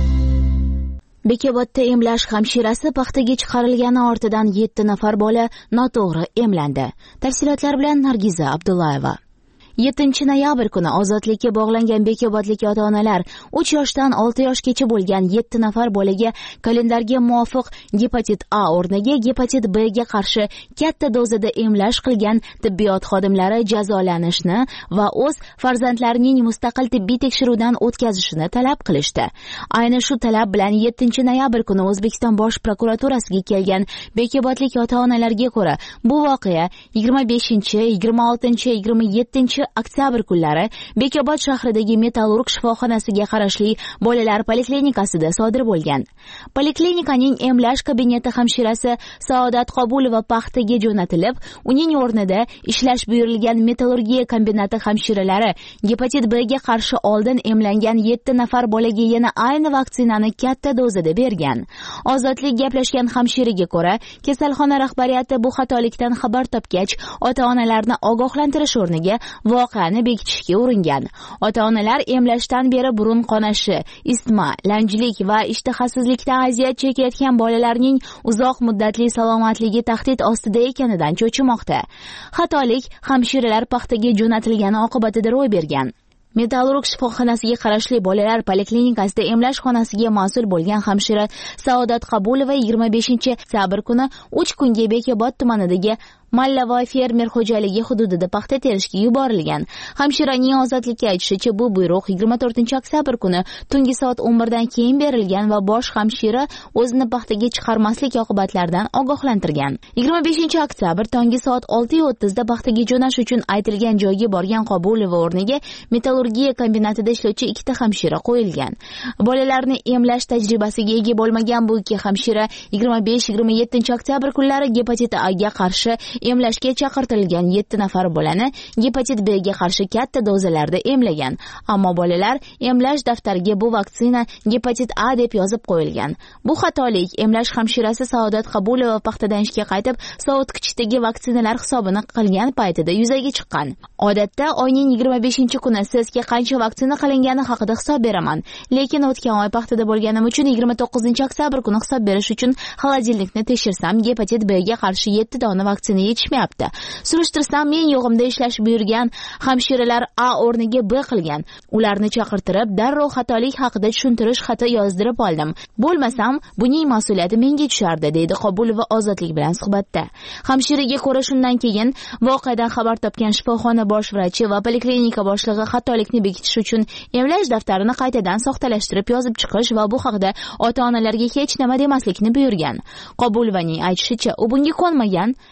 Bekobodda emlash hamshirasi paxtaga chiqarilgani ortidan yetti nafar bola noto'g'ri emlandi. Tafsilotlar bilan Nargiza Abdullayeva. yettinchi noyabr kuni ozodlikka bog'langan bekobodlik ota-onalar uch yoshdan olti yoshgacha bo'lgan yetti nafar bolaga kalendarga muvofiq gepatit A o'rniga gepatit B ga qarshi katta dozada emlash qilgan tibbiyot xodimlari jazolanishni va o'z farzandlarining mustaqil tibbiy tekshiruvdan o'tkazishini talab qilishdi. Ayni shu talab bilan yettinchi noyabr kuni O'zbekiston Bosh prokuraturasiga kelgan bekobodlik ota-onalarga ko'ra, bu voqea yigirma beshinchi, yigirma oltinchi, yigirma yettinchi oktyabr kunlari Bekobod shahridagi Metallurg shifoxonasiga qarashli bolalar poliklinikasida sodir bo'lgan. Poliklinikaning emlash kabineti hamshirasi Saodat Qobulova paxtaga jo'natilib, uning o'rnida ishlash buyurilgan metallurgiya kombinati hamshiralari gepatit B ga qarshi oldin emlangan yetti nafar bolaga yana ayni vaksinani katta dozada bergan. Ozodlik gaplashgan hamshiraga ko'ra, kasalxona rahbariyati bu xatolikdan xabar topgach, ota-onalarni ogohlantirish o'rniga voqeani bekitishga uringan. Ota-onalar emlashdan beri burun qonashi, isitma, lanjlik va ishtahasizlikda aziyat chekayotgan bolalarning uzoq muddatli salomatligi tahdid ostida ekanidan cho'chimoqda. Xatolik hamshiralar paxtaga jo'natilgani oqibatida ro'y bergan. Metallurg shifoxonasiga qarashli bolalar poliklinikasida emlash xonasiga mas'ul bo'lgan hamshira Saodat Qabulova yigirma beshinchi oktyabr kuni uch kunga Bekobod tumanidagi Mallavoy fermer xo'jaligi hududida paxta terishga yuborilgan. Hamshiraning Ozodlikka aytishicha, bu buyruq yigirma to'rtinchi oktyabr kuni tungi soat o'n birdan keyin berilgan va bosh hamshira o'zini paxtaga chiqarmaslik oqibatlaridan ogohlantirgan. yigirma beshinchi oktyabr tongi soat olti o'ttiz da paxtaga jo'nash uchun aytilgan joyga borgan Qobulova o'rniga metallurgiya kombinatida ishlovchi ikkita hamshira qo'yilgan. Bolalarni emlash tajribasiga ega bo'lmagan bu ikki hamshira yigirma besh yigirma yettinchi oktyabr kunlari gepatit A ga qarshi emlashga chaqirtirilgan yetti nafar bolani gepatit B ga qarshi katta dozalarda emlagan. Ammo bolalar emlash daftariga bu vaksina gepatit A deb yozib qo'yilgan. Bu xatolik emlash hamshirasi Saodat Qabulova paxtadan ishga qaytib, sovutgichdagi vaksinalar hisobini qilgan paytida yuzaga chiqqan. Odatda oyning yigirma beshinchi kuni sizga qancha vaksina qilingani haqida hisob beraman, lekin o'tgan oy paxtada bo'lganim uchun yigirma to'qqizinchi oktyabr kuni hisob berish uchun xolodilnikni tekshirsam gepatit B ga qarshi yetti dona vaksina yetishmayapti. Surishtirsam, men yo'g'imda ishlash buyurgan hamshiralar A o'rniga B qilgan. Ularni chaqirtirib, darrov xatolik haqida tushuntirish xati yozdirib oldim. Bo'lmasam, buning mas'uliyati menga tushardi, deydi Qobulova Ozodlik bilan suhbatda. Hamshiraga ko'ra, shundan keyin voqeadan xabar topgan shifoxona bosh vrachi va poliklinika boshlig'i xatolikni bekitish uchun emlash daftarini qaytadan soxtalashtirib yozib chiqish va bu haqda ota-onalarga hech nima demaslikni buyurgan. Qobulovaning aytishicha, u bunga ko'nmagan va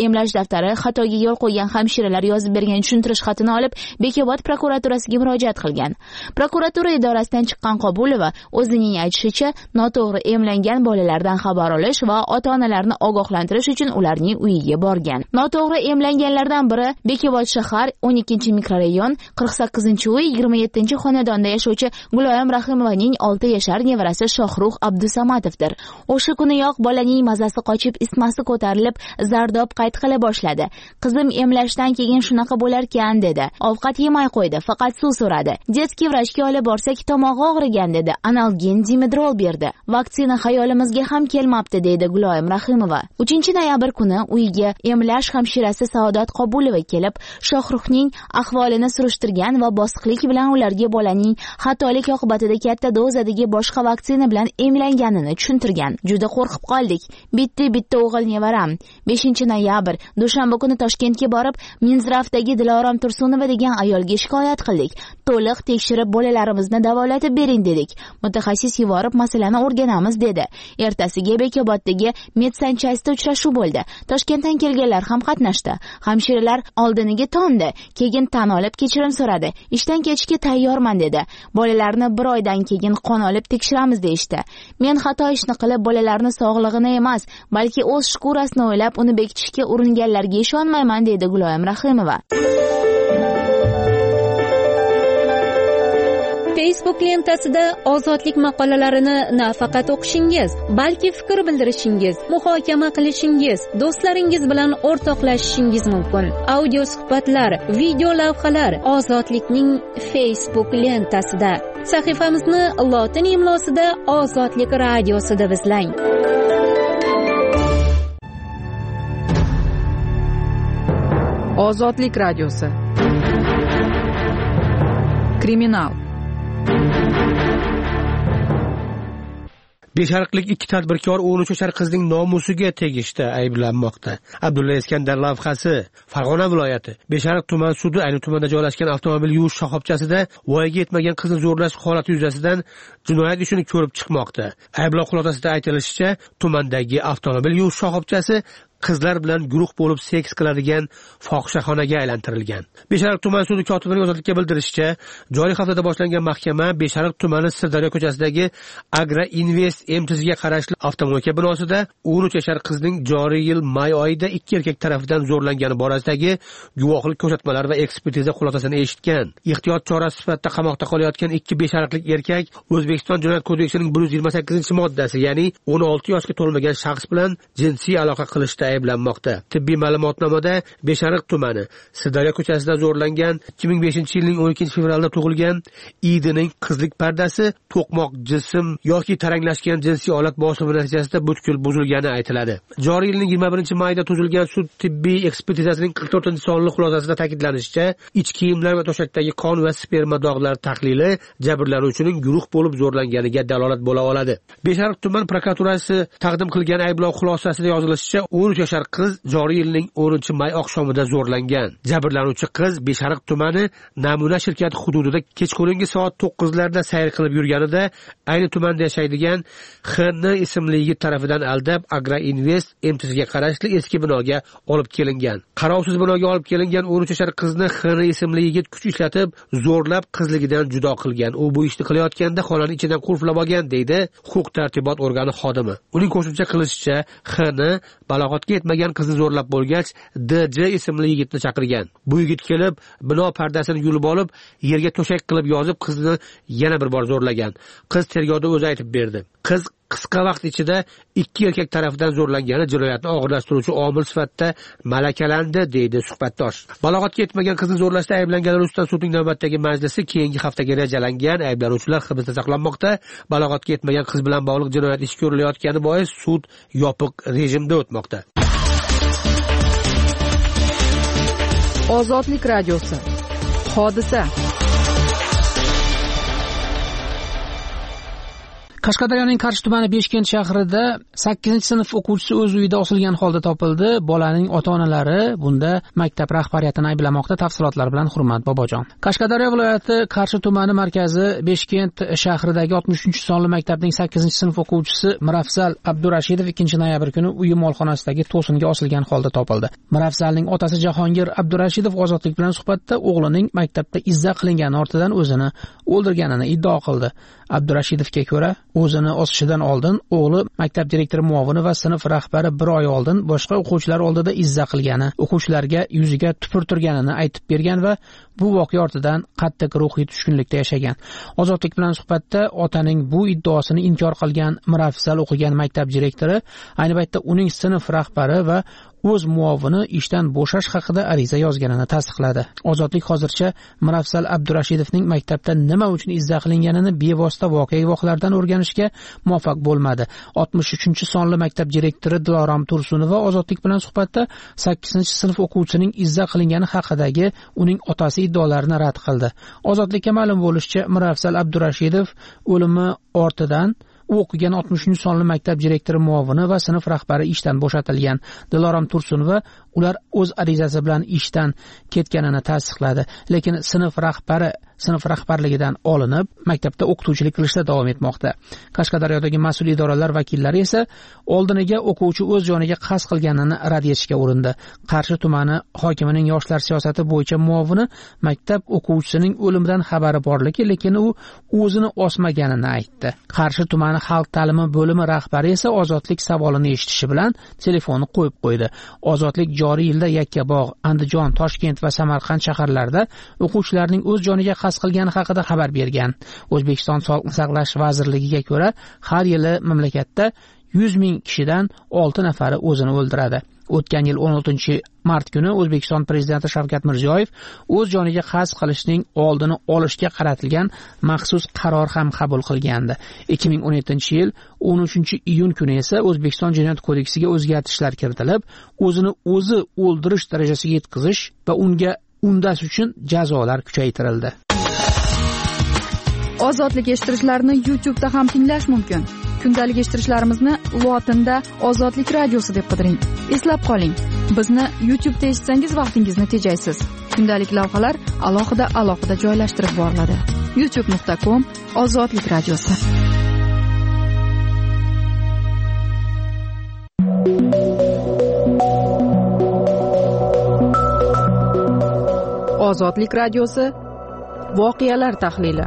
emlash daftari, xatoga yo'l qo'ygan hamshiralar yozib bergan tushuntirish xatini olib Bekobod prokuraturasiga murojaat qilgan. Prokuratura idorasidan chiqqan Qobulova o'zining aytishicha, noto'g'ri emlangan bolalardan xabar olish va ota-onalarni ogohlantirish uchun ularning uyiga borgan. Noto'g'ri emlanganlardan biri Bekobod shahar o'n ikkinchi mikrorayon qirq sakkizinchi uy yigirma yettinchi xonadonda yashovchi Guloyam Rahimovaning olti yashar nevarasi Shohruh Abdusamatovdir. O'sha kuniyoq bolaning mazasi qochib, isitmasi ko'tarilib, zardob qayd qila boshladi. Qizim emlashdan keyin shunaqa bo'larkan dedi. Ovqat yemay qo'ydi, faqat suv so'radi. Детский vrachga olib borsak, tomog'i og'rigan dedi. Analgin Dimedrol berdi. Vaksina xayolimizga ham kelmabdi deydi Guloyam Rahimova. uchinchi noyabr kuni uyiga emlash hamshirasi Saodat Qobulova kelib, Shohruhning ahvolini surishtirgan va bosiqlik bilan ularga bolaning xatolik oqibatida katta dozadagi boshqa vaksina bilan emlanganini tushuntirgan. Juda qo'rqib qoldik. Bitta-bitta o'g'il nevaram. beshinchi noyabr dushanba kuni Toshkentga borib, Minzrafdagi Dilorom Tursunova degan ayolga shikoyat qildik. To'liq tekshirib bolalarimizni davolatib bering dedik. Mutaxassis yuborib masalani o'rganamiz dedi. Ertasiga Bekoboddagi medsanchayda uchrashuv bo'ldi. Toshkentdan kelganlar ham qatnashdi. Hamshiralar oldiniga to'ndi, keyin tan olib kechirim so'radi. Ishdan ketishga tayyorman dedi. Bolalarni bir oydan keyin qon olib tekshiramiz deyishdi. Men xato ishni qilib bolalarni sog'lig'ini emas, balki o'z shkurasini o'ylab uni bekitishga uringanlarga ishonmayman deydi Guloyam Rahimova. Facebook lentasida ozodlik maqolalarini nafaqat o'qishingiz, balki fikr bildirishingiz, muhokama qilishingiz, do'stlaringiz bilan o'rtoqlashishingiz mumkin. Audio suhbatlar, video lavhalar Ozodlikning Facebook lentasida. Sahifamizni lotin imlosida Ozodlik radiosida izlang. Ozodlik radiosi. Kriminal. Besharqlik ikki tadbirkor o'n uch yashar qizning nomusiga tegishda ayblanmoqda. Abdulla Iskandar lavhasi. Farg'ona viloyati Besharq tuman sudi ayni tumanda joylashgan avtomobil yuvish shoxobchasida voyaga yetmagan qizni zo'rlash holati yuzasidan jinoyat ishini ko'rib chiqmoqda. Ayblov xulosasida aytilishicha, tumandagi avtomobil yuvish shoxobchasi qizlar bilan guruh bo'lib seks qiladigan fohishaxonaga aylantirilgan. Besharq tuman sudi kotibining ozodlikka bildirishicha, joriy haftada boshlangan mahkama Besharq tumani Sirdaryo ko'chasidagi Agra Invest M T Zga qarashli avtomobilka binosida o'n uch yashar qizning joriy yil may oyida ikki erkak tomonidan zo'rlangani borasidagi guvohlik ko'rsatmalari va ekspertiza xulosasini eshitgan. Ehtiyot chorasi sifatida qamoqda qolayotgan ikki besharqlik erkak O'zbekiston Jinoyat kodeksining bir yuz yigirma sakkizinchi moddasi, ya'ni o'n olti yoshga to'lmagan shaxs bilan jinsiy aloqa qilishda ayblanmoqda. Tibbiy ma'lumotnomada Besharq tumani Sirdaryo ko'chasida zo'rlangan ikki ming beshinchi yilning o'n ikkinchi fevralda tug'ilgan Idining qizlik pardasi to'qmoq jism yoki taranglashgan jinsiy olat bosimi natijasida butkul buzilgani aytiladi. Joriy yilning yigirma birinchi mayda tuzilgan sud tibbiy ekspertizasining qirq to'rtinchi sonli xulosasida ta'kidlanishicha, ichki kiyimlar va to'shakdagi qon va sperma dog'lari tahlili jabrlanuvchining guruh bo'lib zo'rlanganiga dalolat bo'la oladi. Besharq tuman prokuraturasi taqdim qilgan ayblov xulosasida yozilishicha, o'n uch yashar qiz joriy yilning o'ninchi may oqshomida zo'rlangan. Jabrlanuvchi qiz Besharq tumani Namuna shirkati hududida kechqurungi soat to'qqizlarda sayr qilib yurganida ayni tumanda yashaydigan X N ismli yigit tarafidan aldab Agra Invest M T Zga qarashli eski binoga olib kelingan. Qarovsiz binoga olib kelingan o'n uch yashar qizni X N ismli yigit kuch ishlatib zo'rlab qizligidan judo qilgan. U bu ishni qilayotganda xonani ichidan qulflab olgan deydi huquq tartibot organi xodimi. Uning qo'shimcha qilishicha, X N balog'atga yetmagan qizni zo'rlab bo'lgach, D J ismli yigitni chaqirgan. Bu yigit kelib, bino pardasini yulib olib, yerga to'shak qilib yozib qizni yana bir bor zo'rlagan. Qiz tergovda o'zi aytib berdi. Qiz qisqa vaqt ichida ikki erkak tomonidan zo'rlangani jinoyatni og'irlashtiruvchi omil sifatida malakalandi deydi suhbatdosh. Balog'atga yetmagan qizni zo'rlashda ayblanganlar ustidan sudning navbatdagi majlisi keyingi haftaga rejalangan. Ayblanuvchilar hibsda saqlanmoqda. Balog'atga yetmagan qiz bilan bog'liq jinoyat ishi ko'rilayotgani bois sud yopiq rejimda o'tmoqda. Ozodlik radiosi. Hodisa. Qashqadaryoning Qarshi tumani Beshkent shahrida sakkizinchi sinf o'quvchisi o'z uyida osilgan holda topildi. Bolaning ota-onalari bunda maktab rahbariyatini ayblamoqda. Tafsilotlar bilan Hurmat Bobojon. Qashqadaryo viloyati Qarshi tumani markazi Beshkent shahridagi oltmish uchinchi sonli maktabning sakkizinchi sinf o'quvchisi Mirafzal Abdurashidov ikkinchi noyabr kuni uyi molxonasidagi to'singa osilgan holda topildi. Mirafzalning otasi Jahongir Abdurashidov Ozodlik bilan suhbatda o'g'lining maktabda izza qilingani ortidan o'zini o'ldirganini iddao qildi. Abdurashidovga ko'ra, o'zini osishidan oldin o'g'li maktab direktori muovini va sinf rahbari bir oy oldin boshqa o'quvchilar oldida izza qilgani, o'quvchilarga yuziga tupurtirganini aytib bergan va bu voqea ortidan qattiq ruhiy tushkunlikda yashagan. Ozodlik bilan suhbatda otaning bu iddaosini inkor qilgan Mirafzal o'qigan maktab direktori ayni paytda uning sinf rahbari va o'z muovini ishdan bo'shash haqida ariza yozganini tasdiqladi. Ozodlik hozircha Mirafzal Abdurashidovning maktabda nima uchun izza qilinganini bevosita voqea guvohlaridan o'rganishga muvaffaq bo'lmadi. oltmish uchinchi sonli maktab direktori Dilorom Tursunova Ozodlik bilan suhbatda sakkizinchi sinf o'quvchisining izza qilingani haqidagi uning otasi iddaolarini rad qildi. Ozodlikka ma'lum bo'lishicha, Mirafzal Abdurashidov o'limi ortidan u o'qigan oltmish uchinchi sonli maktab direktori muovini va sinf rahbari ishdan bo'shatilgan. Dilorom Tursunova ular o'z arizasi bilan ishdan ketganini tasdiqladi, lekin sinf rahbari sinf rahbarligidan olinib, maktabda o'qituvchilik qilishda davom etmoqda. Qashqadaryodagi mas'ul idoralar vakillari esa oldiniga o'quvchi o'z joniga qasd qilganini rad etishga urindi. Qarshi tumani hokimining yoshlar siyosati bo'yicha muovini maktab o'quvchisining o'limidan xabari borligi, lekin u o'zini osmaganini aytdi. Qarshi tumani xalq ta'limi bo'limi rahbari esa Ozodlik savolini eshitishi bilan telefonni qo'yib qo'ydi. Ozodlik joriy yilda Yakkabog', Andijon, Toshkent va Samarqand shaharlarida o'quvchilarning o'z joniga qasd qilgani haqida xabar bergan. O'zbekiston Sog'liqni saqlash vazirligiga ko'ra, har yili mamlakatda yuz ming kishidan olti nafari o'zini o'ldiradi. O'tgan yil o'n oltinchi mart kuni O'zbekiston prezidenti Shavkat Mirziyoyev o'z joniga qasd qilishning oldini olishga qaratilgan maxsus qaror ham qabul qilgandi. ikki ming o'n yettinchi yil o'n uchinchi iyun kuni esa O'zbekiston Jinoyat kodeksiga o'zgartishlar kiritilib, o'zini o'zi o'ldirish darajasiga yetkazish va unga undash uchun jazolar kuchaytirildi. Ozodlik eshittirishlarni YouTube da ham tinglash mumkin. Kundalik eshittirishlarimizni lotinda Ozodlik radiosi deb qidiring. Eslab qoling, bizni YouTube da eshitsangiz vaqtingizni tejaysiz. Kundalik lavhalar alohida alohida joylashtirib boriladi. youtube nuqta com Ozodlik radiosi. Ozodlik radiosi voqealar tahlili.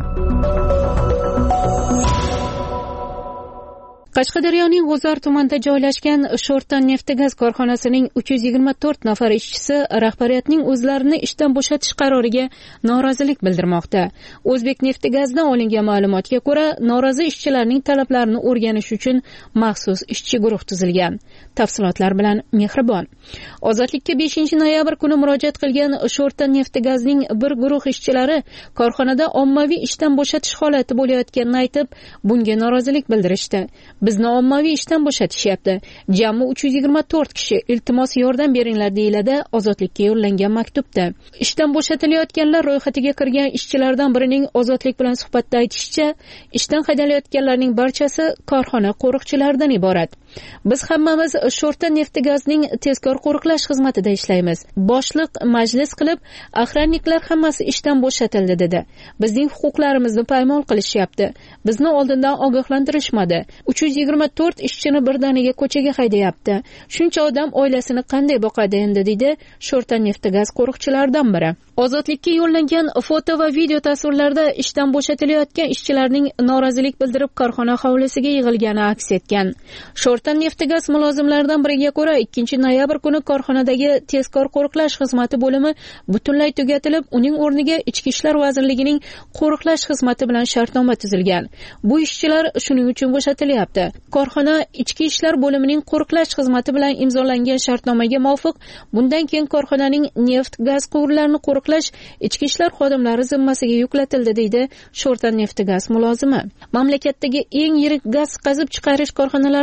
Qashqadaryoning G'uzor tumanida joylashgan Sho'rtan neft-gaz korxonasining uch yuz yigirma to'rt nafar ishchisi rahbariyatning o'zlarini ishdan bo'shatish qaroriga norozilik bildirmoqda. O'zbek neft-gazdan olingan ma'lumotga ko'ra, norozi ishchilarning talablarini o'rganish uchun maxsus ishchi guruh tuzilgan. Tafsilotlar bilan Mehribon. Ozodlikka beshinchi noyabr kuni murojaat qilgan Sho'rtan neft-gazning bir guruh ishchilari korxonada ommaviy ishdan bo'shatish holati bo'layotganini aytib, bunga norozilik bildirishdi. Bizni ommaviy ishdan bo'shatishyapti. Jami uch yuz yigirma to'rt kishi iltimos yordam beringlar deyiladi Ozodlikka yo'llangan maktubda. Ishdan bo'shatilayotganlar ro'yxatiga kirgan ishchilardan birining Ozodlik bilan suhbatda aytishicha, ishdan haydalayotganlarning barchasi korxona qo'riqchilaridan iborat. Biz hammamiz Sho'rtan neft-gazning tezkor qo'riqlash xizmatida ishlaymiz. Boshliq majlis qilib, охранниклар hammasi ishdan bo'shatildi dedi. Bizning huquqlarimizni poymol qilishyapti. Bizni oldindan ogohlantirishmadi. uch yuz yigirma to'rt ishchini birdaniga ko'chaga haydayapti. Shuncha odam oilasini qanday boqadi endi, deydi Sho'rtan neft-gaz qo'riqchilaridan biri. Ozodlikka yo'llangan foto va video tasvirlarda ishdan bo'shatilayotgan ishchilarning norozilik bildirib korxona hovlisiga yig'ilgani aks etgan. Sho'rtan neft-gaz mulozimlaridan biriga ko'ra, ikkinchi noyabr kuni korxonadagi tezkor qo'riqlash xizmati bo'limi butunlay tugatilib, uning o'rniga Ichki ishlar vazirligining qo'riqlash xizmati bilan shartnoma tuzilgan. Bu ishchilar shuning uchun bo'shatilyapti. Korxona Ichki ishlar bo'limining qo'riqlash xizmati bilan imzolangan shartnomaga muvofiq, bundan keyin korxonaning neft, gaz quvurlarini qo'riqlash Ichki ishlar xodimlari zimmasiga yuklatildi, deydi Sho'rtan neft-gaz mulozimi. Mamlakatdagi eng yirik gaz qazib chiqarish korxonalaridan biri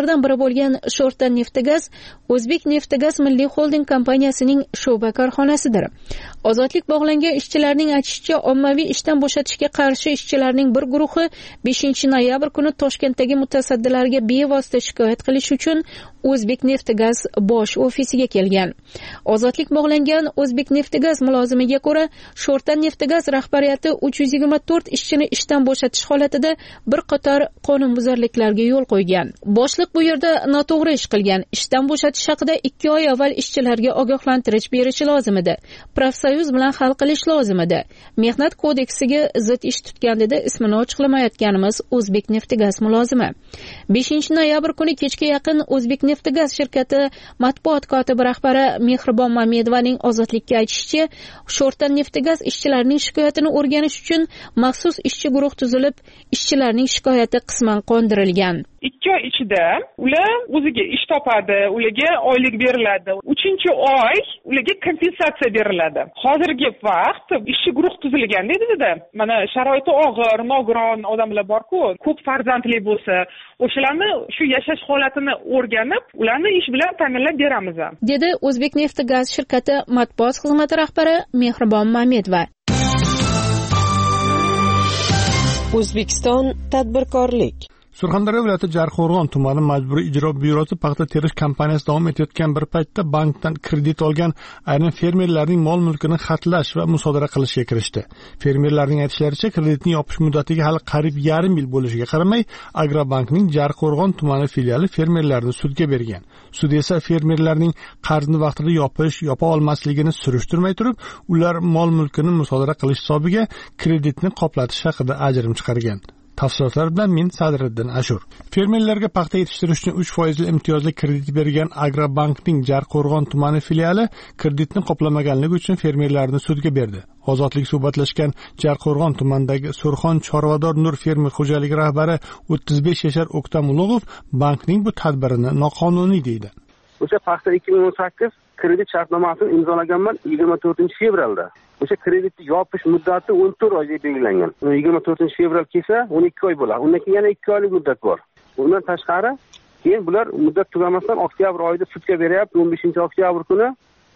bo'lgan Sho'rtan Neftegaz O'zbek Neftegaz Milliy Holding kompaniyasining sho'ba korxonasidir. Ozodlik bog'langan ishchilarning aytishicha, ommaviy ishdan bo'shatishga qarshi ishchilarning bir guruhi beshinchi noyabr kuni Toshkentdagi mutasaddilarga bevosita shikoyat qilish uchun O'zbek Neftegaz bosh ofisiga kelgan. Ozodlik bog'langan O'zbek Neftegaz mulozimiga ko'ra, Sho'rtan Neftegaz rahbariyati uch yuz yigirma to'rt ishchini ishdan bo'shatish holatida bir qator qonunbuzarliklarga yo'l qo'ygan. Boshliq bu yerda noto'g'ri ish qilgan. Ishdan bo'shatish haqida ikki oy avval ishchilarga ogohlantirish berishi lozim edi. Profsoyuz bilan hal qilish lozim edi. Mehnat kodeksiga zid ish tutgan dedi ismini ochiqlamayotganimiz O'zbek Neftegaz mulozimi. beshinchi noyabr kuni kechga yaqin O'zbek Neftegaz shirkati matbuot kotibi rahbari Mehribon Mamedovaning ozodlikka aytishicha, Sho'rtan Neftegaz ishchilarining shikoyatini o'rganish uchun maxsus ishchi guruh tuzilib, ishchilarning shikoyati qisman qondirilgan. ikki oy ichida ular o'ziga ish topadi, ularga oylik beriladi. uchinchi oy ularga kompensatsiya beriladi. Hozirgi vaqt ishchi guruh tuzilgan dedi-da. Mana sharoiti og'ir, nogiron odamlar bor-ku, ko'p farzandli bo'lsa, o'shalarni shu yashash holatini o'rganib, ularni ish bilan ta'minlab beramiz, dedi O'zbek Neftegaz shirkati matbuot xizmati rahbari Mehribon Mamedova. O'zbekiston tadbirkorlik. Surxondaryo viloyati Jarqo'rg'on tumani majburiy ijro byurosi paxta terish kampaniyasi davom etayotgan bir paytda bankdan kredit olgan ayrim fermerlarning mol-mulkini xatlash va musodara qilishga kirishdi. Fermerlarning aytishlaricha, kreditni yopish muddatiga hali qariyb yarim yil bo'lishiga qaramay, Agrobankning Jarqo'rg'on tumani filiali fermerlarni sudga bergan. Sud esa fermerlarning qarzni vaqtida yopish, yopa olmasligini surishtirmay turib, ular mol-mulkini musodara qilish hisobiga kreditni qoplatish haqida ajrim chiqargan. Tafsilotlar bilan men Sadriddin Ashur. Fermerlarga paxta yetishtirish uchun uch foizli imtiyozli kredit bergan Agrobankning Jarqo'rg'on tumani filiali kreditni qoplamaganligi uchun fermerlarni sudga berdi. Ozodlik suhbatlashgan Jarqo'rg'on tumanidagi Surxon Chorvador Nur fermer xo'jaligi rahbari o'ttiz besh yashar O'ktam Ulug'ov bankning bu tadbirini noqonuniy deydi. O'sha paxta ikki ming o'n sakkiz kredit shartnomasini imzolaganman yigirma to'rtinchi fevralda. O'sha kreditni yopish muddati o'n to'rt oyga belgilangan. yigirma to'rtinchi fevral kelsa o'n ikki oy bo'ladi. Undan keyin yana ikki oylik muddat bor. Undan tashqari keyin bular muddat tugamasdan oktyabr oyida sudga beryapti. o'n beshinchi oktyabr kuni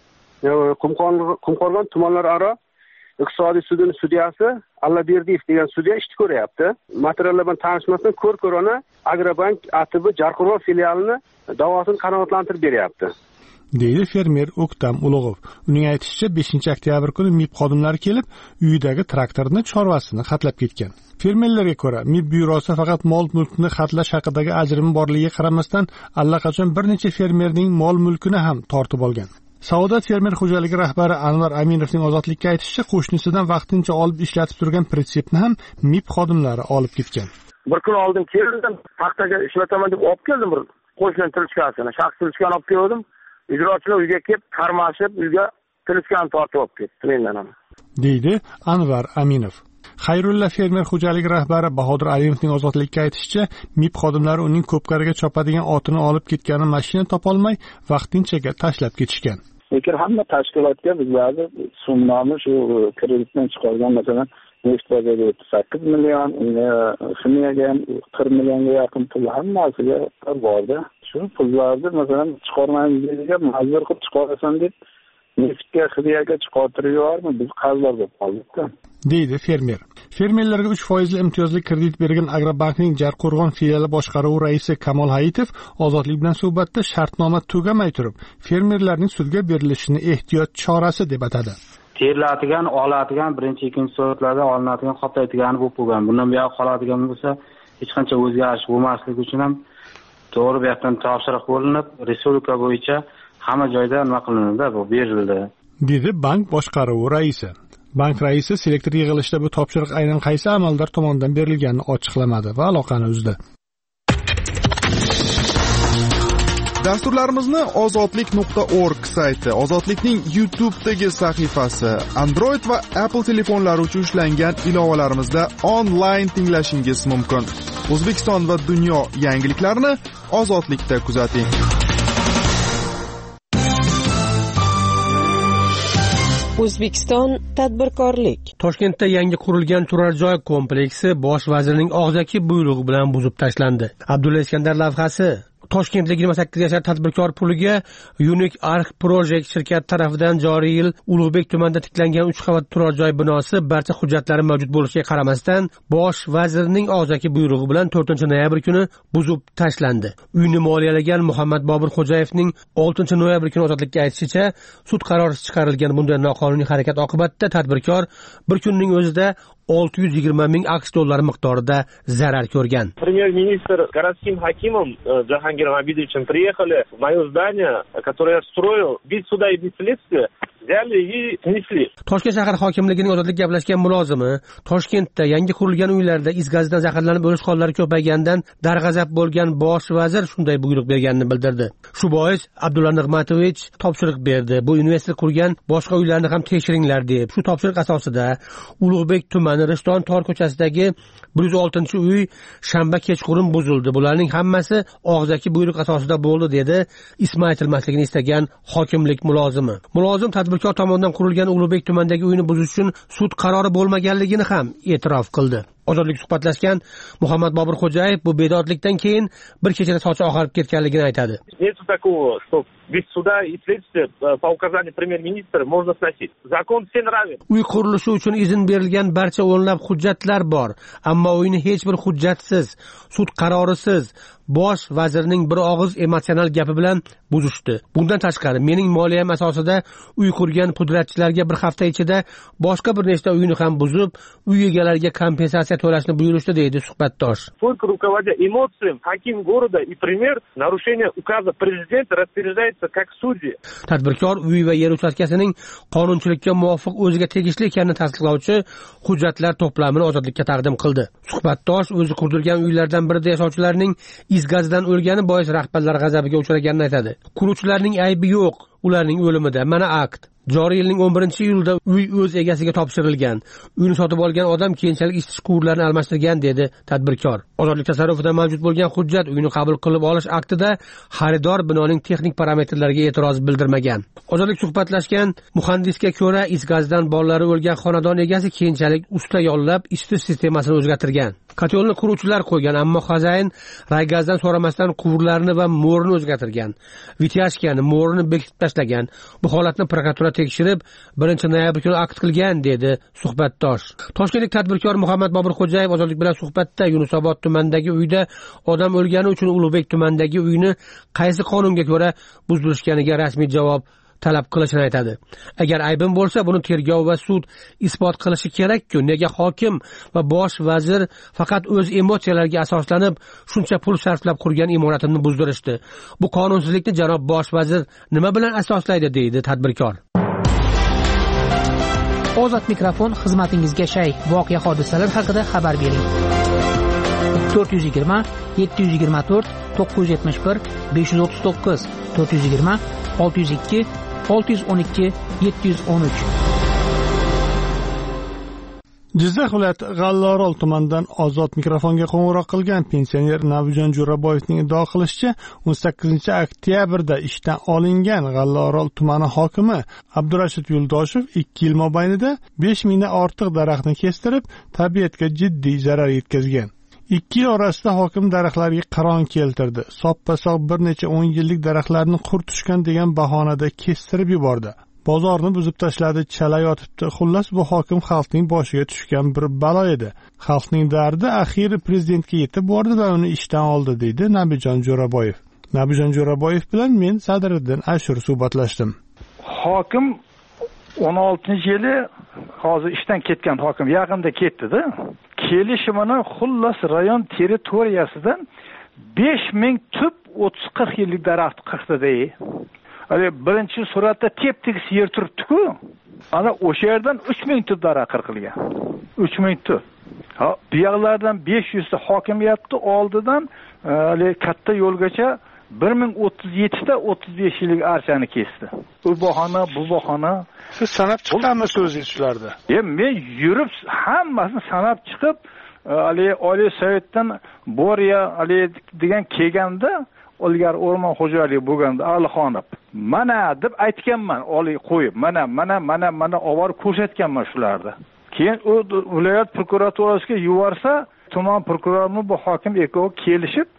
Qumqo'rg'on tumanlararo iqtisodiy sudining sudyasi Allaberdiyev degan sudya ishni ko'ryapti. Materiallar bilan tanishmasdan ko'r-ko'rona Agrobank A T B Jarqo'rg'on filialini da'vosini qanoatlantirib beryapti, deydi fermer O'ktam Ulug'ov. Uning aytishicha, beshinchi oktyabr kuni M I B xodimlari kelib, uyidagi traktorni chorvasini xatlab ketgan. Fermerlarga ko'ra, M I B byurosi faqat mol-mulkni xatlash haqidagi ajrimi borligiga qaramasdan, allaqachon bir necha fermerning mol-mulkini ham tortib olgan. Saodat fermer xo'jaligi rahbari Anvar Aminovning ozodlikka aytishicha, qo'shnisidan vaqtincha olib ishlatib turgan pritsepni ham M I B xodimlari olib ketgan. Bir kun oldin keldim, paxtaga ishlataman deb olib keldim bir qo'shni tilchkasini, shaxs tilchkani olib keldim. Ijrochilar uyga kelib, qarmashib, uyga tilchkani tortib olib ketdi mendan ham, deydi Anvar Aminov. Xayrulla fermer xo'jaligi rahbari Bahodir Alimovning ozodlikka aytishicha, M I B xodimlari uning ko'pkariga chopadigan otini olib ketgani mashina topolmay, vaqtinchaga tashlab ketishgan. Lekin hamma tashkilotga bizlarni sumnami shu kreditdan chiqargan, masalan, neft bozoriga o'ttiz sakkiz million, ximiyaga ham qirq millionga yaqin pul hammasiga bordi. Shu pullarni masalan chiqarmaymiz dediga majbur qilib chiqarasan deb neftga, ximiyaga chiqartirib yubormi, biz qarzlar bo'lib qoldik-da, deydi fermer. Fermerlarga uch foizli imtiyozli kredit bergan Agrobankning Jarqo'rg'on filiali boshqaruvi raisi Kamol Hayitov ozodlik bilan suhbatda shartnoma tugamay turib, fermerlarning sudga berilishini ehtiyot chorasi deb atadi. Teriladigan, oladigan, birinchi, ikkinchi soatlarda olinadigan, qoplaydigan bo'lib bo'lgan. Bundan buyoq qoladigan bo'lsa, hech qancha o'zgarish bo'lmasligi uchun ham to'g'ri bu yoqdan topshiriq bo'linib, respublika bo'yicha hamma joyda nima qilinadi, bu berildi, dedi bank boshqaruvi raisi. Bank raisi selektor yig'ilishida bu topshiriq aynan qaysi amaldor tomonidan berilganini ochiqlamadi va aloqani uzdi. Dasturlarimizni ozodlik nuqta org sayti, Ozodlikning YouTube'dagi sahifasi, Android va Apple telefonlari uchun ishlangan ilovalarimizda onlayn tinglashingiz mumkin. O'zbekiston va dunyo yangiliklarini Ozodlikda kuzating. O'zbekiston tadbirkorlik. Toshkentda yangi qurilgan turar joy kompleksi bosh vazirning og'zaki buyrug'i bilan buzib tashlandi. Abdulla Iskandar lavhasi Toshkentlik yigirma sakkiz yashar tadbirkor puliga Unique Arch Project shirkati tarafidan joriy yil Ulug'bek tumanida tiklangan uch qavat turar joy binosi barcha hujjatlari mavjud bo'lishiga qaramasdan bosh vazirning og'zaki buyrug'i bilan to'rtinchi noyabr kuni buzib tashlandi. Uyni moliyalagan Muhammad Bobur Xo'jayevning oltinchi noyabr kuni ozodlikka aytishicha, sud qarori chiqarilgan bunday noqonuniy harakat oqibatida tadbirkor bir kunning o'zida olti yuz yigirma ming aqsh dollari miqdorida zarar ko'rgan. Премьер-министр городским хакимом Джахангиром Абидовичем приехали в мое здание, которое я строил, без суда и без следствия. Toshkent shahar hokimligining ozodlik gaplashgan mulozimi Toshkentda yangi qurilgan uylarda is gazidan zaharlanib o'lish hollari ko'paygandan darg'azab bo'lgan bosh vazir shunday buyruq berganini bildirdi. Shu bois Abdulla Nig'matovich topshiriq berdi. Bu investor qurgan boshqa uylarni ham tekshiringlar deb. Shu topshiriq asosida Ulug'bek tumani Rishton tor ko'chasidagi bir yuz oltinchi uy shanba kechqurun buzildi. Bularning hammasi og'zaki buyruq asosida bo'ldi dedi ismi aytilmasligini istagan hokimlik mulozimi. Mulozim tadbirkor tomonidan qurilgan Ulug'bek tumanidagi uyni buzish uchun sud qarori bo'lmaganligini ham e'tirof qildi. Ozodlik suhbatlashgan Muhammad Bobur Xo'jayev bu bedodlikdan keyin bir kechada sochi oqarib ketganligini aytadi. Нету такого, что без суда и следствия по указанию премьер-министра можно сносить. Закон всем равен. Uy qurilishi uchun izn berilgan barcha o'nlab hujjatlar bor, ammo uyni hech bir hujjatsiz, sud qarorisiz bosh vazirning bir og'iz emotsional gapi bilan buzishdi. Bundan tashqari mening moliyam asosida uy qurgan pudratchilarga bir hafta ichida boshqa bir nechta uyni ham buzib, uy egalariga kompensatsiya to'lashni buyurishdi deydi suhbatdosh. Только руководя эмоциями, хаким города и премьер нарушение указа президента распоряжается как судья. Tadbirkor uy va yer uchastkasining qonunchilikka muvofiq o'ziga tegishli ekanini tasdiqlovchi hujjatlar to'plamini ozodlikka taqdim qildi. Suhbatdosh o'zi qurdirgan uylardan birida yashovchilarning is gazidan o'lgani bois rahbarlar g'azabiga uchraganini aytadi. Quruvchilarning aybi yo'q, ularning o'limida. Mana akt. Joriy yilning o'n birinchi iyulida uy o'z egasiga topshirilgan. Uyni sotib olgan odam keyinchalik isitish quvurlarini almashtirgan dedi tadbirkor. Ozodlik tasarrufida mavjud bo'lgan hujjat uyni qabul qilib olish aktida xaridor binoning texnik parametrlariga e'tiroz bildirmagan. Ozodlik suhbatlashgan muhandisga ko'ra, is gazidan bolalari o'lgan xonadon egasi keyinchalik usta yollab isitish sistemasini o'zgartirgan. Kotelni quruvchilar qo'ygan, ammo xo'jayin raygazdan so'ramasdan quvurlarni va mo'rini o'zgartirgan. Vityashkani, mo'rini bekitib tashlagan. Bu holatni prokuratura tekshirib, birinchi noyabr kuni akt qilgan dedi suhbatdosh. Toshkentlik tadbirkor Muhammad Bobur Xo'jayev ozodlik bilan suhbatda Yunusobod tumanidagi uyda odam o'lgani uchun Ulug'bek tumanidagi uyni qaysi qonunga ko'ra buzdirishganiga rasmiy javob talab qilishini aytadi. Agar aybim bo'lsa, buni tergov va sud isbot qilishi kerak-ku. Nega hokim va bosh vazir faqat o'z emotsiyalariga asoslanib shuncha pul sarflab qurgan imoratimni buzdirishdi? Bu qonunsizlikni janob bosh vazir nima bilan asoslaydi deydi tadbirkor. Ozod mikrofon xizmatingizga shay. Voqea hodisalar haqida xabar bering. to'rt yuz yigirma yetti yuz yigirma to'rt to'qqiz yuz yetmish bir besh yuz o'ttiz to'qqiz to'rt yuz yigirma olti yuz ikki olti yuz o'n ikki yetti yuz o'n uch. Jizzax viloyati G'allaorol tumanidan ozod mikrofonga qo'ng'iroq qilgan pensioner Nabijon Jo'raboyevning iddao qilishicha, o'n sakkizinchi oktyabrda ishdan olingan G'allaorol tumani hokimi Abdurashid Yo'ldoshev ikki yil mobaynida besh mingdan ortiq daraxtni kestirib, tabiatga jiddiy zarar yetkazgan. Ikki yil orasida hokim daraxtlarga qiron keltirdi. Soppa-sog' bir necha o'n yillik daraxtlarni qurtishgan degan bahonada kestirib yubordi. Bozorni buzib tashladi, chala yotibdi. Xullas, bu hokim xalqning boshiga tushgan bir balo edi. Xalqning dardi axiri prezidentga yetib bordi va uni ishdan oldi, deydi Nabijon Jo'raboyev. Nabijon Jo'raboyev bilan men Sadriddin Ashur suhbatlashdim. Hokim o'n oltinchi yili hozir ishdan ketgan hokim yaqinda ketdi-da. Kelishimini xullas rayon territoriyasidan besh ming tup o'ttiz qirq yillik daraxt qirqdi-da. Hali birinchi suratda tep-tekis yer turibdi-ku. Ana o'sha yerdan uch ming tup daraxt qirqilgan. uch ming tup. Ha, bu yoqlardan besh yuz ta hokimiyatni oldidan hali katta yo'lgacha bir ming o'ttiz yetti ta o'ttiz besh yillik archani kesdi. U bahona, bu bahona. Siz sanab chiqamsiz o'zingiz shularda? E, men yurib hammasini sanab chiqib, hali Oliy Sovetdan Boriya hali degan kelganda, ilgari o'rmon xo'jaligi bo'lganda Alixonov. Mana deb aytganman, Oliy qo'yib, mana mana mana mana olib ko'rsatganman shularda. Keyin u viloyat prokuraturasiga yuborsa, tuman prokurori bu hokim ekov kelishib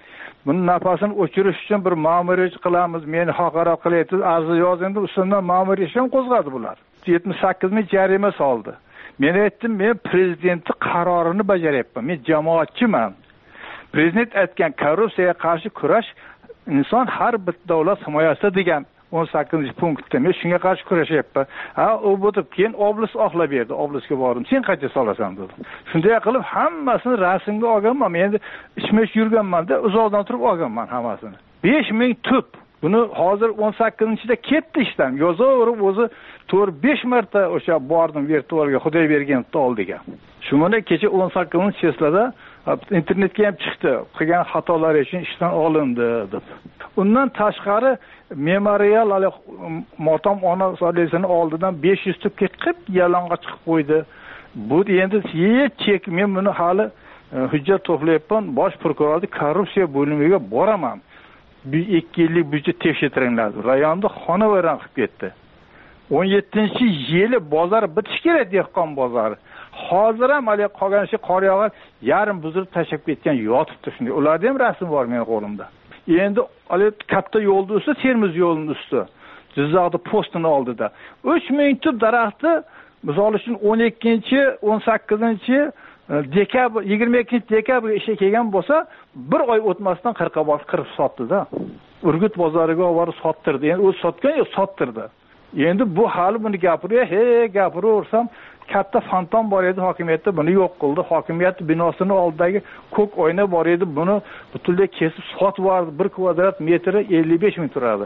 buni nafasini o'chirish uchun bir ma'muriy ish qilamiz, meni haqorat qilyapsiz, arz yozindi, ustidan ma'muriy ish ham qo'zg'adi bular. yetmish sakkiz ming jarima soldi. Men aytdim, men prezidentning qarorini bajaryapman. Men jamoatchiman. Prezident aytgan korrupsiyaga qarshi kurash inson har bir davlat himoyasida degan o'n sakkizinchi punktda men shunga qarshi kurashyapman. Ha, u bo'lib keyin oblis oqlab berdi. Oblisga bordim. Sen qancha solasan dedi. Shunday qilib hammasini rasmga olganman. Men endi ishmish yurganman-da, uzoqdan turib olganman hammasini. besh ming tup. Buni hozir o'n sakkizinchida ketdi ishdan. Yozaverib o'zi to'rt besh marta o'sha bordim virtualga Xudoy berganni oldiga. Shuni kecha o'n sakkizinchi cheslada internetga ham chiqdi. Qilgan xatolari uchun ishdan olindi deb. Undan tashqari memorial hali motam ona solesini oldidan besh yuz tupga qilib yalang'och chiqib qo'ydi. Bu endi hech chek men buni hali hujjat to'playapman. Bosh prokurorning korrupsiya bo'limiga boraman. Bir ikki yillik budjet tekshirtiringlar. Rayonda xonavayron qilib ketdi. o'n yettinchi yili bozor bitish kerak, dehqon bozori. Hozir ham hali qolgan ishi qor yog'ib, yarim buzilib tashlab ketgan yotibdi shunday. Ularda ham rasm bor mening qo'limda. Endi hali katta yo'lning usti, Termiz yo'lining usti. Jizzaxda postini oldida uch ming tup daraxtni misol uchun o'n ikkinchi o'n sakkizinchi dekabr yigirma ikkinchi dekabrga ishga kelgan bo'lsa, bir oy o'tmasdan qirqa bor qirib sotdi-da. Urgut bozoriga olib borib sottirdi. Endi o'zi sotgan yo'q, sottirdi. Endi bu hali buni gapiriyor, he gapiraversam katta fantom bor edi hokimiyatda, buni yo'q qildi. Hokimiyat binosini oldidagi ko'k oyna bor edi, buni butunlay kesib sotib yubordi. bir kvadrat metri ellik besh ming turadi.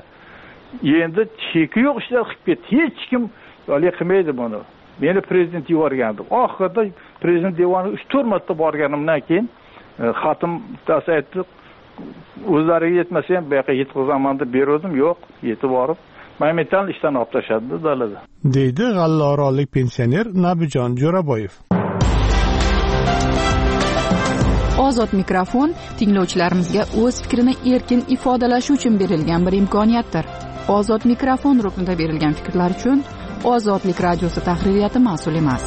Endi cheki yo'q ishlar qilib ketdi. Hech kim hali qilmaydi buni. Meni prezident yuborgandi. Oxirida prezident devoniga uch to'rt marta borganimdan keyin xatim bittasi aytdi, o'zlariga yetmasa ham bu yoqqa yetkazaman deb berdim, yo'q, yetib borib Maymetan ishdan olib tashladi dalada. Deydi G'allaorollik pensioner Nabijon Jo'raboyev. Ozod mikrofon tinglovchilarimizga o'z fikrini erkin ifodalashi uchun berilgan bir imkoniyatdir. Ozod mikrofon ruknida berilgan fikrlar uchun Ozodlik radiosi tahririyati mas'ul emas.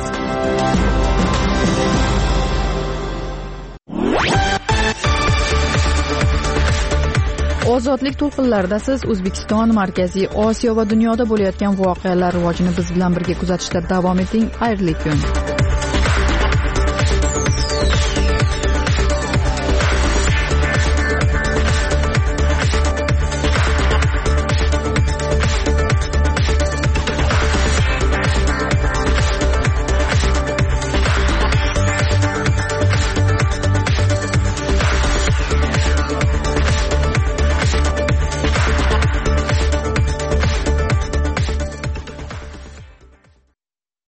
Ozodlik to'lqinlarida siz O'zbekiston, Markaziy Osiyo va dunyoda bo'layotgan voqealar rivojini biz bilan birga kuzatishda davom eting. Xayrli kun.